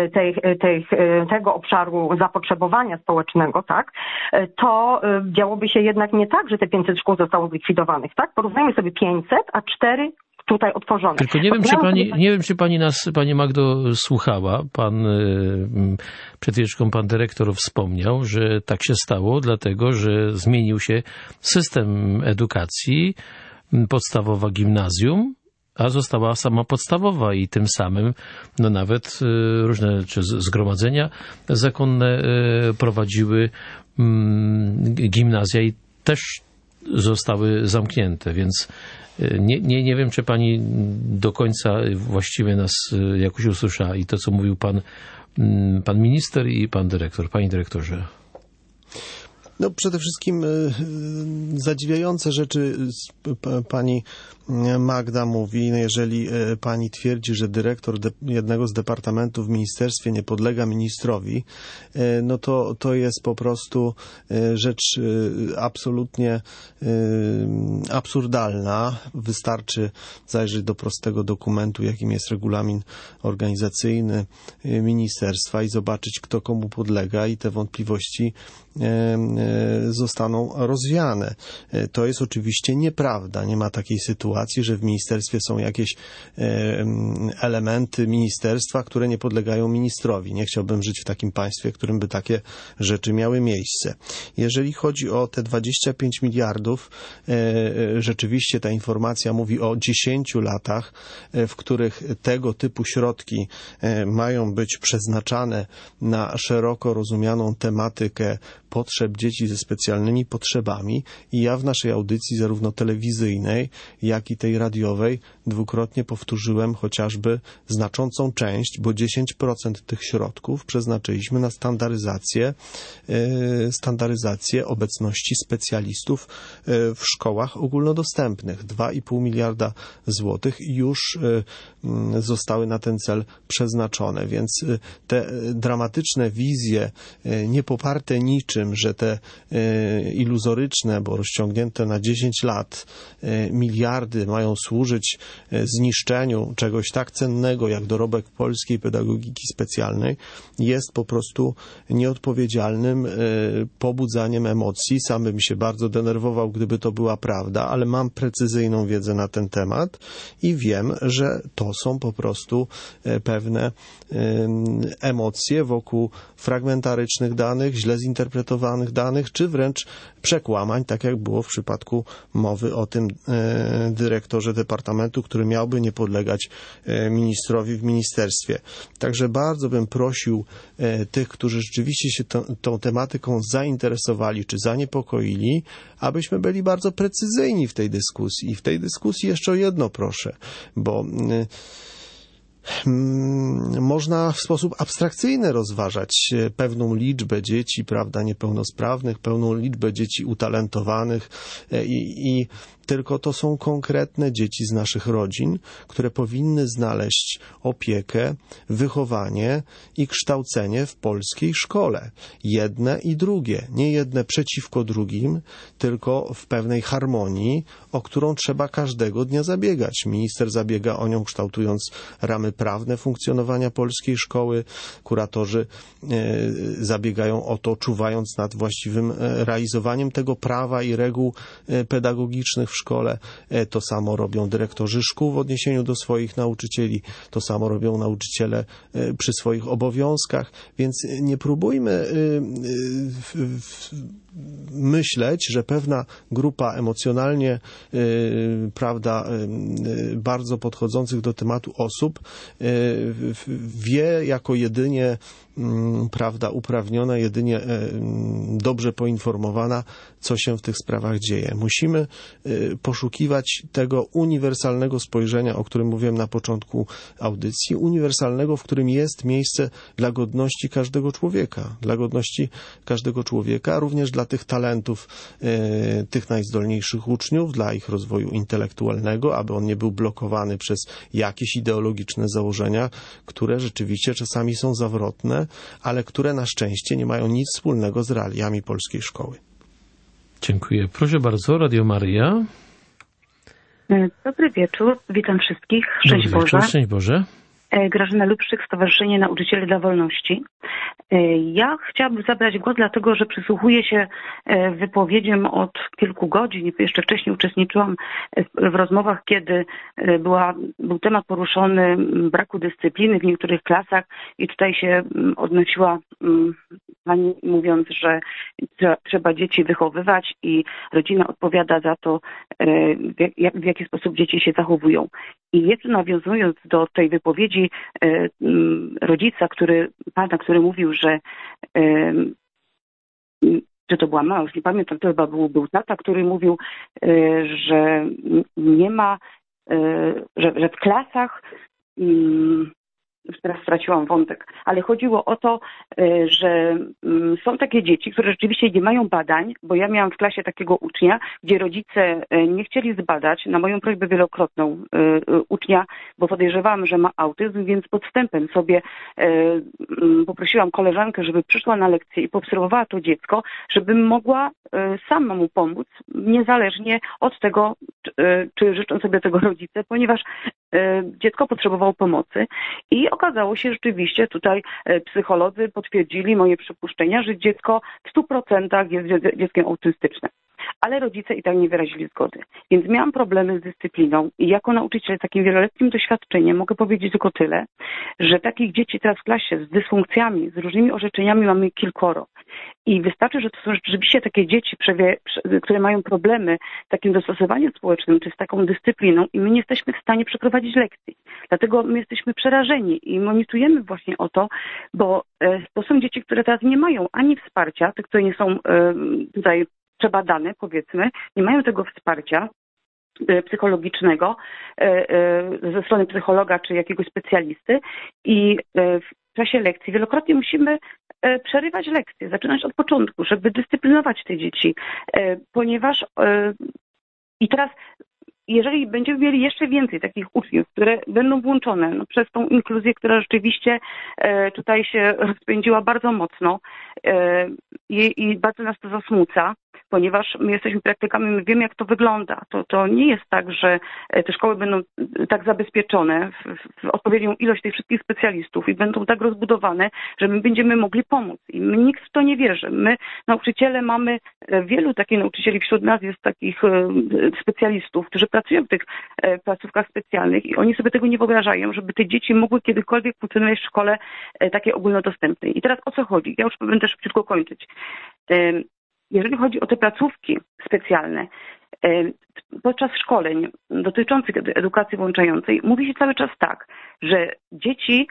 tego obszaru zapotrzebowania społecznego, tak, to działoby się jednak nie tak, że te 500 szkół zostało zlikwidowanych, tak? Porównajmy sobie 500, a 4 tutaj otworzone. Tylko nie wiem, czy pani nas, pani Magdo, słuchała. Przed chwileczką pan dyrektor wspomniał, że tak się stało, dlatego, że zmienił się system edukacji, podstawowa gimnazjum, a została sama podstawowa i tym samym nawet różne zgromadzenia zakonne prowadziły gimnazja i też zostały zamknięte, więc nie wiem, czy pani do końca właściwie nas jakoś usłyszała i to, co mówił pan minister i pan dyrektor. Panie dyrektorze. No przede wszystkim zadziwiające rzeczy pani Magda mówi. No jeżeli pani twierdzi, że dyrektor jednego z departamentów w ministerstwie nie podlega ministrowi, no to jest po prostu rzecz absolutnie absurdalna. Wystarczy zajrzeć do prostego dokumentu, jakim jest regulamin organizacyjny ministerstwa i zobaczyć, kto komu podlega, i te wątpliwości zostaną rozwiane. To jest oczywiście nieprawda. Nie ma takiej sytuacji, że w ministerstwie są jakieś elementy ministerstwa, które nie podlegają ministrowi. Nie chciałbym żyć w takim państwie, w którym by takie rzeczy miały miejsce. Jeżeli chodzi o te 25 miliardów, rzeczywiście ta informacja mówi o 10 latach, w których tego typu środki mają być przeznaczane na szeroko rozumianą tematykę potrzeb dzieci ze specjalnymi potrzebami, i ja w naszej audycji zarówno telewizyjnej, jak i tej radiowej dwukrotnie powtórzyłem chociażby znaczącą część, bo 10% tych środków przeznaczyliśmy na standaryzację obecności specjalistów w szkołach ogólnodostępnych. 2,5 miliarda złotych już zostały na ten cel przeznaczone, więc te dramatyczne wizje, nie poparte niczym, że te iluzoryczne, bo rozciągnięte na 10 lat miliardy mają służyć zniszczeniu czegoś tak cennego jak dorobek polskiej pedagogiki specjalnej, jest po prostu nieodpowiedzialnym pobudzaniem emocji. Sam bym się bardzo denerwował, gdyby to była prawda, ale mam precyzyjną wiedzę na ten temat i wiem, że to są po prostu pewne emocje wokół fragmentarycznych danych, źle zinterpretowanych danych, czy wręcz przekłamań, tak jak było w przypadku mowy o tym dyrektorze departamentu, który miałby nie podlegać ministrowi w ministerstwie. Także bardzo bym prosił tych, którzy rzeczywiście się tą tematyką zainteresowali czy zaniepokoili, abyśmy byli bardzo precyzyjni w tej dyskusji. I w tej dyskusji jeszcze o jedno proszę, bo można w sposób abstrakcyjny rozważać pewną liczbę dzieci, prawda, niepełnosprawnych, pełną liczbę dzieci utalentowanych i tylko to są konkretne dzieci z naszych rodzin, które powinny znaleźć opiekę, wychowanie i kształcenie w polskiej szkole. Jedne i drugie. Nie jedne przeciwko drugim, tylko w pewnej harmonii, o którą trzeba każdego dnia zabiegać. Minister zabiega o nią, kształtując ramy prawne funkcjonowania polskiej szkoły. Kuratorzy zabiegają o to, czuwając nad właściwym realizowaniem tego prawa i reguł pedagogicznych w szkole. To samo robią dyrektorzy szkół w odniesieniu do swoich nauczycieli. To samo robią nauczyciele przy swoich obowiązkach. Więc nie próbujmy myśleć, że pewna grupa emocjonalnie, prawda, bardzo podchodzących do tematu osób wie jako jedynie, prawda, uprawniona, jedynie dobrze poinformowana, co się w tych sprawach dzieje. Musimy poszukiwać tego uniwersalnego spojrzenia, o którym mówiłem na początku audycji, uniwersalnego, w którym jest miejsce dla godności każdego człowieka. Dla godności każdego człowieka, również dla tych talentów tych najzdolniejszych uczniów, dla ich rozwoju intelektualnego, aby on nie był blokowany przez jakieś ideologiczne założenia, które rzeczywiście czasami są zawrotne, ale które na szczęście nie mają nic wspólnego z realiami polskiej szkoły. Dziękuję. Proszę bardzo, Radio Maryja. Dobry wieczór, witam wszystkich. Szczęść Boże. Szczęść Boże. Grażyna Lubszyk, Stowarzyszenie Nauczycieli dla Wolności. Ja chciałabym zabrać głos, dlatego że przysłuchuję się wypowiedziom od kilku godzin. Jeszcze wcześniej uczestniczyłam w rozmowach, kiedy był temat poruszony braku dyscypliny w niektórych klasach i tutaj się odnosiła pani mówiąc, że trzeba dzieci wychowywać i rodzina odpowiada za to, w jaki sposób dzieci się zachowują. I jeszcze nawiązując do tej wypowiedzi rodzica, który mówił, że czy to była mama, już nie pamiętam, to chyba był tata, który mówił, że nie ma, że w klasach już teraz straciłam wątek, ale chodziło o to, że są takie dzieci, które rzeczywiście nie mają badań, bo ja miałam w klasie takiego ucznia, gdzie rodzice nie chcieli zbadać na moją prośbę wielokrotną ucznia, bo podejrzewałam, że ma autyzm, więc podstępem sobie poprosiłam koleżankę, żeby przyszła na lekcję i poobserwowała to dziecko, żebym mogła sama mu pomóc, niezależnie od tego, czy życzą sobie tego rodzice, ponieważ dziecko potrzebowało pomocy i okazało się rzeczywiście, tutaj psycholodzy potwierdzili moje przypuszczenia, że dziecko w 100% jest dzieckiem autystycznym. Ale rodzice i tak nie wyrazili zgody. Więc miałam problemy z dyscypliną i jako nauczyciel z takim wieloletnim doświadczeniem mogę powiedzieć tylko tyle, że takich dzieci teraz w klasie z dysfunkcjami, z różnymi orzeczeniami mamy kilkoro. I wystarczy, że to są rzeczywiście takie dzieci, które mają problemy z takim dostosowaniem społecznym, czy z taką dyscypliną i my nie jesteśmy w stanie przeprowadzić lekcji. Dlatego my jesteśmy przerażeni i monitorujemy właśnie o to, bo to są dzieci, które teraz nie mają ani wsparcia, te, które nie są tutaj przebadane, powiedzmy, nie mają tego wsparcia psychologicznego ze strony psychologa czy jakiegoś specjalisty i w czasie lekcji wielokrotnie musimy przerywać lekcje, zaczynać od początku, żeby dyscyplinować te dzieci, ponieważ i teraz jeżeli będziemy mieli jeszcze więcej takich uczniów, które będą włączone przez tą inkluzję, która rzeczywiście tutaj się rozpędziła bardzo mocno i bardzo nas to zasmuca, ponieważ my jesteśmy praktykami, my wiemy, jak to wygląda. To nie jest tak, że te szkoły będą tak zabezpieczone w odpowiednią ilość tych wszystkich specjalistów i będą tak rozbudowane, że my będziemy mogli pomóc. I nikt w to nie wierzy. My, nauczyciele, mamy wielu takich nauczycieli, wśród nas jest takich specjalistów, którzy pracują w tych placówkach specjalnych i oni sobie tego nie wyobrażają, żeby te dzieci mogły kiedykolwiek funkcjonować w szkole takiej ogólnodostępnej. I teraz o co chodzi? Ja już będę szybciutko kończyć. Jeżeli chodzi o te placówki specjalne, podczas szkoleń dotyczących edukacji włączającej mówi się cały czas tak, że dzieci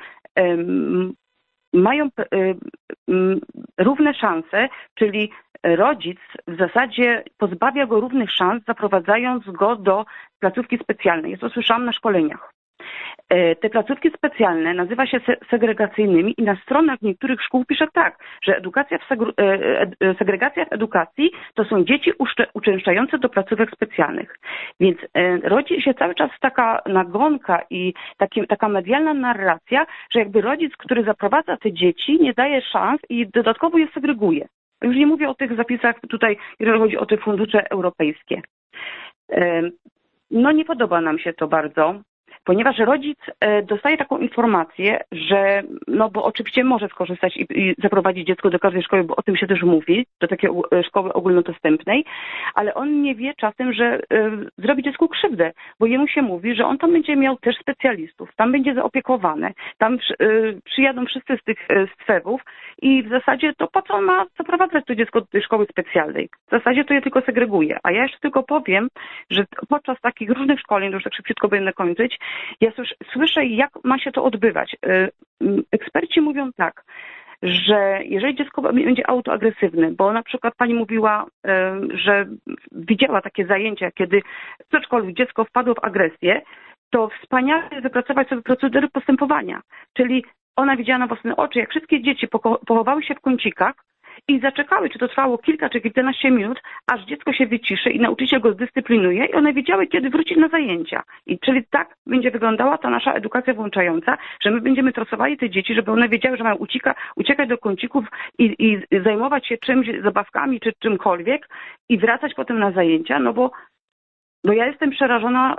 mają równe szanse, czyli rodzic w zasadzie pozbawia go równych szans, zaprowadzając go do placówki specjalnej. Ja to słyszałam na szkoleniach. Te placówki specjalne nazywa się segregacyjnymi i na stronach niektórych szkół pisze tak, że segregacja w edukacji to są dzieci uczęszczające do placówek specjalnych. Więc rodzi się cały czas taka nagonka i taka medialna narracja, że jakby rodzic, który zaprowadza te dzieci, nie daje szans i dodatkowo je segreguje. Już nie mówię o tych zapisach tutaj, jeżeli chodzi o te fundusze europejskie. No nie podoba nam się to bardzo, ponieważ rodzic dostaje taką informację, że, no bo oczywiście może skorzystać i zaprowadzić dziecko do każdej szkoły, bo o tym się też mówi, do takiej szkoły ogólnodostępnej, ale on nie wie czasem, że zrobi dziecku krzywdę, bo jemu się mówi, że on tam będzie miał też specjalistów, tam będzie zaopiekowane, tam przyjadą wszyscy z tych SFEW-ów i w zasadzie to po co on ma zaprowadzać to dziecko do tej szkoły specjalnej? W zasadzie to je tylko segreguje. A ja jeszcze tylko powiem, że podczas takich różnych szkoleń, już tak szybciutko będę kończyć, ja słyszę, jak ma się to odbywać. Eksperci mówią tak, że jeżeli dziecko będzie autoagresywne, bo na przykład pani mówiła, że widziała takie zajęcia, kiedy w przedszkolu dziecko wpadło w agresję, to wspaniale jest wypracować sobie procedury postępowania. Czyli ona widziała na własne oczy, jak wszystkie dzieci pochowały się w kącikach i zaczekały, czy to trwało kilka czy kilkanaście minut, aż dziecko się wyciszy i nauczyciel go zdyscyplinuje i one wiedziały, kiedy wrócić na zajęcia. I czyli tak będzie wyglądała ta nasza edukacja włączająca, że my będziemy trasowali te dzieci, żeby one wiedziały, że mają uciekać do kącików i zajmować się czymś, zabawkami czy czymkolwiek i wracać potem na zajęcia, no bo ja jestem przerażona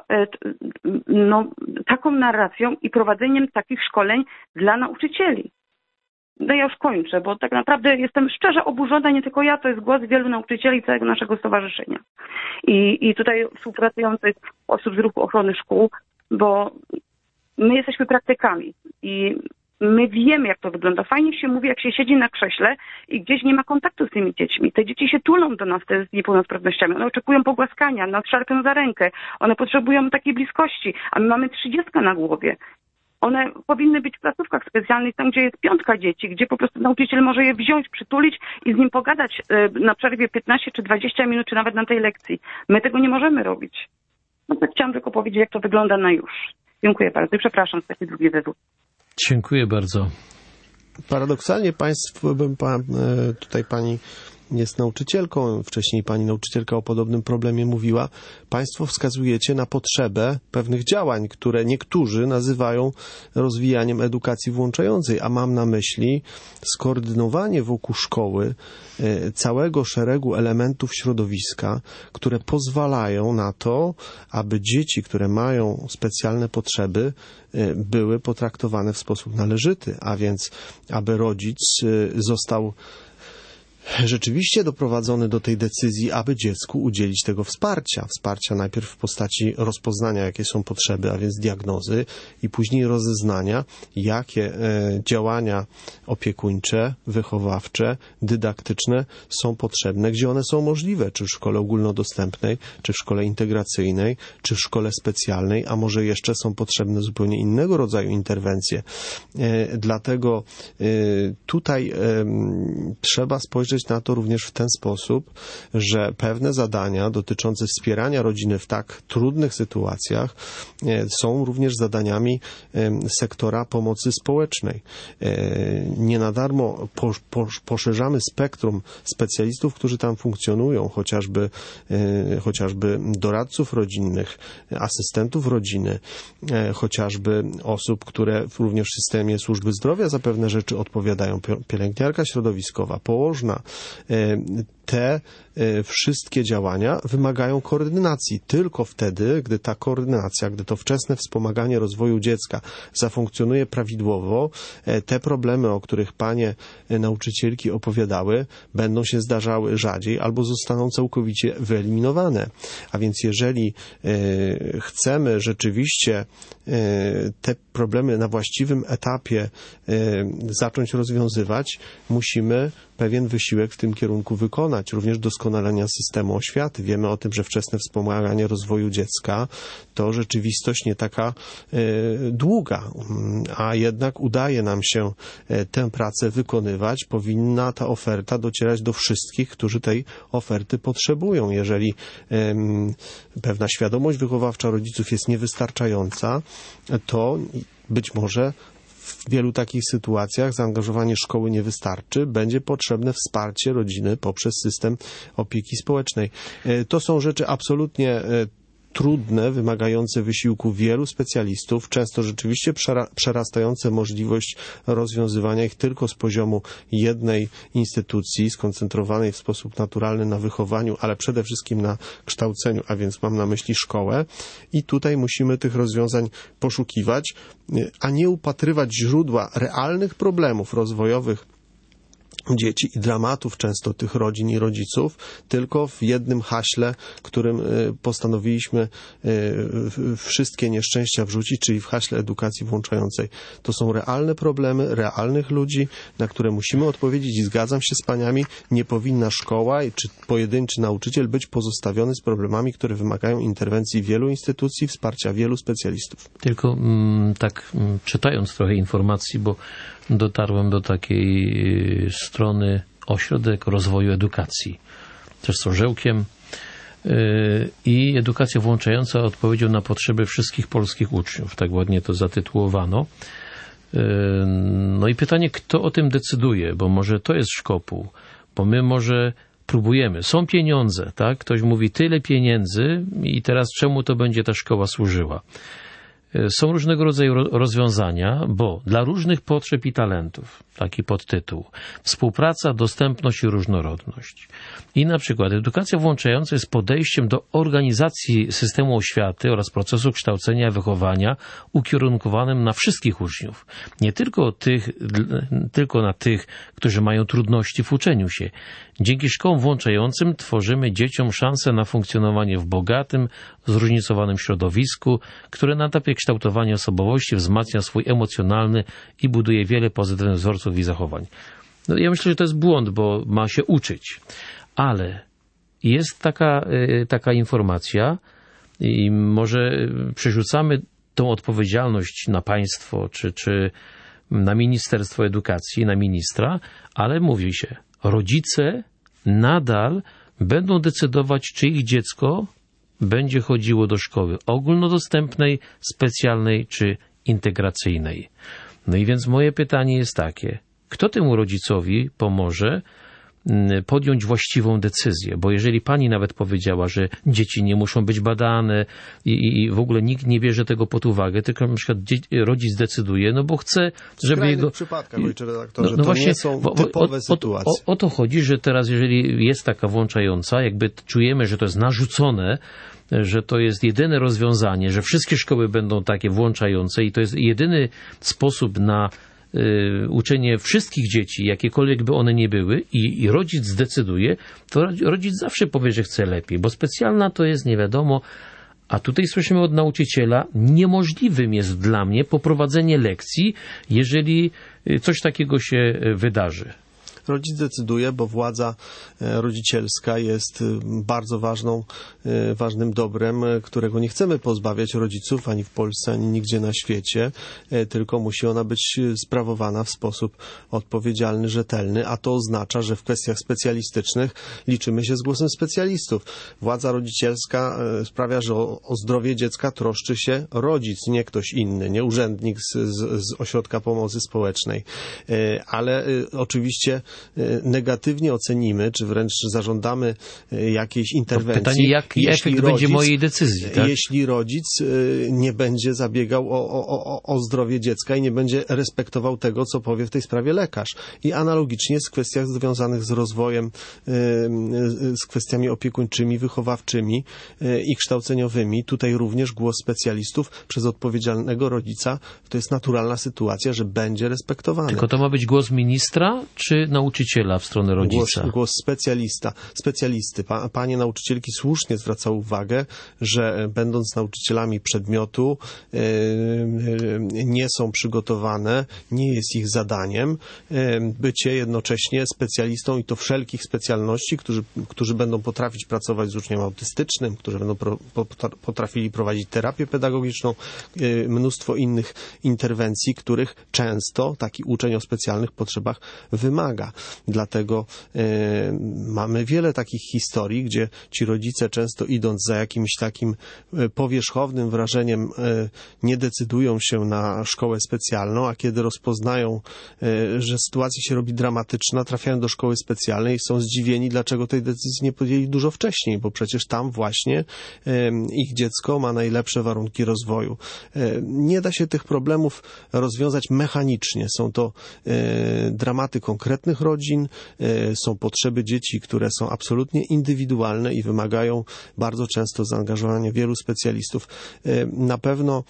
taką narracją i prowadzeniem takich szkoleń dla nauczycieli. No ja już kończę, bo tak naprawdę jestem szczerze oburzona, nie tylko ja, to jest głos wielu nauczycieli całego naszego stowarzyszenia. I tutaj współpracujących osób z ruchu ochrony szkół, bo my jesteśmy praktykami i my wiemy, jak to wygląda. Fajnie się mówi, jak się siedzi na krześle i gdzieś nie ma kontaktu z tymi dziećmi. Te dzieci się tulą do nas z niepełnosprawnościami. One oczekują pogłaskania, nas szarpią za rękę. One potrzebują takiej bliskości, a my mamy 30 na głowie. One powinny być w placówkach specjalnych, tam gdzie jest 5 dzieci, gdzie po prostu nauczyciel może je wziąć, przytulić i z nim pogadać na przerwie 15 czy 20 minut, czy nawet na tej lekcji. My tego nie możemy robić. No tak chciałam tylko powiedzieć, jak to wygląda na już. Dziękuję bardzo i przepraszam za taki długi wywód. Dziękuję bardzo. Paradoksalnie tutaj pani jest nauczycielką, wcześniej pani nauczycielka o podobnym problemie mówiła. Państwo wskazujecie na potrzebę pewnych działań, które niektórzy nazywają rozwijaniem edukacji włączającej, a mam na myśli skoordynowanie wokół szkoły całego szeregu elementów środowiska, które pozwalają na to, aby dzieci, które mają specjalne potrzeby, były potraktowane w sposób należyty, a więc aby rodzic został rzeczywiście doprowadzony do tej decyzji, aby dziecku udzielić tego wsparcia. Wsparcia najpierw w postaci rozpoznania, jakie są potrzeby, a więc diagnozy, i później rozeznania, jakie działania opiekuńcze, wychowawcze, dydaktyczne są potrzebne, gdzie one są możliwe, czy w szkole ogólnodostępnej, czy w szkole integracyjnej, czy w szkole specjalnej, a może jeszcze są potrzebne zupełnie innego rodzaju interwencje. Dlatego tutaj trzeba spojrzeć na to również w ten sposób, że pewne zadania dotyczące wspierania rodziny w tak trudnych sytuacjach są również zadaniami sektora pomocy społecznej. Nie na darmo poszerzamy spektrum specjalistów, którzy tam funkcjonują, chociażby doradców rodzinnych, asystentów rodziny, chociażby osób, które również w systemie służby zdrowia za pewne rzeczy odpowiadają, pielęgniarka środowiskowa, położna. Te wszystkie działania wymagają koordynacji. Tylko wtedy, gdy ta koordynacja, gdy to wczesne wspomaganie rozwoju dziecka zafunkcjonuje prawidłowo, te problemy, o których panie nauczycielki opowiadały, będą się zdarzały rzadziej albo zostaną całkowicie wyeliminowane. A więc jeżeli chcemy rzeczywiście te problemy na właściwym etapie zacząć rozwiązywać, musimy pewien wysiłek w tym kierunku wykonać, również doskonalenia systemu oświaty. Wiemy o tym, że wczesne wspomaganie rozwoju dziecka to rzeczywistość nie taka długa, a jednak udaje nam się tę pracę wykonywać. Powinna ta oferta docierać do wszystkich, którzy tej oferty potrzebują. Jeżeli pewna świadomość wychowawcza rodziców jest niewystarczająca, to być może w wielu takich sytuacjach zaangażowanie szkoły nie wystarczy, będzie potrzebne wsparcie rodziny poprzez system opieki społecznej. To są rzeczy absolutnie trudne, wymagające wysiłku wielu specjalistów, często rzeczywiście przerastające możliwość rozwiązywania ich tylko z poziomu jednej instytucji, skoncentrowanej w sposób naturalny na wychowaniu, ale przede wszystkim na kształceniu, a więc mam na myśli szkołę. I tutaj musimy tych rozwiązań poszukiwać, a nie upatrywać źródła realnych problemów rozwojowych dzieci i dramatów często tych rodzin i rodziców, tylko w jednym haśle, którym postanowiliśmy wszystkie nieszczęścia wrzucić, czyli w haśle edukacji włączającej. To są realne problemy, realnych ludzi, na które musimy odpowiedzieć i zgadzam się z paniami, nie powinna szkoła czy pojedynczy nauczyciel być pozostawiony z problemami, które wymagają interwencji wielu instytucji, wsparcia wielu specjalistów. Tylko czytając trochę informacji, bo dotarłem do takiej strony Ośrodek Rozwoju Edukacji, też z orzełkiem, i edukacja włączająca odpowiedzią na potrzeby wszystkich polskich uczniów. Tak ładnie to zatytułowano. No i pytanie, kto o tym decyduje, bo może to jest szkopuł, bo my może próbujemy. Są pieniądze, tak? Ktoś mówi tyle pieniędzy i teraz czemu to będzie ta szkoła służyła? Są różnego rodzaju rozwiązania, bo dla różnych potrzeb i talentów, taki podtytuł, współpraca, dostępność i różnorodność. I na przykład edukacja włączająca jest podejściem do organizacji systemu oświaty oraz procesu kształcenia i wychowania ukierunkowanym na wszystkich uczniów. Nie tylko na tych, którzy mają trudności w uczeniu się. Dzięki szkołom włączającym tworzymy dzieciom szansę na funkcjonowanie w bogatym, zróżnicowanym środowisku, które na etapie kształtowania osobowości wzmacnia swój emocjonalny i buduje wiele pozytywnych wzorców i zachowań. No, ja myślę, że to jest błąd, bo ma się uczyć. Ale jest taka informacja i może przerzucamy tą odpowiedzialność na państwo, czy na Ministerstwo Edukacji, na ministra, ale mówi się, rodzice nadal będą decydować, czy ich dziecko będzie chodziło do szkoły ogólnodostępnej, specjalnej czy integracyjnej. No i więc moje pytanie jest takie, kto temu rodzicowi pomoże podjąć właściwą decyzję, bo jeżeli pani nawet powiedziała, że dzieci nie muszą być badane i w ogóle nikt nie bierze tego pod uwagę, tylko na przykład rodzic decyduje, no bo chce, żeby jego... W przypadkach, ojcze redaktorze, no to właśnie, nie są typowe sytuacje. O to chodzi, że teraz jeżeli jest taka włączająca, jakby czujemy, że to jest narzucone, że to jest jedyne rozwiązanie, że wszystkie szkoły będą takie włączające i to jest jedyny sposób na uczenie wszystkich dzieci, jakiekolwiek by one nie były i rodzic zdecyduje, to rodzic zawsze powie, że chce lepiej, bo specjalna to jest nie wiadomo, a tutaj słyszymy od nauczyciela, niemożliwym jest dla mnie poprowadzenie lekcji, jeżeli coś takiego się wydarzy. Rodzic decyduje, bo władza rodzicielska jest bardzo ważnym dobrem, którego nie chcemy pozbawiać rodziców ani w Polsce, ani nigdzie na świecie, tylko musi ona być sprawowana w sposób odpowiedzialny, rzetelny, a to oznacza, że w kwestiach specjalistycznych liczymy się z głosem specjalistów. Władza rodzicielska sprawia, że o zdrowie dziecka troszczy się rodzic, nie ktoś inny, nie urzędnik z ośrodka pomocy społecznej. Ale oczywiście negatywnie ocenimy, czy wręcz zażądamy jakiejś interwencji. Pytanie, jaki efekt będzie mojej decyzji, tak? Jeśli rodzic nie będzie zabiegał o zdrowie dziecka i nie będzie respektował tego, co powie w tej sprawie lekarz. I analogicznie w kwestiach związanych z rozwojem, z kwestiami opiekuńczymi, wychowawczymi i kształceniowymi, tutaj również głos specjalistów przez odpowiedzialnego rodzica, to jest naturalna sytuacja, że będzie respektowany. Tylko to ma być głos ministra, czy nauczyciela w stronę rodzica? Głos specjalisty. Panie nauczycielki słusznie zwracały uwagę, że będąc nauczycielami przedmiotu nie są przygotowane, nie jest ich zadaniem bycie jednocześnie specjalistą i to wszelkich specjalności, którzy będą potrafić pracować z uczniem autystycznym, którzy będą potrafili prowadzić terapię pedagogiczną, mnóstwo innych interwencji, których często taki uczeń o specjalnych potrzebach wymaga. Dlatego mamy wiele takich historii, gdzie ci rodzice często idąc za jakimś takim powierzchownym wrażeniem nie decydują się na szkołę specjalną, a kiedy rozpoznają, że sytuacja się robi dramatyczna, trafiają do szkoły specjalnej i są zdziwieni, dlaczego tej decyzji nie podjęli dużo wcześniej, bo przecież tam właśnie ich dziecko ma najlepsze warunki rozwoju. Nie da się tych problemów rozwiązać mechanicznie. Są to dramaty konkretnych rodzin, są potrzeby dzieci, które są absolutnie indywidualne i wymagają bardzo często zaangażowania wielu specjalistów. Na pewno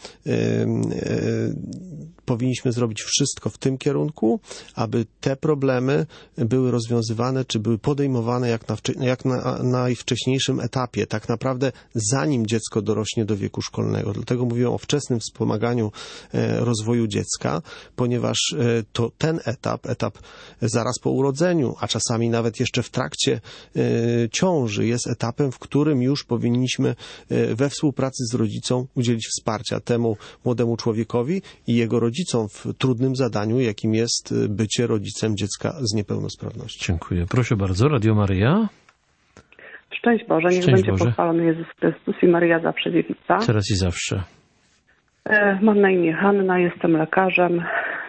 powinniśmy zrobić wszystko w tym kierunku, aby te problemy były rozwiązywane, czy były podejmowane jak na najwcześniejszym etapie, tak naprawdę zanim dziecko dorośnie do wieku szkolnego. Dlatego mówię o wczesnym wspomaganiu rozwoju dziecka, ponieważ to ten etap zaraz po urodzeniu, a czasami nawet jeszcze w trakcie ciąży jest etapem, w którym już powinniśmy we współpracy z rodzicą udzielić wsparcia temu młodemu człowiekowi i jego rodzicom w trudnym zadaniu, jakim jest bycie rodzicem dziecka z niepełnosprawnością. Dziękuję. Proszę bardzo, Radio Maryja. Szczęść Boże, niech będzie pochwalony Jezus Chrystus i Maryja zawsze dziewica. Teraz i zawsze. Mam na imię Hanna, jestem lekarzem,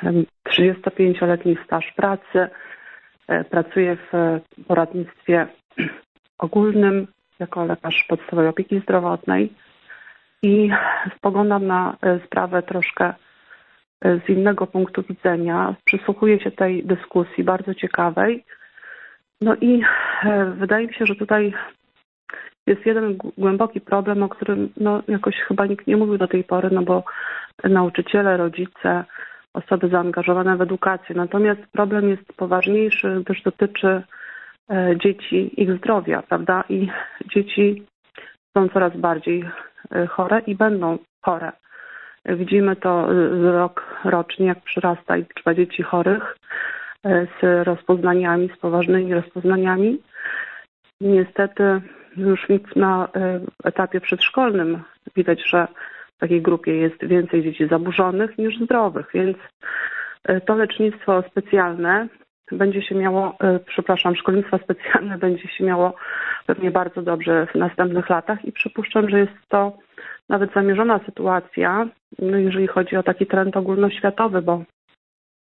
35-letni staż pracy. Pracuję w poradnictwie ogólnym jako lekarz podstawowej opieki zdrowotnej i spoglądam na sprawę troszkę z innego punktu widzenia. Przysłuchuję się tej dyskusji bardzo ciekawej. No i wydaje mi się, że tutaj jest jeden głęboki problem, o którym jakoś chyba nikt nie mówił do tej pory, bo nauczyciele, rodzice, osoby zaangażowane w edukację. Natomiast problem jest poważniejszy, gdyż dotyczy dzieci, ich zdrowia, prawda? I dzieci są coraz bardziej chore i będą chore. Widzimy to rocznie, jak przyrasta liczba dzieci chorych z rozpoznaniami, z poważnymi rozpoznaniami. Niestety już na etapie przedszkolnym widać, że w takiej grupie jest więcej dzieci zaburzonych niż zdrowych, więc to lecznictwo specjalne będzie się miało, szkolnictwo specjalne będzie się miało pewnie bardzo dobrze w następnych latach i przypuszczam, że jest to nawet zamierzona sytuacja, jeżeli chodzi o taki trend ogólnoświatowy, bo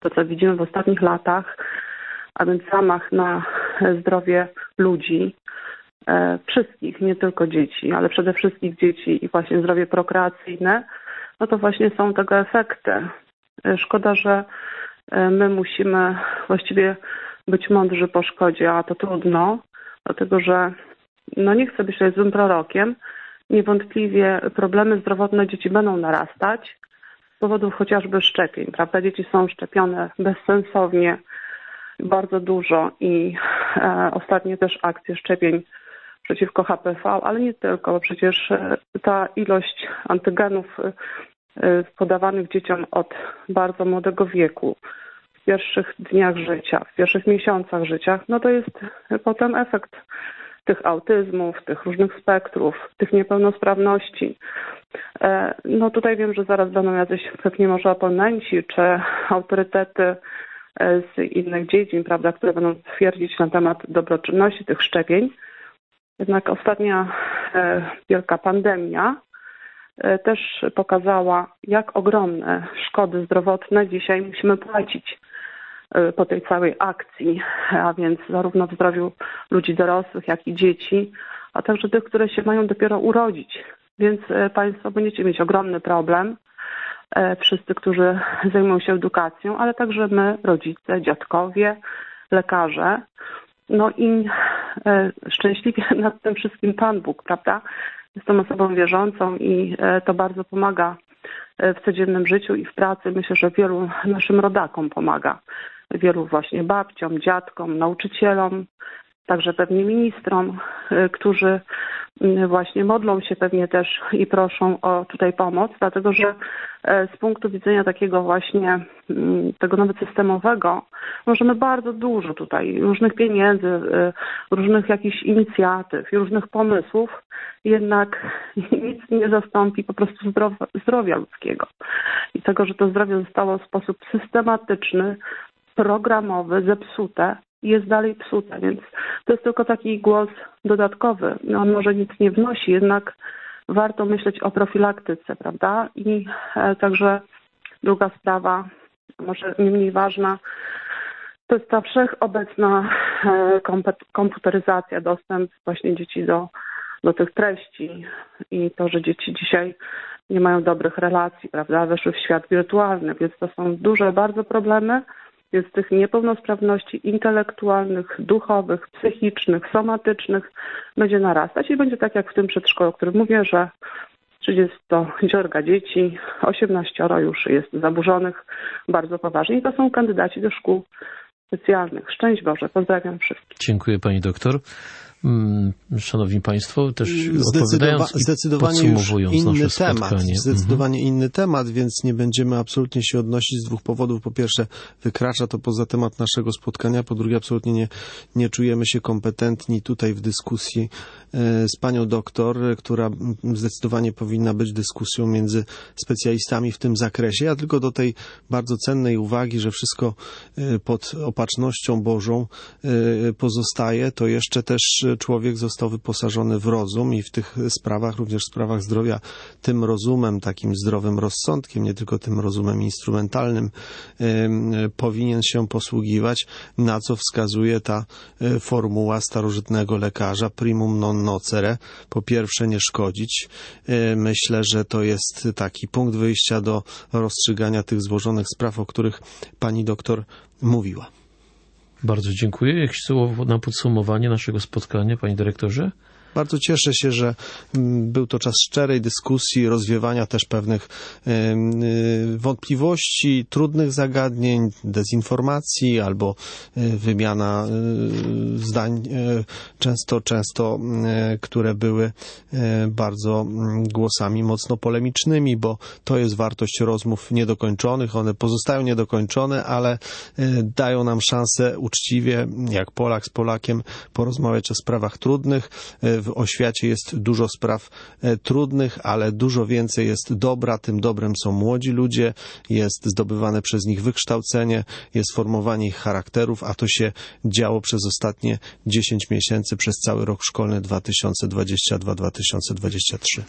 to, co widzimy w ostatnich latach, a więc zamach na zdrowie ludzi, wszystkich, nie tylko dzieci, ale przede wszystkim dzieci i właśnie zdrowie prokreacyjne, no to właśnie są tego efekty. Szkoda, że my musimy właściwie być mądrzy po szkodzie, a to trudno, dlatego że no nie chcę być tutaj złym prorokiem. Niewątpliwie problemy zdrowotne dzieci będą narastać z powodów chociażby szczepień, prawda? Dzieci są szczepione bezsensownie, bardzo dużo i ostatnie też akcje szczepień przeciwko HPV, ale nie tylko, bo przecież ta ilość antygenów podawanych dzieciom od bardzo młodego wieku, w pierwszych dniach życia, w pierwszych miesiącach życia, no to jest potem efekt tych autyzmów, tych różnych spektrów, tych niepełnosprawności. No tutaj wiem, że zaraz będą jacyś pewnie może oponenci, czy autorytety z innych dziedzin, prawda, które będą twierdzić na temat dobroczynności tych szczepień. Jednak ostatnia wielka pandemia też pokazała, jak ogromne szkody zdrowotne dzisiaj musimy płacić po tej całej akcji, a więc zarówno w zdrowiu ludzi dorosłych, jak i dzieci, a także tych, które się mają dopiero urodzić. Więc Państwo będziecie mieć ogromny problem, wszyscy, którzy zajmują się edukacją, ale także my, rodzice, dziadkowie, lekarze. No i szczęśliwie nad tym wszystkim Pan Bóg, prawda? Jestem osobą wierzącą i to bardzo pomaga w codziennym życiu i w pracy. Myślę, że wielu naszym rodakom pomaga. Wielu właśnie babciom, dziadkom, nauczycielom, także pewnie ministrom, którzy właśnie modlą się pewnie też i proszą o tutaj pomoc, dlatego że z punktu widzenia takiego właśnie tego nawet systemowego możemy bardzo dużo tutaj różnych pieniędzy, różnych jakichś inicjatyw i różnych pomysłów, jednak nic nie zastąpi po prostu zdrowia ludzkiego. I tego, że to zdrowie zostało w sposób systematyczny, programowy, zepsute i jest dalej psute, więc to jest tylko taki głos dodatkowy. No, on może nic nie wnosi, jednak warto myśleć o profilaktyce, prawda? I także druga sprawa, może nie mniej ważna, to jest ta wszechobecna komputeryzacja, dostęp właśnie dzieci do tych treści i to, że dzieci dzisiaj nie mają dobrych relacji, prawda? Weszły w świat wirtualny, więc to są duże bardzo problemy. Więc tych niepełnosprawności intelektualnych, duchowych, psychicznych, somatycznych będzie narastać i będzie tak jak w tym przedszkolu, o którym mówię, że 30 dzieci, 18 już jest zaburzonych bardzo poważnie i to są kandydaci do szkół specjalnych. Szczęść Boże, pozdrawiam wszystkich. Dziękuję Pani doktor. Szanowni Państwo, też zdecydowanie już inny temat. Zdecydowanie inny temat, więc nie będziemy absolutnie się odnosić z dwóch powodów. Po pierwsze, wykracza to poza temat naszego spotkania. Po drugie, absolutnie nie czujemy się kompetentni tutaj w dyskusji z panią doktor, która zdecydowanie powinna być dyskusją między specjalistami w tym zakresie. Ja tylko do tej bardzo cennej uwagi, że wszystko pod opatrznością Bożą pozostaje, to jeszcze też człowiek został wyposażony w rozum i w tych sprawach, również w sprawach zdrowia, tym rozumem, takim zdrowym rozsądkiem, nie tylko tym rozumem instrumentalnym, powinien się posługiwać, na co wskazuje ta formuła starożytnego lekarza primum non nocere. Po pierwsze, nie szkodzić. Myślę, że to jest taki punkt wyjścia do rozstrzygania tych złożonych spraw, o których pani doktor mówiła. Bardzo dziękuję. Jakieś słowo na podsumowanie naszego spotkania, panie dyrektorze? Bardzo cieszę się, że był to czas szczerej dyskusji, rozwiewania też pewnych wątpliwości, trudnych zagadnień, dezinformacji albo wymiana zdań często, które były bardzo głosami mocno polemicznymi, bo to jest wartość rozmów niedokończonych. One pozostają niedokończone, ale dają nam szansę uczciwie, jak Polak z Polakiem, porozmawiać o sprawach trudnych. W oświacie jest dużo spraw trudnych, ale dużo więcej jest dobra. Tym dobrem są młodzi ludzie, jest zdobywane przez nich wykształcenie, jest formowanie ich charakterów, a to się działo przez ostatnie 10 miesięcy, przez cały rok szkolny 2022-2023.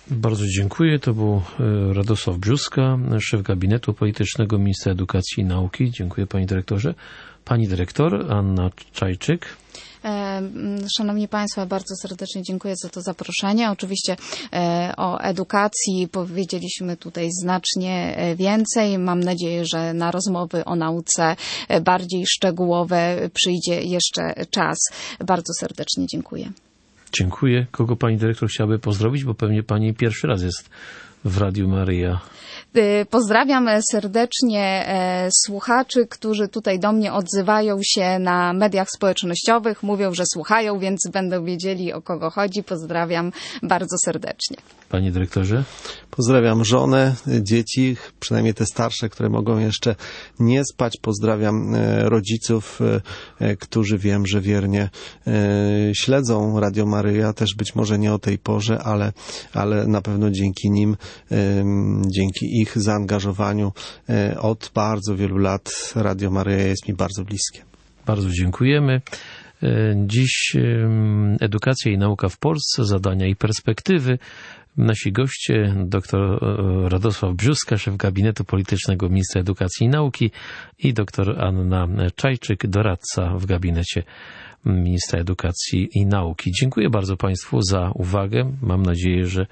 Bardzo dziękuję. To był Radosław Brzóska, szef gabinetu politycznego Ministra Edukacji i Nauki. Dziękuję, panie dyrektorze. Pani dyrektor Anna Czajczyk. Szanowni Państwo, bardzo serdecznie dziękuję za to zaproszenie. Oczywiście o edukacji powiedzieliśmy tutaj znacznie więcej. Mam nadzieję, że na rozmowy o nauce bardziej szczegółowe przyjdzie jeszcze czas. Bardzo serdecznie dziękuję. Dziękuję. Kogo pani dyrektor chciałaby pozdrowić, bo pewnie pani pierwszy raz jest w Radiu Maryja. Pozdrawiam serdecznie słuchaczy, którzy tutaj do mnie odzywają się na mediach społecznościowych. Mówią, że słuchają, więc będą wiedzieli, o kogo chodzi. Pozdrawiam bardzo serdecznie. Panie dyrektorze? Pozdrawiam żonę, dzieci, przynajmniej te starsze, które mogą jeszcze nie spać. Pozdrawiam rodziców, którzy wiem, że wiernie śledzą Radio Maryja. Też być może nie o tej porze, ale na pewno dzięki nim, dzięki ich zaangażowaniu od bardzo wielu lat Radio Maryja jest mi bardzo bliskie. Bardzo dziękujemy. Dziś edukacja i nauka w Polsce, zadania i perspektywy. Nasi goście, dr Radosław Brzóska, szef gabinetu politycznego Ministra Edukacji i Nauki i dr Anna Czajczyk, doradca w gabinecie Ministra Edukacji i Nauki. Dziękuję bardzo Państwu za uwagę. Mam nadzieję, że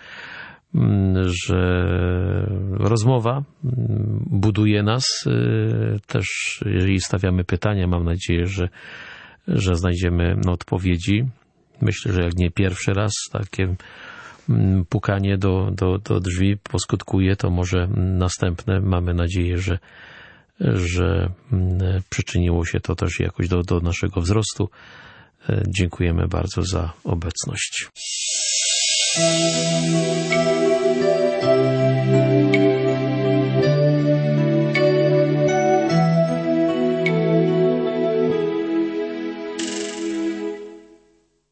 rozmowa buduje nas. Też jeżeli stawiamy pytania, mam nadzieję, że znajdziemy odpowiedzi. Myślę, że jak nie pierwszy raz takie pukanie do drzwi poskutkuje, to może następne. Mamy nadzieję, że przyczyniło się to też jakoś do naszego wzrostu. Dziękujemy bardzo za obecność.